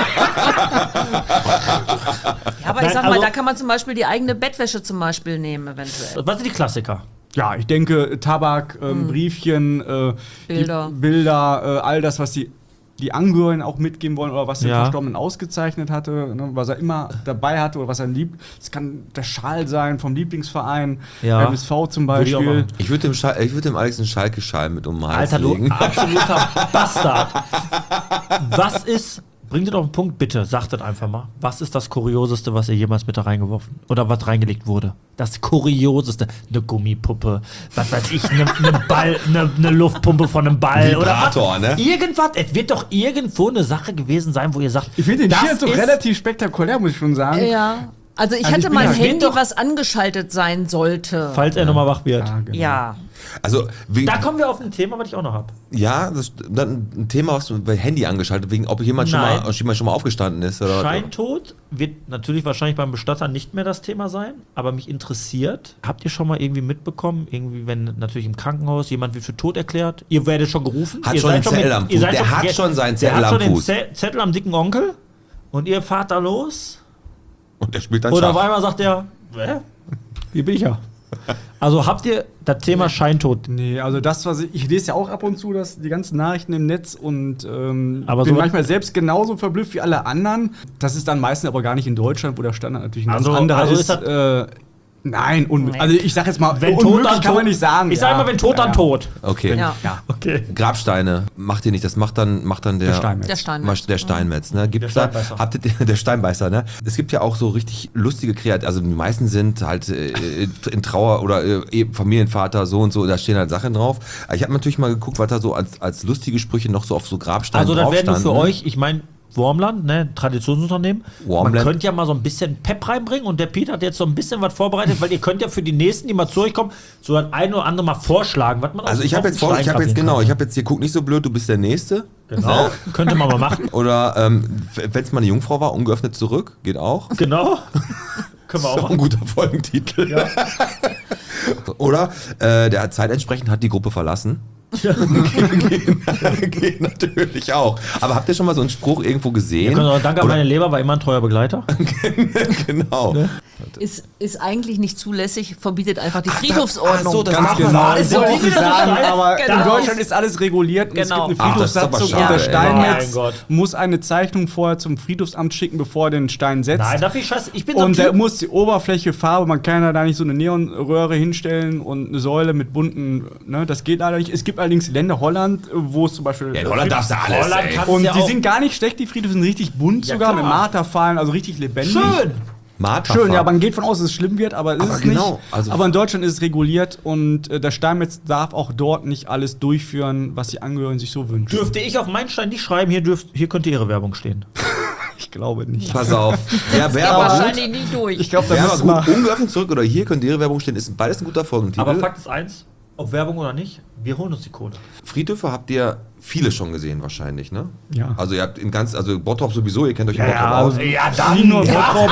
[SPEAKER 4] Ja, aber ich sag mal, da kann man zum Beispiel die eigene Bettwäsche zum Beispiel nehmen, eventuell.
[SPEAKER 2] Was sind die Klassiker?
[SPEAKER 5] Ja, ich denke, Tabak, Briefchen,
[SPEAKER 4] Bilder.
[SPEAKER 5] Bilder, all das, was die Angehörigen auch mitgeben wollen oder was den
[SPEAKER 2] Ja.
[SPEAKER 5] Verstorbenen ausgezeichnet hatte, ne, was er immer dabei hatte oder was er liebt. Es kann der Schal sein vom Lieblingsverein,
[SPEAKER 2] Ja.
[SPEAKER 5] MSV zum
[SPEAKER 2] Würde ich auch
[SPEAKER 5] Beispiel.
[SPEAKER 2] machen.
[SPEAKER 1] Ich würde dem Alex einen Schalke-Schal mit um den Hals
[SPEAKER 2] Alter, du
[SPEAKER 1] legen.
[SPEAKER 2] absoluter Bastard. Was ist, bringt ihr auf den Punkt, bitte, sagt das einfach mal. Was ist das Kurioseste, was ihr jemals mit da reingeworfen oder was reingelegt wurde? Das Kurioseste. Eine Gummipuppe, was weiß ich, eine Ball, eine Luftpumpe von einem Ball
[SPEAKER 1] Vibrator,
[SPEAKER 2] oder was?
[SPEAKER 1] ne?
[SPEAKER 2] Irgendwas. Es wird doch irgendwo eine Sache gewesen sein, wo ihr sagt,
[SPEAKER 5] Ich finde den
[SPEAKER 2] das
[SPEAKER 5] Shield so
[SPEAKER 2] ist-
[SPEAKER 5] relativ spektakulär, muss ich schon sagen.
[SPEAKER 4] Ja. Also ich
[SPEAKER 5] Also ich
[SPEAKER 4] hatte
[SPEAKER 5] bin
[SPEAKER 4] mein
[SPEAKER 5] ja-
[SPEAKER 4] Handy,
[SPEAKER 2] doch-
[SPEAKER 4] was angeschaltet sein sollte.
[SPEAKER 2] falls er nochmal wach wird.
[SPEAKER 5] Ja, genau.
[SPEAKER 4] Ja.
[SPEAKER 1] Also,
[SPEAKER 2] Da kommen wir auf ein Thema, was ich auch noch habe.
[SPEAKER 1] ja, das ist dann ein Thema, was du bei Handy angeschaltet, wegen ob jemand schon
[SPEAKER 2] Nein.
[SPEAKER 1] mal aufgestanden ist. Oder?
[SPEAKER 2] Scheintod wird natürlich wahrscheinlich beim Bestatter nicht mehr das Thema sein, aber mich interessiert, habt ihr schon mal irgendwie mitbekommen, irgendwie wenn natürlich im Krankenhaus jemand wird für tot erklärt, ihr werdet schon gerufen,
[SPEAKER 1] Hat
[SPEAKER 2] ihr
[SPEAKER 1] schon
[SPEAKER 2] seid
[SPEAKER 1] einen Zettel
[SPEAKER 2] mit-
[SPEAKER 1] am
[SPEAKER 2] ihr
[SPEAKER 1] Fuß.
[SPEAKER 2] seid
[SPEAKER 1] Der hat schon seinen Zettel am Fuß.
[SPEAKER 2] Der hat schon den Zettel am dicken Onkel und ihr fahrt da los
[SPEAKER 1] Und der spielt dann
[SPEAKER 2] oder auf
[SPEAKER 1] Schach.
[SPEAKER 2] einmal sagt er, hier bin ich ja. Also habt ihr das Thema Scheintod?
[SPEAKER 5] Nee, also das, was ich lese ja auch ab und zu die ganzen Nachrichten im Netz und
[SPEAKER 2] Aber
[SPEAKER 5] bin
[SPEAKER 2] so-
[SPEAKER 5] manchmal selbst genauso verblüfft wie alle anderen. Das ist dann meistens aber gar nicht in Deutschland, wo der Standard natürlich ein ganz
[SPEAKER 2] Also-
[SPEAKER 5] anderer
[SPEAKER 2] also
[SPEAKER 5] ist.
[SPEAKER 2] ist
[SPEAKER 5] Nein,
[SPEAKER 4] Nee.
[SPEAKER 5] also ich sag jetzt mal,
[SPEAKER 2] Wenn tot,
[SPEAKER 5] unmöglich
[SPEAKER 2] dann
[SPEAKER 5] kann man
[SPEAKER 2] tot.
[SPEAKER 5] nicht sagen.
[SPEAKER 2] Ich sag immer, wenn tot, dann tot.
[SPEAKER 1] Okay.
[SPEAKER 4] Ja.
[SPEAKER 5] Ja.
[SPEAKER 2] Okay.
[SPEAKER 1] Grabsteine macht ihr nicht, das macht dann der
[SPEAKER 5] Steinmetz.
[SPEAKER 4] Der Steinmetz.
[SPEAKER 1] Der Steinmetz, ne? Gibt's da,
[SPEAKER 2] Steinbeißer.
[SPEAKER 1] habt ihr, der Steinbeißer, ne? Es gibt ja auch so richtig lustige Kreationen, also die meisten sind halt in Trauer oder Familienvater so und so, da stehen halt Sachen drauf. Aber ich habe natürlich mal geguckt, was da so als lustige Sprüche noch so auf so Grabsteinen
[SPEAKER 2] Also das
[SPEAKER 1] drauf
[SPEAKER 2] wäre nur für
[SPEAKER 1] standen.
[SPEAKER 2] euch, ich meine, Wormland, ne, Traditionsunternehmen.
[SPEAKER 1] Wormland.
[SPEAKER 2] Man könnte ja mal so ein bisschen Pep reinbringen und der Peter hat jetzt so ein bisschen was vorbereitet, weil ihr könnt ja für die Nächsten, die mal zu euch kommen, so das ein oder andere mal vorschlagen, was man
[SPEAKER 1] Also
[SPEAKER 2] auf-
[SPEAKER 1] ich
[SPEAKER 2] auf
[SPEAKER 1] habe
[SPEAKER 2] den
[SPEAKER 1] jetzt
[SPEAKER 2] Stein
[SPEAKER 1] hier,
[SPEAKER 2] gravieren
[SPEAKER 1] guck nicht so blöd, du bist der Nächste.
[SPEAKER 2] kann. Genau, könnte man mal machen.
[SPEAKER 1] Oder wenn es mal eine Jungfrau war, ungeöffnet zurück, geht auch.
[SPEAKER 2] Genau. Können wir auch
[SPEAKER 1] Auch ein
[SPEAKER 2] machen.
[SPEAKER 1] guter Folgentitel. Oder der Zeit entsprechend hat die Gruppe verlassen. Geht natürlich auch. Aber habt ihr schon mal so einen Spruch irgendwo gesehen?
[SPEAKER 2] Danke an meine Leber, war immer ein treuer Begleiter.
[SPEAKER 1] Genau.
[SPEAKER 4] Ist eigentlich nicht zulässig, verbietet einfach die Friedhofsordnung.
[SPEAKER 1] ach so, das
[SPEAKER 5] Ganz
[SPEAKER 1] darf
[SPEAKER 5] genau.
[SPEAKER 1] man.
[SPEAKER 5] Das
[SPEAKER 2] So,
[SPEAKER 5] wollte
[SPEAKER 2] wie
[SPEAKER 5] ich
[SPEAKER 2] wieder so
[SPEAKER 5] sagen,
[SPEAKER 2] Stein-
[SPEAKER 5] aber
[SPEAKER 4] Genau.
[SPEAKER 5] in Deutschland ist alles reguliert.
[SPEAKER 4] Genau.
[SPEAKER 5] Und es gibt eine
[SPEAKER 1] Ach, das ist aber
[SPEAKER 5] Friedhofssatzung
[SPEAKER 1] schade,
[SPEAKER 5] und der
[SPEAKER 1] ey.
[SPEAKER 5] Steinmetz
[SPEAKER 2] Mein Gott.
[SPEAKER 5] muss eine Zeichnung vorher zum Friedhofsamt schicken, bevor er den Stein setzt.
[SPEAKER 2] Nein, dafür scheiße. Ich bin so ein
[SPEAKER 5] Und der
[SPEAKER 2] Typ.
[SPEAKER 5] muss die Oberfläche, Farbe, man kann ja da nicht so eine Neonröhre hinstellen und eine Säule mit bunten, ne, das geht leider nicht. Es gibt allerdings Länder, Holland, wo es zum Beispiel.
[SPEAKER 1] Ja, in Holland darfst du alles,
[SPEAKER 2] Holland
[SPEAKER 1] ey.
[SPEAKER 2] kann-
[SPEAKER 5] Und
[SPEAKER 2] ja
[SPEAKER 5] die
[SPEAKER 2] auch-
[SPEAKER 5] sind gar nicht schlecht, die Friedhöfe sind richtig bunt
[SPEAKER 2] Ja,
[SPEAKER 5] sogar, mit
[SPEAKER 2] klar.
[SPEAKER 5] Marterfallen, also richtig lebendig.
[SPEAKER 2] Schön.
[SPEAKER 1] Martha
[SPEAKER 5] Schön, ja, man geht von aus, dass es schlimm wird, aber ist
[SPEAKER 1] Aber
[SPEAKER 5] es
[SPEAKER 1] genau,
[SPEAKER 5] nicht.
[SPEAKER 1] also-
[SPEAKER 5] aber in Deutschland ist es reguliert und der Steinmetz darf auch dort nicht alles durchführen, was die Angehörigen sich so wünschen.
[SPEAKER 2] Dürfte ich auf meinen Stein nicht schreiben, hier könnte ihre Werbung stehen.
[SPEAKER 5] Ich glaube nicht.
[SPEAKER 1] Pass auf. Ja, wäre aber gut.
[SPEAKER 4] Wahrscheinlich nicht durch.
[SPEAKER 5] Ich glaube, da
[SPEAKER 1] Wäre
[SPEAKER 5] muss
[SPEAKER 1] aber
[SPEAKER 5] man.
[SPEAKER 1] gut. Ungeöffnet zurück oder hier könnte ihre Werbung stehen. Ist beides ein guter Folgentitel.
[SPEAKER 2] Aber Fakt ist eins, ob Werbung oder nicht, wir holen uns die Kohle.
[SPEAKER 1] Friedhöfe habt ihr viele schon gesehen wahrscheinlich, ne?
[SPEAKER 5] Ja.
[SPEAKER 1] Also ihr habt also Bottrop sowieso, ihr kennt euch in Bottrop aus.
[SPEAKER 2] Ja,
[SPEAKER 5] Nicht nur Bottrop,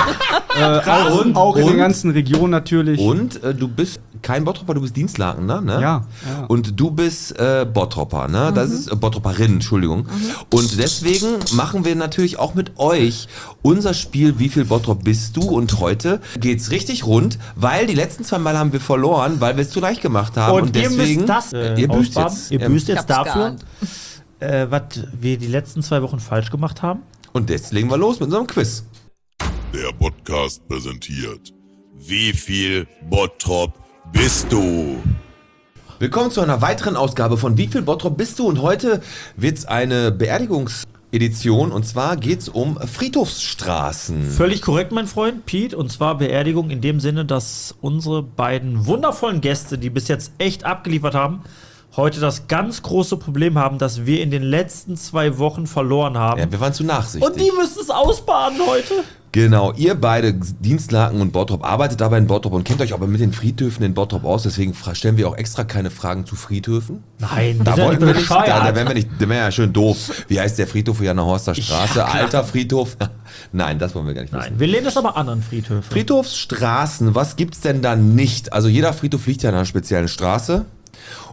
[SPEAKER 5] auch in
[SPEAKER 1] und?
[SPEAKER 5] den ganzen Regionen natürlich.
[SPEAKER 1] Und du bist kein Bottropper, du bist Dienstlakener, ne?
[SPEAKER 5] Ja.
[SPEAKER 1] Und du bist Bottropper, ne? Das ist Bottropperin, Entschuldigung. Und deswegen machen wir natürlich auch mit euch unser Spiel Wie viel Bottrop bist du? Und heute geht's richtig rund, weil die letzten 2 Mal haben wir verloren, weil wir es zu leicht gemacht haben. Und,
[SPEAKER 2] ihr
[SPEAKER 1] deswegen,
[SPEAKER 2] müsst das
[SPEAKER 1] ihr büßt
[SPEAKER 2] ausbaden.
[SPEAKER 1] jetzt.
[SPEAKER 2] Ihr büßt
[SPEAKER 4] Ich
[SPEAKER 2] jetzt
[SPEAKER 4] hab's
[SPEAKER 2] dafür,
[SPEAKER 4] geahnt.
[SPEAKER 2] was wir die letzten 2 Wochen falsch gemacht haben.
[SPEAKER 1] Und jetzt legen wir los mit unserem Quiz.
[SPEAKER 7] Der Podcast präsentiert. Wie viel Bottrop bist du?
[SPEAKER 1] Willkommen zu einer weiteren Ausgabe von Wie viel Bottrop bist du? Und heute wird's eine Beerdigungsedition und zwar geht's um Friedhofsstraßen.
[SPEAKER 2] Völlig korrekt, mein Freund Pete. Und zwar Beerdigung in dem Sinne, dass unsere beiden wundervollen Gäste, die bis jetzt echt abgeliefert haben, heute das ganz große Problem haben, dass wir in den letzten 2 Wochen verloren haben.
[SPEAKER 1] Ja, wir waren zu nachsichtig.
[SPEAKER 2] Und die müssen es ausbaden heute.
[SPEAKER 1] Genau, ihr beide, Dienstlaken und Bottrop, arbeitet aber in Bottrop und kennt euch aber mit den Friedhöfen in Bottrop aus. Deswegen stellen wir auch extra keine Fragen zu Friedhöfen.
[SPEAKER 2] Nein,
[SPEAKER 1] Da wollten wir nicht,
[SPEAKER 2] bescheuert.
[SPEAKER 1] da wären wir nicht, der wäre ja schön doof. Wie heißt der Friedhof hier an der Horster Straße?
[SPEAKER 2] Ja, klar.
[SPEAKER 1] Alter Friedhof? Nein, das wollen wir gar nicht wissen.
[SPEAKER 2] Nein, wir lehnen das aber an Friedhöfe.
[SPEAKER 1] Friedhofsstraßen, was gibt's denn da nicht? Also jeder Friedhof liegt ja an einer speziellen Straße.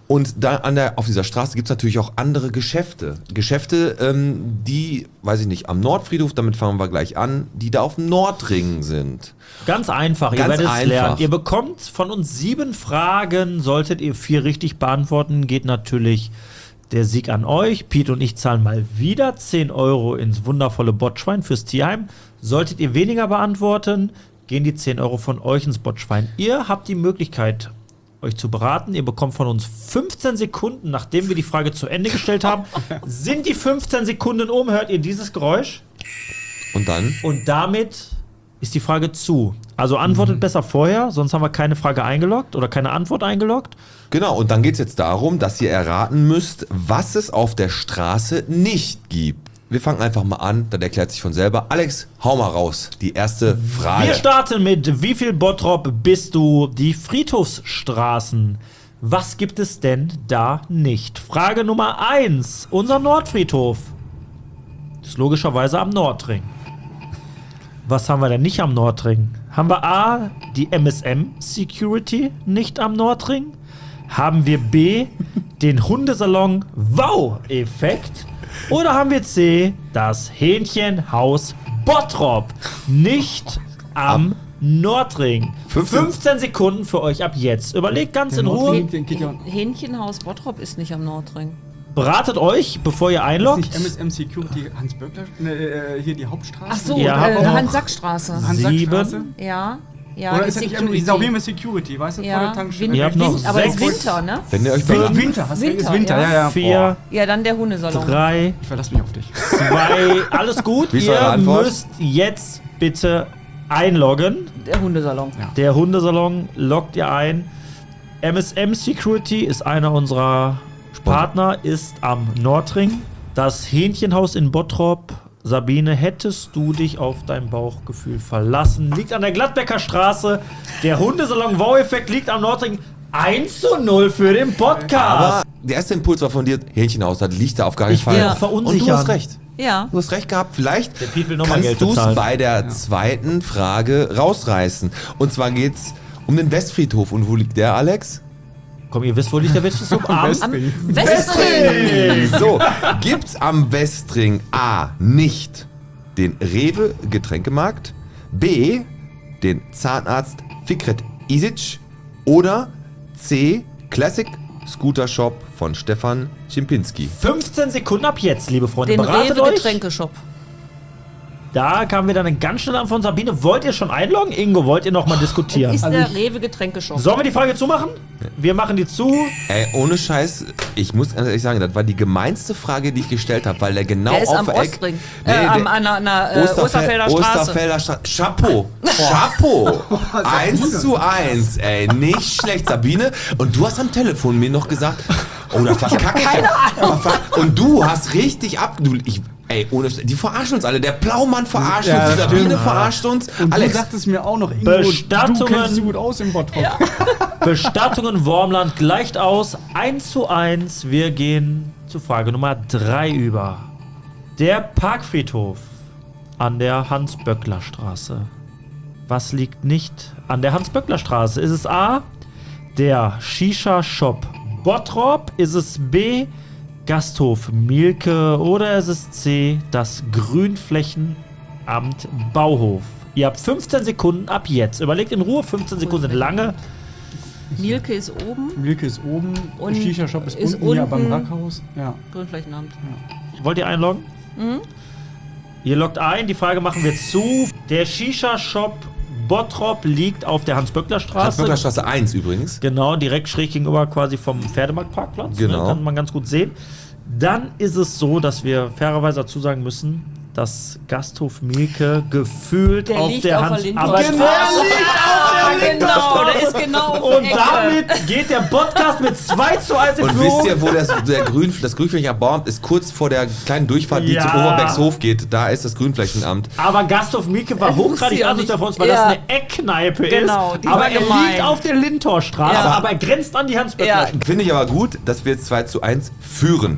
[SPEAKER 1] Und da auf dieser Straße gibt es natürlich auch andere Geschäfte. Geschäfte, die, weiß ich nicht, am Nordfriedhof, damit fangen wir gleich an, die da auf dem Nordring sind.
[SPEAKER 2] Ganz einfach, ihr
[SPEAKER 1] Ganz
[SPEAKER 2] werdet es
[SPEAKER 1] einfach.
[SPEAKER 2] lernen. Ihr bekommt von uns 7 Fragen. Solltet ihr 4 richtig beantworten, geht natürlich der Sieg an euch. Piet und ich zahlen mal wieder 10 Euro ins wundervolle Botschwein fürs Tierheim. Solltet ihr weniger beantworten, gehen die 10 Euro von euch ins Botschwein. Ihr habt die Möglichkeit, euch zu beraten. Ihr bekommt von uns 15 Sekunden, nachdem wir die Frage zu Ende gestellt haben. Sind die 15 Sekunden um, hört ihr dieses Geräusch?
[SPEAKER 1] Und dann?
[SPEAKER 2] Und damit ist die Frage zu. Also antwortet besser vorher, sonst haben wir keine Frage eingeloggt oder keine Antwort eingeloggt.
[SPEAKER 1] Genau, und dann geht es jetzt darum, dass ihr erraten müsst, was es auf der Straße nicht gibt. Wir fangen einfach mal an, das erklärt sich von selber. Alex, hau mal raus, die erste Frage.
[SPEAKER 2] Wir starten mit: Wie viel Bottrop bist du? Die Friedhofsstraßen. Was gibt es denn da nicht? Frage Nummer 1. Unser Nordfriedhof ist logischerweise am Nordring. Was haben wir denn nicht am Nordring? Haben wir A, die MSM Security nicht am Nordring? Haben wir B, den Hundesalon Wow-Effekt? Oder haben wir C, das Hähnchenhaus Bottrop nicht am Nordring? 15 Sekunden für euch ab jetzt. Überlegt ganz in Ruhe.
[SPEAKER 4] Hähnchenhaus Bottrop ist nicht am Nordring.
[SPEAKER 2] Beratet euch, bevor ihr
[SPEAKER 5] Ist
[SPEAKER 2] einloggt.
[SPEAKER 5] nicht MSM Security Hans-Böckler, hier die Hauptstraße?
[SPEAKER 4] Ach so,
[SPEAKER 2] Ja, aber noch
[SPEAKER 4] Hans-Sack-Straße.
[SPEAKER 5] Hans-Sack-Straße?
[SPEAKER 2] 7.
[SPEAKER 4] Ja,
[SPEAKER 5] Oder
[SPEAKER 4] die
[SPEAKER 5] ist das nicht, ist auf jeden Fall Security, weißt du, vor der Tankstelle?
[SPEAKER 2] Ihr habt noch
[SPEAKER 4] Aber es ist
[SPEAKER 2] 6,
[SPEAKER 4] Winter, ne?
[SPEAKER 1] Wenn ihr euch
[SPEAKER 5] Winter, hast du
[SPEAKER 4] Winter,
[SPEAKER 5] ist Winter,
[SPEAKER 4] ja.
[SPEAKER 5] ja.
[SPEAKER 2] 4,
[SPEAKER 4] Ja, dann der Hundesalon.
[SPEAKER 2] 3,
[SPEAKER 5] Ich verlasse mich auf dich.
[SPEAKER 2] 2, alles gut.
[SPEAKER 1] Wie ist eure
[SPEAKER 2] Ihr
[SPEAKER 1] Antwort?
[SPEAKER 2] müsst jetzt bitte einloggen.
[SPEAKER 4] Der Hundesalon.
[SPEAKER 2] Der Hundesalon loggt ihr ein. MSM Security ist einer unserer Partner, ist am Nordring. Das Hähnchenhaus in Bottrop. Sabine, hättest du dich auf dein Bauchgefühl verlassen? Liegt an der Gladbecker Straße. Der Hundesalon Wow-Effekt liegt am Nordring. 1:0 für den Podcast.
[SPEAKER 1] Aber der erste Impuls war von dir, Hähnchenhaus, das liegt da auf gar keinen
[SPEAKER 2] Ich will
[SPEAKER 1] Fall.
[SPEAKER 2] auch verunsichern.
[SPEAKER 1] Und du hast recht.
[SPEAKER 4] Ja.
[SPEAKER 1] Du hast recht gehabt. Vielleicht
[SPEAKER 2] Der Piet will noch mal Geld
[SPEAKER 1] kannst du es
[SPEAKER 2] bezahlen.
[SPEAKER 1] bei der zweiten Frage rausreißen. Und zwar geht's um den Westfriedhof. Und wo liegt der, Alex?
[SPEAKER 2] Komm, ihr wisst, wo liegt der Westfriedhof?
[SPEAKER 4] Am Westring.
[SPEAKER 1] So, gibt's am Westring A nicht den Rewe Getränkemarkt, B den Zahnarzt Fikret Isic oder C Classic Scooter Shop von Stefan Chimpinski?
[SPEAKER 2] 15 Sekunden ab jetzt, liebe Freunde.
[SPEAKER 4] Den
[SPEAKER 2] Beratet
[SPEAKER 4] Rewe
[SPEAKER 2] euch.
[SPEAKER 4] Getränkeshop.
[SPEAKER 2] Da kam wieder eine ganz schnelle Antwort von Sabine. Wollt ihr schon einloggen? Ingo, wollt ihr noch mal diskutieren?
[SPEAKER 4] Ist der Rewe Getränkeshop.
[SPEAKER 2] Sollen wir die Frage zumachen? Wir machen die zu.
[SPEAKER 1] Ey, ohne Scheiß, ich muss ganz ehrlich sagen, das war die gemeinste Frage, die ich gestellt habe, weil der genau
[SPEAKER 4] Der ist
[SPEAKER 1] auf
[SPEAKER 4] am
[SPEAKER 1] der Eck...
[SPEAKER 4] Ostring.
[SPEAKER 1] Nee,
[SPEAKER 4] An der Osterfelder Straße.
[SPEAKER 1] Osterfelder Straße. Chapeau. Chapeau. 1:1, ey. Nicht schlecht, Sabine. Und du hast am Telefon mir noch gesagt, oh, das verkackt. Keine Ahnung. Und du hast richtig ey, ohne, die verarschen uns alle. Der Plaumann verarscht uns, die Sabine verarscht uns.
[SPEAKER 5] Und
[SPEAKER 1] Alex,
[SPEAKER 5] du sagtest mir auch noch, Ingo,
[SPEAKER 2] Bestattungen.
[SPEAKER 5] du kennst dich gut aus im Bottrop.
[SPEAKER 2] Bestattungen Wormland gleicht aus. 1:1. Wir gehen zu Frage Nummer 3 über. Der Parkfriedhof an der Hans-Böckler-Straße. Was liegt nicht an der Hans-Böckler-Straße? Ist es A, der Shisha-Shop Bottrop? Ist es B, Gasthof Mielke? Oder ist es C, das Grünflächenamt Bauhof? Ihr habt 15 Sekunden ab jetzt. Überlegt in Ruhe, 15 Sekunden sind lange.
[SPEAKER 4] Mielke ist oben.
[SPEAKER 5] Milke ist oben,
[SPEAKER 4] Und
[SPEAKER 5] Shisha-Shop ist
[SPEAKER 4] ist
[SPEAKER 5] unten, hier
[SPEAKER 4] unten.
[SPEAKER 5] beim Rackhaus. Ja.
[SPEAKER 4] Grünflächenamt.
[SPEAKER 2] Wollt ihr einloggen? Ihr loggt ein, die Frage machen wir zu. Der Shisha-Shop Bottrop liegt auf der Hans-Böckler-Straße.
[SPEAKER 1] Hans-Böckler-Straße 1 übrigens.
[SPEAKER 2] Genau, direkt schräg gegenüber quasi vom Pferdemarktparkplatz.
[SPEAKER 1] Genau.
[SPEAKER 2] Ne, kann man ganz gut sehen. Dann ist es so, dass wir fairerweise dazu sagen müssen, dass Gasthof Mielke gefühlt
[SPEAKER 4] Der
[SPEAKER 2] auf
[SPEAKER 4] liegt
[SPEAKER 2] der
[SPEAKER 4] auf der
[SPEAKER 2] Hans...
[SPEAKER 4] Lindhorst
[SPEAKER 2] Aber
[SPEAKER 4] Straße. Genau, der ist genau auf der
[SPEAKER 2] und
[SPEAKER 4] Ecke.
[SPEAKER 2] damit geht der Podcast mit 2:1 in
[SPEAKER 1] Und
[SPEAKER 2] Führung.
[SPEAKER 1] wisst ihr, wo das Grünflächenamt Bauamt ist? Kurz vor der kleinen Durchfahrt, die
[SPEAKER 2] Ja.
[SPEAKER 1] zu Oberbeckshof geht. Da ist das Grünflächenamt.
[SPEAKER 2] Aber Gasthof Mielke war
[SPEAKER 4] wusste
[SPEAKER 2] hochgradig
[SPEAKER 4] ich auch
[SPEAKER 2] asozial
[SPEAKER 4] nicht.
[SPEAKER 2] für uns, weil
[SPEAKER 4] Ja.
[SPEAKER 2] das eine Eckkneipe
[SPEAKER 4] Genau,
[SPEAKER 2] ist.
[SPEAKER 4] die
[SPEAKER 2] Aber
[SPEAKER 4] war
[SPEAKER 2] er
[SPEAKER 4] gemein.
[SPEAKER 2] liegt auf der Lindhorststraße,
[SPEAKER 4] Ja.
[SPEAKER 2] aber er grenzt an die Hans-Böckler.
[SPEAKER 4] Ja.
[SPEAKER 1] Finde ich aber gut, dass wir jetzt 2:1 führen.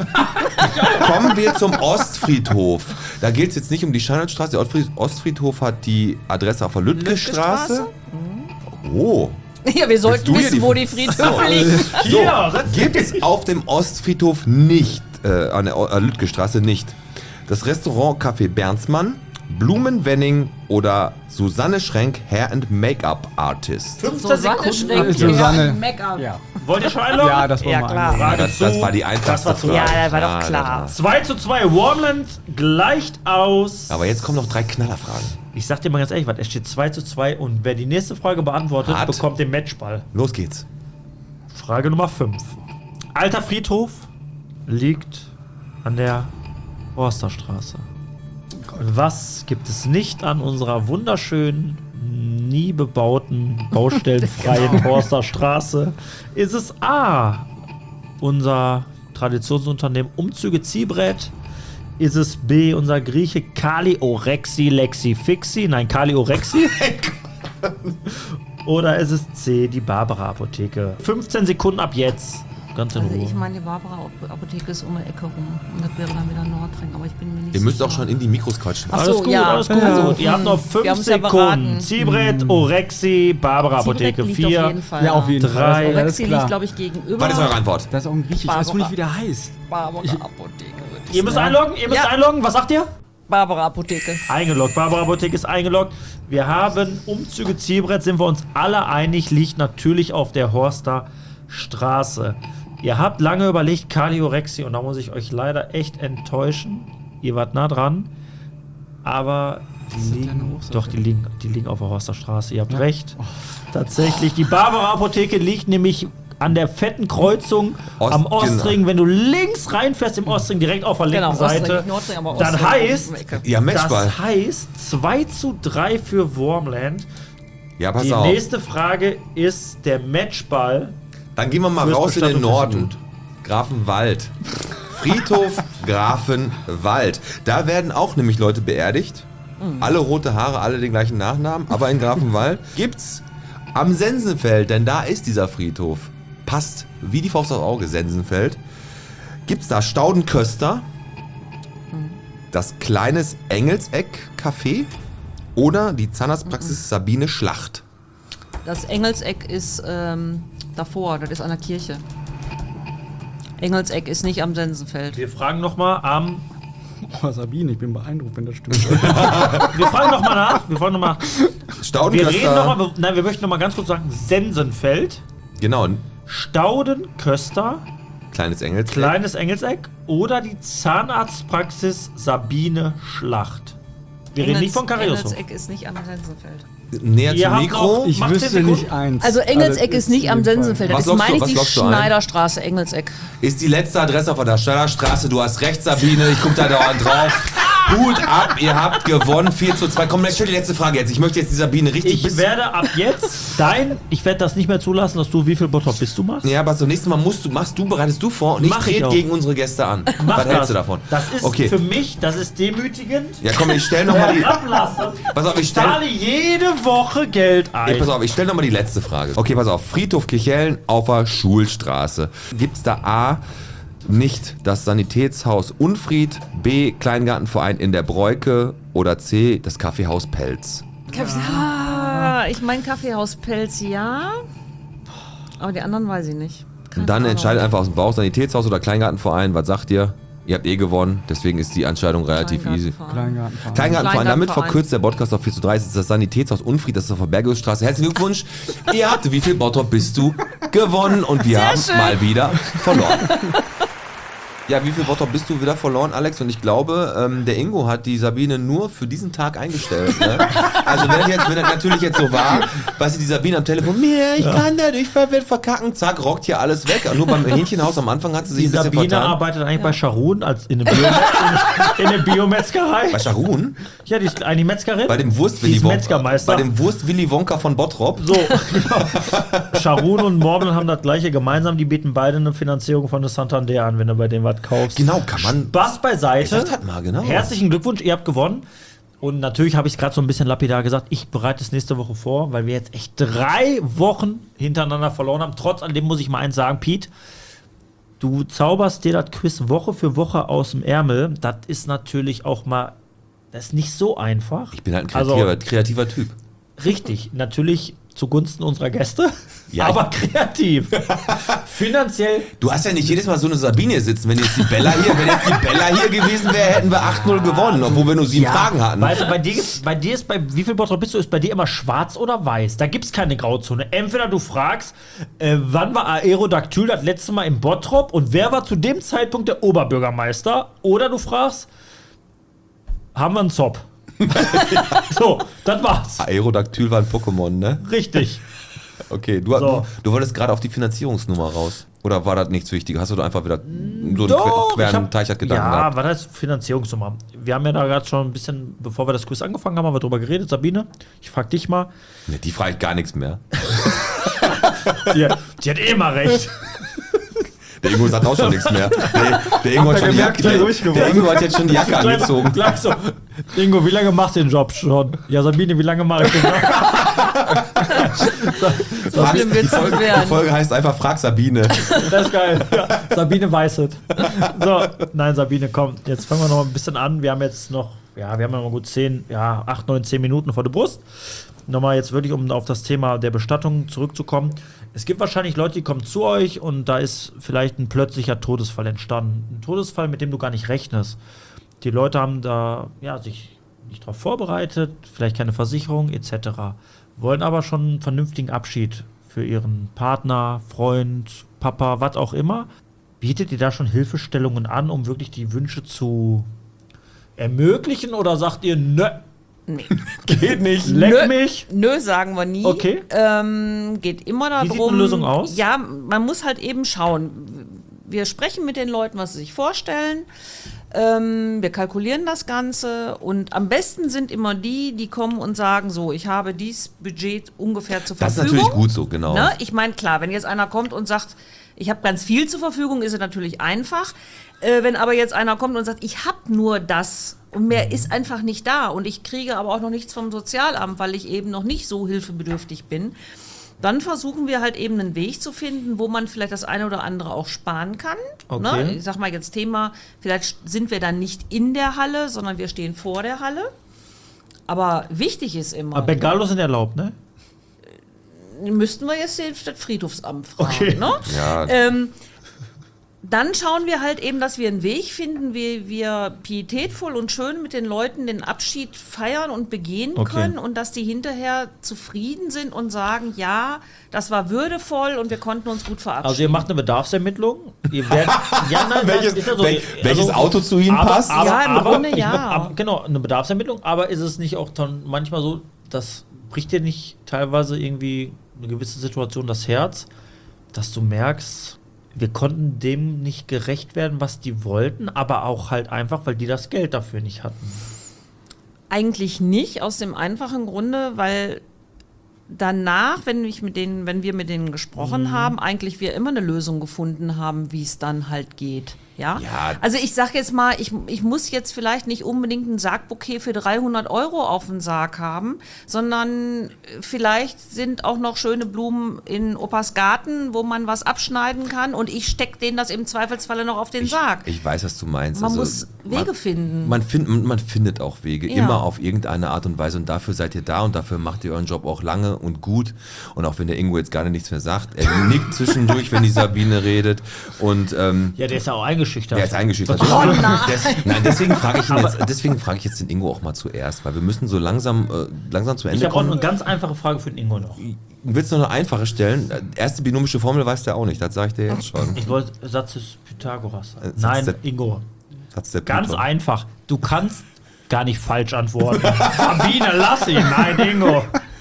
[SPEAKER 1] Kommen wir zum Ostfriedhof. Da geht es jetzt nicht um die Scheinheitsstraße. Der Ostfriedhof hat die Adresse auf der Lüttke-Straße. Oh,
[SPEAKER 4] Ja, wir sollten
[SPEAKER 1] du hier
[SPEAKER 4] wissen,
[SPEAKER 1] die-
[SPEAKER 4] wo die Friedhöfe liegen.
[SPEAKER 1] So, gibt es auf dem Ostfriedhof nicht, an der Lütgestraße nicht, das Restaurant Café Bernsmann, Blumenwenning oder Susanne Schrenk Hair and Make-up Artist?
[SPEAKER 2] 15 Sekunden.
[SPEAKER 4] Schrenk,
[SPEAKER 5] Susanne.
[SPEAKER 4] Make-up.
[SPEAKER 5] Ja,
[SPEAKER 2] Wollt ihr schon einloggen?
[SPEAKER 5] ja, das war
[SPEAKER 4] Ja,
[SPEAKER 5] mal
[SPEAKER 4] klar.
[SPEAKER 5] eine.
[SPEAKER 2] Frage
[SPEAKER 1] Das war die einfachste
[SPEAKER 2] das war
[SPEAKER 1] Frage.
[SPEAKER 4] Ja, das war doch klar.
[SPEAKER 2] 2:2. Warmland gleicht aus.
[SPEAKER 1] Aber jetzt kommen noch 3 Knallerfragen.
[SPEAKER 2] Ich sag dir mal ganz ehrlich, was, es steht 2:2 und wer die nächste Frage beantwortet,
[SPEAKER 1] Hat.
[SPEAKER 2] bekommt den Matchball.
[SPEAKER 1] Los geht's.
[SPEAKER 2] Frage Nummer 5. Alter Friedhof liegt an der Horsterstraße. Was gibt es nicht an unserer wunderschönen, nie bebauten, baustellenfreien Horsterstraße? Ist es A, unser Traditionsunternehmen Umzüge Ziehbrett? Ist es B, unser Grieche Kali Orexi Lexi Fixi? Nein, Kali Orexi. Oder ist es C, die Barbara Apotheke? 15 Sekunden ab jetzt. Ganz in
[SPEAKER 4] Also
[SPEAKER 2] Ruhe.
[SPEAKER 4] ich meine, die Barbara-Apotheke ist um die Ecke rum. Und das wäre dann wieder Nordring, aber ich bin mir nicht
[SPEAKER 1] Ihr müsst
[SPEAKER 4] sicher.
[SPEAKER 1] auch schon in die Mikros quatschen.
[SPEAKER 4] Ach
[SPEAKER 2] Alles
[SPEAKER 4] so,
[SPEAKER 2] gut,
[SPEAKER 4] ja.
[SPEAKER 2] alles gut.
[SPEAKER 4] Also,
[SPEAKER 2] Ihr habt noch
[SPEAKER 4] wir
[SPEAKER 2] 5
[SPEAKER 4] haben's ja
[SPEAKER 2] Sekunden.
[SPEAKER 4] beraten.
[SPEAKER 2] Ziehbrett, Orexi, Barbara Apotheke
[SPEAKER 4] Ziebrecht liegt
[SPEAKER 2] 4.
[SPEAKER 4] auf jeden Fall.
[SPEAKER 5] Ja, auf jeden Fall.
[SPEAKER 2] Drei.
[SPEAKER 5] Das ist
[SPEAKER 4] Orexi liegt,
[SPEAKER 5] klar.
[SPEAKER 4] glaube ich, gegenüber.
[SPEAKER 1] Was ist eure Antwort?
[SPEAKER 5] Das ist auch ein Griechisch. Ich weiß wohl nicht, wie der heißt.
[SPEAKER 4] Barbara-Apotheke.
[SPEAKER 2] Ihr müsst einloggen,
[SPEAKER 4] Ja.
[SPEAKER 2] einloggen. Was sagt ihr?
[SPEAKER 4] Barbara-Apotheke.
[SPEAKER 2] Eingeloggt. Barbara Apotheke ist eingeloggt. Wir haben Umzüge Zielbrett, sind wir uns alle einig, liegt natürlich auf der Horster Straße. Ihr habt lange überlegt, Kaliorexi, und da muss ich euch leider echt enttäuschen. Ihr wart nah dran, aber die liegen, doch, die liegen auf der Horster Straße. Ihr habt recht. Tatsächlich, die Barbara Apotheke liegt nämlich an der fetten Kreuzung am Ostring. Wenn du links reinfährst im Ostring, direkt auf der linken Seite,
[SPEAKER 4] Ostring, nicht Nordring, aber
[SPEAKER 2] dann
[SPEAKER 4] Ostring.
[SPEAKER 2] heißt,
[SPEAKER 1] Ja, Matchball.
[SPEAKER 2] das heißt 2:3 für Wormland.
[SPEAKER 1] Ja, pass
[SPEAKER 2] Die
[SPEAKER 1] auf.
[SPEAKER 2] nächste Frage ist der Matchball.
[SPEAKER 1] Dann gehen wir mal
[SPEAKER 2] Fürs
[SPEAKER 1] raus in den Norden.
[SPEAKER 2] Bestattungsinstitut.
[SPEAKER 1] Grafenwald. Friedhof Grafenwald. Da werden auch nämlich Leute beerdigt. Alle rote Haare, alle den gleichen Nachnamen. Aber in Grafenwald gibt's am Sensenfeld, denn da ist dieser Friedhof. Passt wie die Faust aufs Auge, Sensenfeld. Gibt's da Staudenköster, das kleines Engelseck-Café oder die Zahnarztpraxis Sabine Schlacht.
[SPEAKER 4] Das Engelseck ist davor, das ist an der Kirche. Engelseck ist nicht am Sensenfeld.
[SPEAKER 2] Wir fragen nochmal am.
[SPEAKER 5] Oh, Sabine, ich bin beeindruckt, wenn das stimmt.
[SPEAKER 2] Wir fragen nochmal nach. Wir reden nochmal.
[SPEAKER 1] Staudenköster.
[SPEAKER 2] Wir möchten nochmal ganz kurz sagen: Sensenfeld,
[SPEAKER 1] Genau,
[SPEAKER 2] Staudenköster,
[SPEAKER 1] kleines Engelseck.
[SPEAKER 2] kleines Engelseck oder die Zahnarztpraxis Sabine Schlacht. Wir reden nicht von Karius.
[SPEAKER 4] Engelseck ist nicht am Sensenfeld.
[SPEAKER 1] Näher
[SPEAKER 2] Ihr
[SPEAKER 1] zum
[SPEAKER 2] habt
[SPEAKER 1] Mikro.
[SPEAKER 2] noch-
[SPEAKER 5] Ich
[SPEAKER 2] Macht 10
[SPEAKER 5] wüsste
[SPEAKER 2] Sekunden?
[SPEAKER 5] nicht eins.
[SPEAKER 4] Also Engelseck ist nicht am
[SPEAKER 5] in dem Fall.
[SPEAKER 4] Sensenfeld. Das
[SPEAKER 1] Was
[SPEAKER 4] ist,
[SPEAKER 1] lockst
[SPEAKER 4] meine
[SPEAKER 1] du-
[SPEAKER 4] ich,
[SPEAKER 1] was
[SPEAKER 4] die
[SPEAKER 1] lockst du ein?
[SPEAKER 4] Schneiderstraße, Engelseck.
[SPEAKER 1] Ist die letzte Adresse auf der Stadlerstraße. Du hast recht, Sabine. Ich guck da dauernd drauf. Hut ab, ihr habt gewonnen. 4:2. Komm, stell die letzte Frage jetzt. Ich möchte jetzt die Sabine richtig
[SPEAKER 2] Ich werde ab jetzt ich werde das nicht mehr zulassen, dass du wie viel Bottrop bist du machst.
[SPEAKER 1] Ja, aber so nächstes Mal bereitest du vor und ich
[SPEAKER 2] Mach ich
[SPEAKER 1] trete
[SPEAKER 2] auch.
[SPEAKER 1] gegen unsere Gäste an.
[SPEAKER 2] Mach
[SPEAKER 1] Was hältst du davon?
[SPEAKER 2] Das ist
[SPEAKER 1] Okay.
[SPEAKER 2] für mich, das ist demütigend.
[SPEAKER 1] Ja, komm, ich stell nochmal die.
[SPEAKER 2] Ablassen.
[SPEAKER 1] Pass auf, ich
[SPEAKER 2] Zahle jede Woche Geld ein.
[SPEAKER 1] Pass auf, ich stelle nochmal die letzte Frage. Okay, pass auf. Friedhof Kirchhellen auf der Schulstraße. Gibt's da A, nicht das Sanitätshaus Unfried, B, Kleingartenverein in der Breuke oder C, das Kaffeehaus Pelz?
[SPEAKER 4] Ich meine Kaffeehaus Pelz, ja. Aber die anderen weiß ich nicht. Keine
[SPEAKER 1] Und dann
[SPEAKER 4] Ahnung.
[SPEAKER 1] entscheidet einfach aus dem Bauch, Sanitätshaus oder Kleingartenverein. Was sagt ihr? Ihr habt gewonnen, deswegen ist die Entscheidung relativ easy.
[SPEAKER 4] Kleingartenverein.
[SPEAKER 1] Kleingartenverein, damit
[SPEAKER 4] Kleingartenverein.
[SPEAKER 1] verkürzt der Podcast auf 4:3. Das ist das Sanitätshaus Unfried, das ist auf der Bergungsstraße. Herzlichen Glückwunsch. Ihr habt, wie viel Bottrop bist du, gewonnen und wir haben
[SPEAKER 4] schön.
[SPEAKER 1] mal wieder verloren. Ja, wie viel Bottrop bist du wieder verloren, Alex? Und ich glaube, der Ingo hat die Sabine nur für diesen Tag eingestellt. Ne? Also wenn das natürlich jetzt so war, weißt du, die Sabine am Telefon, ich kann dadurch verkacken, zack, rockt hier alles weg. Nur beim Hähnchenhaus am Anfang hat sie sich
[SPEAKER 2] Die
[SPEAKER 1] ein bisschen
[SPEAKER 2] Sabine
[SPEAKER 1] vertan.
[SPEAKER 2] arbeitet eigentlich bei Charun als in der Biometzgerei.
[SPEAKER 1] Bei Charun?
[SPEAKER 2] Ja, die ist eigentlich Metzgerin.
[SPEAKER 1] Bei dem
[SPEAKER 2] Die
[SPEAKER 1] Wurst-Willi
[SPEAKER 2] ist
[SPEAKER 1] Wonka.
[SPEAKER 2] Metzgermeister.
[SPEAKER 1] Bei dem Wurst-Willi Wonka von Bottrop.
[SPEAKER 2] So, genau. Charun und Morgan haben das gleiche gemeinsam. Die bieten beide eine Finanzierung von der Santander an, wenn du bei denen was kaufst.
[SPEAKER 1] Genau, kann man.
[SPEAKER 2] Spaß beiseite.
[SPEAKER 1] Ich sag das mal, genau.
[SPEAKER 2] Herzlichen Glückwunsch, ihr habt gewonnen. Und natürlich habe ich es gerade so ein bisschen lapidar gesagt, ich bereite es nächste Woche vor, weil wir jetzt echt 3 Wochen hintereinander verloren haben. Trotz alledem muss ich mal eins sagen, Piet, du zauberst dir das Quiz Woche für Woche aus dem Ärmel. Das ist natürlich auch mal, das ist nicht so einfach.
[SPEAKER 1] Ich bin halt ein
[SPEAKER 2] Also,
[SPEAKER 1] kreativer Typ.
[SPEAKER 2] richtig, natürlich zugunsten unserer Gäste,
[SPEAKER 1] Ja,
[SPEAKER 2] aber kreativ. Finanziell.
[SPEAKER 1] Du hast ja nicht jedes Mal so eine Sabine sitzen. Wenn jetzt die Bella hier gewesen wäre, hätten wir 8-0 gewonnen, obwohl wir nur 7 Fragen hatten.
[SPEAKER 2] Weißt du, bei dir ist wie viel Bottrop bist du? Ist bei dir immer schwarz oder weiß? Da gibt es keine Grauzone. Entweder du fragst, wann war Aerodactyl das letzte Mal im Bottrop und wer war zu dem Zeitpunkt der Oberbürgermeister? Oder du fragst, haben wir einen Zop? So, das war's.
[SPEAKER 1] Aerodactyl war ein Pokémon, ne?
[SPEAKER 2] Richtig.
[SPEAKER 1] Okay, du wolltest gerade auf die Finanzierungsnummer raus. Oder war das nichts Wichtiges? Hast du da einfach wieder so einen queren Teichert-Gedanken gehabt?
[SPEAKER 2] Ja, was heißt Finanzierungsnummer? Wir haben ja da gerade schon ein bisschen, bevor wir das Quiz angefangen haben, wir drüber geredet. Sabine, ich frag dich mal.
[SPEAKER 1] Ne, die frage ich gar nichts mehr.
[SPEAKER 2] Die hat eh mal recht.
[SPEAKER 1] Der Ingo sagt auch schon nichts mehr. Der Ingo hat schon die Jacke, der Ingo hat jetzt schon die Jacke angezogen.
[SPEAKER 2] Gleich so. Ingo, wie lange machst du den Job schon? Ja, Sabine, wie lange mache ich den Job?
[SPEAKER 1] Die Folge heißt einfach Frag Sabine.
[SPEAKER 2] Das ist geil. Ja, Sabine weiß es. So, nein, Sabine, komm, jetzt fangen wir noch ein bisschen an. Wir haben jetzt noch, wir haben ja mal gut 8, 9, 10 Minuten vor der Brust. Nochmal jetzt wirklich, um auf das Thema der Bestattung zurückzukommen. Es gibt wahrscheinlich Leute, die kommen zu euch und da ist vielleicht ein plötzlicher Todesfall entstanden. Ein Todesfall, mit dem du gar nicht rechnest. Die Leute haben da sich nicht darauf vorbereitet, vielleicht keine Versicherung etc. Wollen aber schon einen vernünftigen Abschied für ihren Partner, Freund, Papa, was auch immer. Bietet ihr da schon Hilfestellungen an, um wirklich die Wünsche zu ermöglichen oder sagt ihr, nö?
[SPEAKER 4] Nee.
[SPEAKER 1] Geht nicht.
[SPEAKER 2] Leck mich.
[SPEAKER 4] Nö, sagen wir nie.
[SPEAKER 2] Okay.
[SPEAKER 4] Geht immer darum.
[SPEAKER 2] Wie sieht eine Lösung aus?
[SPEAKER 4] Ja, man muss halt eben schauen. Wir sprechen mit den Leuten, was sie sich vorstellen. Wir kalkulieren das Ganze. Und am besten sind immer die kommen und sagen, so, ich habe dieses Budget ungefähr zur Verfügung.
[SPEAKER 1] Das ist natürlich gut so, genau.
[SPEAKER 4] Ne? Ich meine, klar, wenn jetzt einer kommt und sagt, ich habe ganz viel zur Verfügung, ist es natürlich einfach. Wenn aber jetzt einer kommt und sagt, ich habe nur das und mehr ist einfach nicht da und ich kriege aber auch noch nichts vom Sozialamt, weil ich eben noch nicht so hilfebedürftig bin, dann versuchen wir halt eben einen Weg zu finden, wo man vielleicht das eine oder andere auch sparen kann.
[SPEAKER 2] Okay.
[SPEAKER 4] Ne? Ich sag mal jetzt Thema, vielleicht sind wir dann nicht in der Halle, sondern wir stehen vor der Halle. Aber wichtig ist immer...
[SPEAKER 2] Aber Bengalos sind erlaubt, ne?
[SPEAKER 4] Müssten wir jetzt das Friedhofsamt fragen.
[SPEAKER 2] Okay.
[SPEAKER 4] Ne?
[SPEAKER 1] Ja.
[SPEAKER 4] Dann schauen wir halt eben, dass wir einen Weg finden, wie wir pietätvoll und schön mit den Leuten den Abschied feiern und begehen können und dass die hinterher zufrieden sind und sagen, ja, das war würdevoll und wir konnten uns gut verabschieden.
[SPEAKER 2] Also ihr macht eine Bedarfsermittlung. Ihr werdet, ja, nein,
[SPEAKER 1] welches Auto zu Ihnen passt?
[SPEAKER 4] Ja, im Grunde ja.
[SPEAKER 2] Genau, eine Bedarfsermittlung. Aber ist es nicht auch dann manchmal so, das bricht dir nicht teilweise irgendwie eine gewisse Situation das Herz, dass du merkst, wir konnten dem nicht gerecht werden, was die wollten, aber auch halt einfach, weil die das Geld dafür nicht hatten.
[SPEAKER 4] Eigentlich nicht, aus dem einfachen Grunde, weil danach, wenn wir mit denen gesprochen haben, eigentlich wir immer eine Lösung gefunden haben, wie es dann halt geht. Ja? Also ich sag jetzt mal, ich muss jetzt vielleicht nicht unbedingt ein Sargbouquet für 300 € auf den Sarg haben, sondern vielleicht sind auch noch schöne Blumen in Opas Garten, wo man was abschneiden kann und ich stecke denen das im Zweifelsfalle noch auf den Sarg.
[SPEAKER 1] Ich weiß, was du meinst.
[SPEAKER 4] Man muss Wege finden.
[SPEAKER 1] Man findet auch Wege, immer auf irgendeine Art und Weise und dafür seid ihr da und dafür macht ihr euren Job auch lange und gut und auch wenn der Ingo jetzt gerade nichts mehr sagt, er nickt zwischendurch, wenn die Sabine redet und
[SPEAKER 2] ja, der ist ja auch eingeschüchtert.
[SPEAKER 1] Der ist eingeschüchtert. Deswegen frage ich jetzt den Ingo auch mal zuerst, weil wir müssen so langsam zum Ende kommen.
[SPEAKER 2] Ich habe auch eine ganz einfache Frage für den Ingo noch.
[SPEAKER 1] Willst du noch eine einfache stellen? Erste binomische Formel weiß der auch nicht, das sage ich dir jetzt schon.
[SPEAKER 2] Ich wollte Satz des Pythagoras. Nein, Ingo.
[SPEAKER 1] Satz der
[SPEAKER 2] Ganz
[SPEAKER 1] Python.
[SPEAKER 2] einfach. Du kannst gar nicht falsch antworten. Sabine, lass ihn. Nein, Ingo.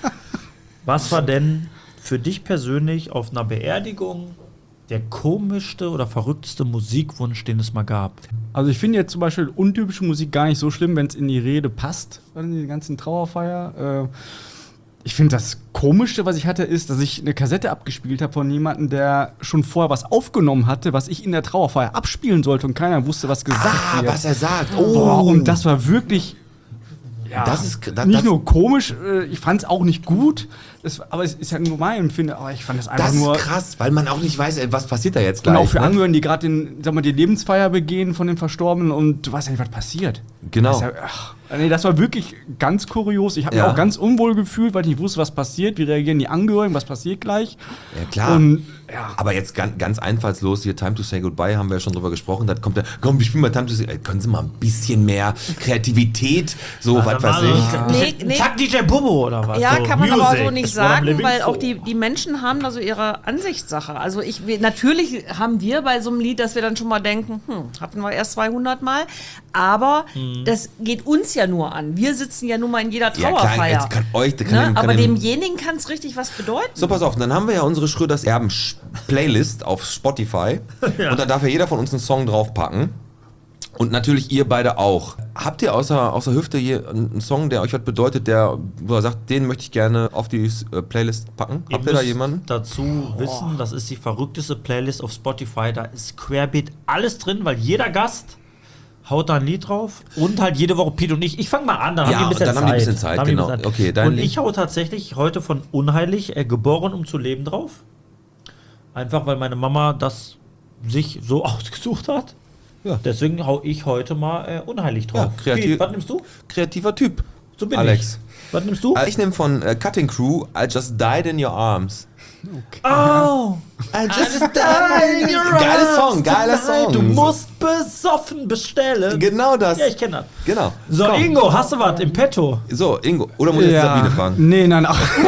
[SPEAKER 2] Was war denn für dich persönlich auf einer Beerdigung der komischste oder verrückteste Musikwunsch, den es mal gab?
[SPEAKER 5] Also ich finde jetzt zum Beispiel untypische Musik gar nicht so schlimm, wenn es in die Rede passt, in die ganzen Trauerfeier. Ich finde, das Komischste, was ich hatte, ist, dass ich eine Kassette abgespielt habe von jemandem, der schon vorher was aufgenommen hatte, was ich in der Trauerfeier abspielen sollte und keiner wusste, was gesagt wird.
[SPEAKER 1] Was er sagt.
[SPEAKER 5] Boah, und das war wirklich
[SPEAKER 1] das ist
[SPEAKER 5] nicht nur komisch, ich fand es auch nicht gut. Aber es ist ja nur mein Empfinden, aber ich fand das einfach
[SPEAKER 1] Das
[SPEAKER 5] nur...
[SPEAKER 1] ist krass, weil man auch nicht weiß, was passiert da jetzt
[SPEAKER 5] Und
[SPEAKER 1] gleich.
[SPEAKER 5] auch für
[SPEAKER 1] ne?
[SPEAKER 5] Angehörigen, die gerade die Lebensfeier begehen von den Verstorbenen und du weißt ja nicht, was passiert.
[SPEAKER 1] Genau.
[SPEAKER 5] Das, das war wirklich ganz kurios. Ich habe mich auch ganz unwohl gefühlt, weil ich nicht wusste, was passiert, wie reagieren die Angehörigen, was passiert gleich.
[SPEAKER 1] Ja, klar.
[SPEAKER 5] Und,
[SPEAKER 1] Aber jetzt ganz einfallslos, hier Time to Say Goodbye, haben wir ja schon drüber gesprochen. Da kommt komm, wir spielen mal Time to Say. Können Sie mal ein bisschen mehr Kreativität, so, was weiß ich.
[SPEAKER 4] Nee.
[SPEAKER 2] Zack, DJ Bobo oder was?
[SPEAKER 4] Ja,
[SPEAKER 2] so
[SPEAKER 4] kann man aber
[SPEAKER 2] Music,
[SPEAKER 4] so nicht
[SPEAKER 2] it's what I'm
[SPEAKER 4] sagen,
[SPEAKER 2] living
[SPEAKER 4] weil auch
[SPEAKER 2] for.
[SPEAKER 4] die Menschen haben da so ihre Ansichtssache. Also natürlich haben wir bei so einem Lied, dass wir dann schon mal denken, hatten wir erst 200 Mal, aber das geht uns ja nur an. Wir sitzen ja nun mal in jeder
[SPEAKER 1] Ja,
[SPEAKER 4] Trauerfeier.
[SPEAKER 1] klar, jetzt kann euch,
[SPEAKER 4] aber demjenigen kann es richtig was bedeuten.
[SPEAKER 1] So, pass auf, dann haben wir ja unsere Schröders Erben Playlist auf Spotify und da darf ja jeder von uns einen Song draufpacken. Und natürlich ihr beide auch. Habt ihr außer Hüfte hier einen Song, der euch was bedeutet, wo ihr sagt, den möchte ich gerne auf die Playlist packen? Habt ihr da
[SPEAKER 2] müsst
[SPEAKER 1] jemanden?
[SPEAKER 2] dazu wissen, das ist die verrückteste Playlist auf Spotify. Da ist querbeet alles drin, weil jeder Gast haut da ein Lied drauf und halt jede Woche Pete und ich. Ich fange mal an, dann haben die ein bisschen Zeit.
[SPEAKER 1] Dann haben die ein bisschen Zeit, genau. Okay, dein
[SPEAKER 2] und
[SPEAKER 1] Lied.
[SPEAKER 2] ich hau tatsächlich heute von Unheilig, geboren um zu leben drauf. Einfach, weil meine Mama das sich so ausgesucht hat.
[SPEAKER 1] Ja.
[SPEAKER 2] Deswegen hau ich heute mal Unheilig drauf.
[SPEAKER 1] Ja, kreativ.
[SPEAKER 2] Pete, was nimmst du?
[SPEAKER 1] Kreativer Typ.
[SPEAKER 2] So bin
[SPEAKER 1] Alex.
[SPEAKER 2] ich. Was nimmst du?
[SPEAKER 1] Ich nehme von Cutting Crew, I Just Died in Your Arms.
[SPEAKER 2] Oh!
[SPEAKER 1] I just died in your arms. Geiler Song.
[SPEAKER 2] Du musst besoffen bestellen.
[SPEAKER 1] Genau das.
[SPEAKER 2] Ja, ich kenne das.
[SPEAKER 1] Genau.
[SPEAKER 2] So,
[SPEAKER 1] Komm.
[SPEAKER 2] Ingo, hast du was im Petto?
[SPEAKER 1] So, Ingo. Oder muss ich jetzt Sabine fragen?
[SPEAKER 5] Nee, nein,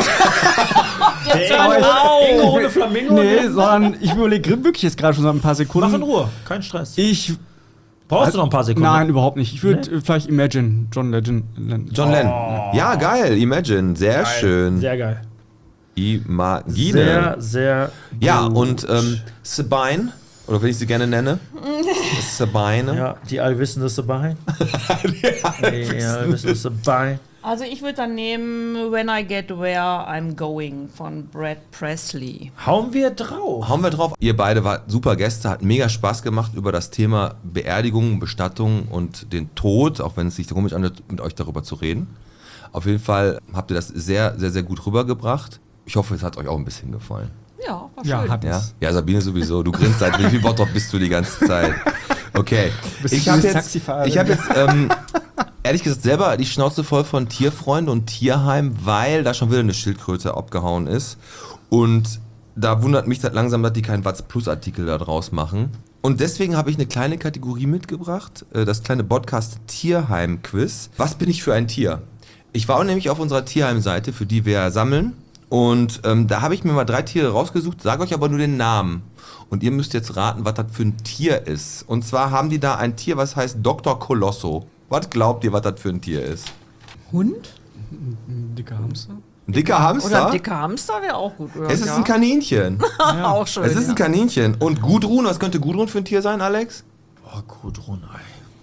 [SPEAKER 2] Ingo ohne Flamingo?
[SPEAKER 5] nee, sondern ich überlege wirklich jetzt gerade schon seit ein paar Sekunden.
[SPEAKER 2] Mach in Ruhe, kein Stress.
[SPEAKER 5] Brauchst
[SPEAKER 2] du noch ein paar Sekunden?
[SPEAKER 5] Nein, überhaupt nicht. Ich würde vielleicht Imagine, John Legend.
[SPEAKER 1] John Lennon. Ja, geil. Imagine. Sehr schön.
[SPEAKER 2] Sehr geil.
[SPEAKER 1] Imagine.
[SPEAKER 2] Sehr, sehr
[SPEAKER 1] Ja,
[SPEAKER 2] gut.
[SPEAKER 1] und Sabine, oder wenn ich sie gerne nenne. Sabine.
[SPEAKER 2] Ja, die allwissende Sabine. Die allwissende Sabine.
[SPEAKER 4] Also ich würde dann nehmen When I Get Where I'm Going von Brad Presley.
[SPEAKER 2] Hauen wir drauf.
[SPEAKER 1] Hauen wir drauf. Ihr beide wart super Gäste, hat mega Spaß gemacht über das Thema Beerdigung, Bestattung und den Tod, auch wenn es sich komisch anhört, mit euch darüber zu reden. Auf jeden Fall habt ihr das sehr, sehr, sehr gut rübergebracht. Ich hoffe, es hat euch auch ein bisschen gefallen.
[SPEAKER 4] Ja, war
[SPEAKER 5] Ja,
[SPEAKER 4] schön.
[SPEAKER 5] hat
[SPEAKER 1] Ja,
[SPEAKER 5] es.
[SPEAKER 1] ja, Sabine sowieso. Du grinst seit wie viel Bottrop bist du die ganze Zeit? Okay. Ich habe jetzt, ehrlich gesagt selber die Schnauze voll von Tierfreunde und Tierheim, weil da schon wieder eine Schildkröte abgehauen ist. Und da wundert mich das langsam, dass die keinen Watz Plus Artikel da draus machen. Und deswegen habe ich eine kleine Kategorie mitgebracht, das kleine Podcast Tierheim Quiz. Was bin ich für ein Tier? Ich war nämlich auf unserer Tierheim-Seite, für die wir sammeln. Und da habe ich mir mal 3 Tiere rausgesucht, sage euch aber nur den Namen. Und ihr müsst jetzt raten, was das für ein Tier ist. Und zwar haben die da ein Tier, was heißt Dr. Colosso. Was glaubt ihr, was das für ein Tier ist?
[SPEAKER 4] Hund?
[SPEAKER 5] Ein dicker Hamster?
[SPEAKER 1] Ein dicker Hamster?
[SPEAKER 4] Oder ein dicker Hamster wäre auch gut.
[SPEAKER 1] Es ist ein Kaninchen.
[SPEAKER 4] Auch schön.
[SPEAKER 1] Es ist ein Kaninchen. Und Gudrun, was könnte Gudrun für ein Tier sein, Alex?
[SPEAKER 2] Oh, Gudrun, ey.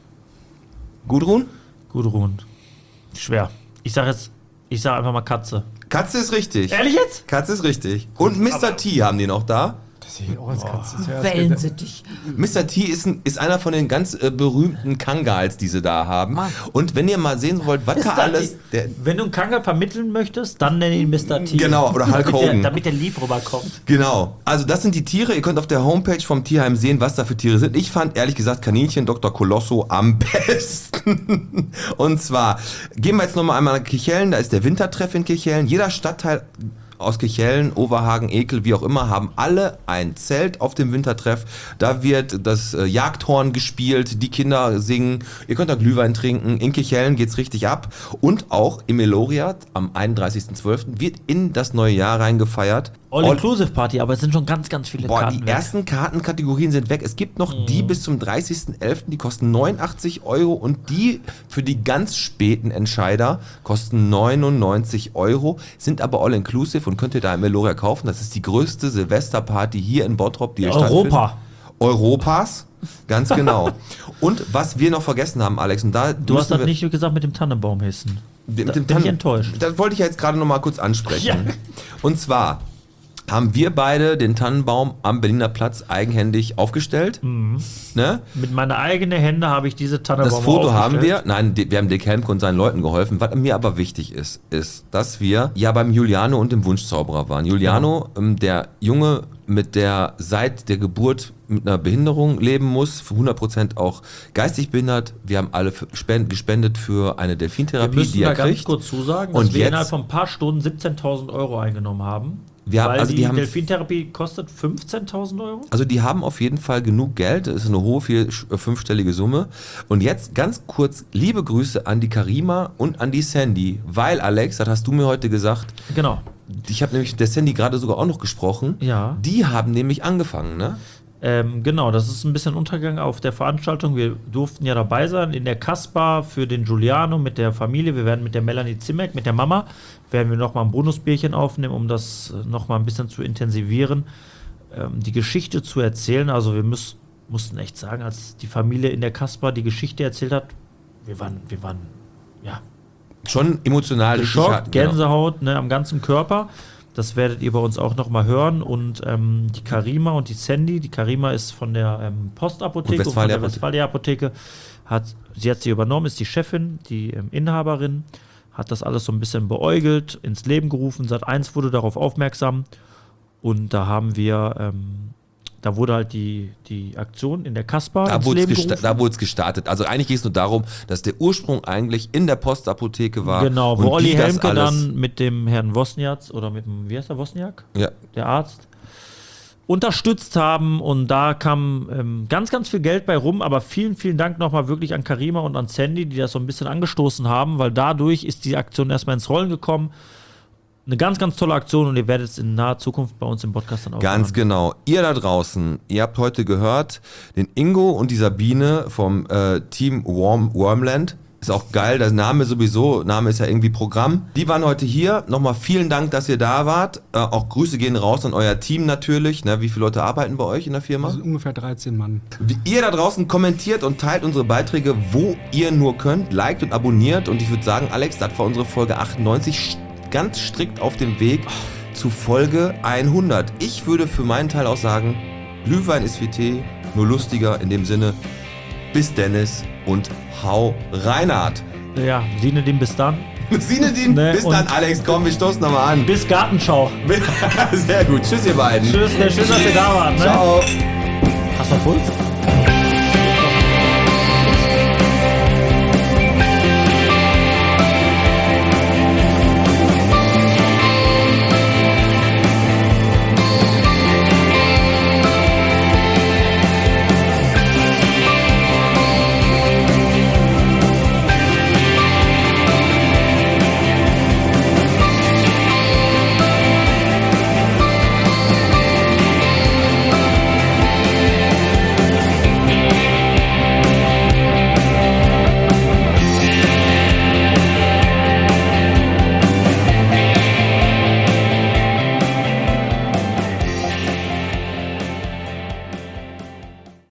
[SPEAKER 1] Gudrun?
[SPEAKER 2] Gudrun. Schwer. Ich sag einfach mal Katze.
[SPEAKER 1] Katze ist richtig.
[SPEAKER 2] Ehrlich jetzt?
[SPEAKER 1] Katze ist richtig. Und Mr. T haben die noch da.
[SPEAKER 5] Das sehe ich auch als Katze.
[SPEAKER 4] Wellensittich.
[SPEAKER 1] Mr. T ist einer von den ganz berühmten Kangals, die sie da haben. Und wenn ihr mal sehen wollt, was da alles...
[SPEAKER 2] Wenn du einen Kangal vermitteln möchtest, dann nenn ihn Mr. T.
[SPEAKER 1] Genau, oder Hulk Hogan.
[SPEAKER 2] Damit der lieb rüberkommt.
[SPEAKER 1] Genau. Also das sind die Tiere. Ihr könnt auf der Homepage vom Tierheim sehen, was da für Tiere sind. Ich fand ehrlich gesagt Kaninchen Dr. Colosso am besten. Und zwar gehen wir jetzt nochmal einmal nach Kirchhellen. Da ist der Wintertreff in Kirchhellen. Jeder Stadtteil aus Kirchhellen, Overhagen, Ekel, wie auch immer, haben alle ein Zelt auf dem Wintertreff. Da wird das Jagdhorn gespielt, die Kinder singen, ihr könnt da Glühwein trinken. In Kirchhellen geht's richtig ab. Und auch im Meloria am 31.12. wird in das neue Jahr reingefeiert.
[SPEAKER 2] All-Inclusive-Party, aber es sind schon ganz, ganz viele Karten
[SPEAKER 1] Die
[SPEAKER 2] weg.
[SPEAKER 1] ersten Kartenkategorien sind weg. Es gibt noch die bis zum 30.11., die kosten 89 € und die für die ganz späten Entscheider kosten 99 €, sind aber all-inclusive und könnt ihr da im Meloria kaufen. Das ist die größte Silvesterparty hier in Bottrop, die hier
[SPEAKER 2] Europa.
[SPEAKER 1] Europas, ganz genau. Und was wir noch vergessen haben, Alex, und da
[SPEAKER 2] Du hast das nicht gesagt mit dem Tannenbaum hissen.
[SPEAKER 1] mit
[SPEAKER 2] Da
[SPEAKER 1] dem
[SPEAKER 2] bin ich enttäuscht.
[SPEAKER 1] Das wollte ich ja jetzt gerade noch mal kurz ansprechen.
[SPEAKER 2] Ja.
[SPEAKER 1] Und zwar haben wir beide den Tannenbaum am Berliner Platz eigenhändig aufgestellt. Ne?
[SPEAKER 2] Mit meinen eigenen Händen habe ich diese Tannenbaum
[SPEAKER 1] Das Foto haben
[SPEAKER 2] aufgestellt.
[SPEAKER 1] wir. Nein, wir haben Dick Helmke und seinen Leuten geholfen. Was mir aber wichtig ist, dass wir ja beim Juliano und dem Wunschzauberer waren. Juliano, der Junge, der seit der Geburt mit einer Behinderung leben muss, für 100% auch geistig behindert. Wir haben alle gespendet für eine
[SPEAKER 2] Wir
[SPEAKER 1] Delfintherapie,
[SPEAKER 2] müssen
[SPEAKER 1] die
[SPEAKER 2] da
[SPEAKER 1] er
[SPEAKER 2] ganz
[SPEAKER 1] kriegt.
[SPEAKER 2] kurz zusagen, dass
[SPEAKER 1] Und
[SPEAKER 2] wir
[SPEAKER 1] jetzt-
[SPEAKER 2] innerhalb von ein paar Stunden 17.000 Euro eingenommen haben.
[SPEAKER 1] Wir haben-
[SPEAKER 2] weil
[SPEAKER 1] also
[SPEAKER 2] die
[SPEAKER 1] die haben-
[SPEAKER 2] Delfintherapie kostet 15.000 Euro.
[SPEAKER 1] Also die haben auf jeden Fall genug Geld, das ist eine hohe, fünfstellige Summe. Und jetzt ganz kurz liebe Grüße an die Karima und an die Sandy, weil Alex, das hast du mir heute gesagt,
[SPEAKER 2] Genau.
[SPEAKER 1] ich habe nämlich mit der Sandy gerade sogar auch noch gesprochen,
[SPEAKER 2] Ja.
[SPEAKER 1] die haben nämlich angefangen, ne?
[SPEAKER 2] Genau, das ist ein bisschen untergegangen auf der Veranstaltung. Wir durften ja dabei sein in der Kasper für den Giuliano mit der Familie. Wir werden mit der Melanie Zimmeck, mit der Mama, werden wir nochmal ein Bonusbierchen aufnehmen, um das nochmal ein bisschen zu intensivieren, die Geschichte zu erzählen. Also wir mussten echt sagen, als die Familie in der Kasper die Geschichte erzählt hat, wir waren ja,
[SPEAKER 1] Schon emotional richtig
[SPEAKER 2] geschockt,
[SPEAKER 1] hart, genau.
[SPEAKER 2] Gänsehaut, ne, am ganzen Körper. Das werdet ihr bei uns auch nochmal hören. Und die Karima und die Sandy, die Karima ist von der Postapotheke
[SPEAKER 1] Und
[SPEAKER 2] und von der
[SPEAKER 1] Westfalia
[SPEAKER 2] Westfalia-Apotheke. Sie hat sie übernommen, ist die Chefin, die Inhaberin, hat das alles so ein bisschen beäugelt, ins Leben gerufen. Sat.1 wurde darauf aufmerksam. Und da haben wir, da wurde halt die Aktion in der Kasper
[SPEAKER 1] Da
[SPEAKER 2] ins
[SPEAKER 1] wurde
[SPEAKER 2] Leben gerufen.
[SPEAKER 1] es gestartet. Also eigentlich geht es nur darum, dass der Ursprung eigentlich in der Postapotheke war.
[SPEAKER 2] Genau,
[SPEAKER 1] und
[SPEAKER 2] wo Olli
[SPEAKER 1] die das
[SPEAKER 2] Helmke
[SPEAKER 1] alles-
[SPEAKER 2] dann mit dem Herrn Wozniak oder mit dem, wie heißt der, Wozniak?
[SPEAKER 1] Ja,
[SPEAKER 2] Der Arzt, unterstützt haben und da kam ganz, ganz viel Geld bei rum, aber vielen, vielen Dank nochmal wirklich an Karima und an Sandy, die das so ein bisschen angestoßen haben, weil dadurch ist die Aktion erstmal ins Rollen gekommen. Eine ganz, ganz tolle Aktion und ihr werdet es in naher Zukunft bei uns im Podcast dann auch
[SPEAKER 1] ganz
[SPEAKER 2] hören.
[SPEAKER 1] genau. Ihr da draußen, ihr habt heute gehört, den Ingo und die Sabine vom Team Wormland. Ist auch geil, der Name sowieso, Name ist ja irgendwie Programm. Die waren heute hier. Nochmal vielen Dank, dass ihr da wart. Auch Grüße gehen raus an euer Team natürlich. Ne, wie viele Leute arbeiten bei euch in der Firma?
[SPEAKER 5] Also ungefähr 13 Mann.
[SPEAKER 1] Wie ihr da draußen kommentiert und teilt unsere Beiträge, wo ihr nur könnt. Liked und abonniert. Und ich würde sagen, Alex, das war unsere Folge 98. Ganz strikt auf dem Weg zu Folge 100. Ich würde für meinen Teil auch sagen, Glühwein ist wie Tee, nur lustiger in dem Sinne. Bis Dennis und hau Reinhard.
[SPEAKER 2] Ja, Sinedin, bis dann.
[SPEAKER 1] Sinedin,
[SPEAKER 2] Ne,
[SPEAKER 1] bis
[SPEAKER 2] und-
[SPEAKER 1] dann Alex, komm, wir stoßen nochmal an.
[SPEAKER 2] Bis Gartenschau.
[SPEAKER 1] Sehr gut, tschüss ihr beiden.
[SPEAKER 2] Tschüss, dass ihr da wart. Ne?
[SPEAKER 1] Ciao.
[SPEAKER 2] Hast du Puls?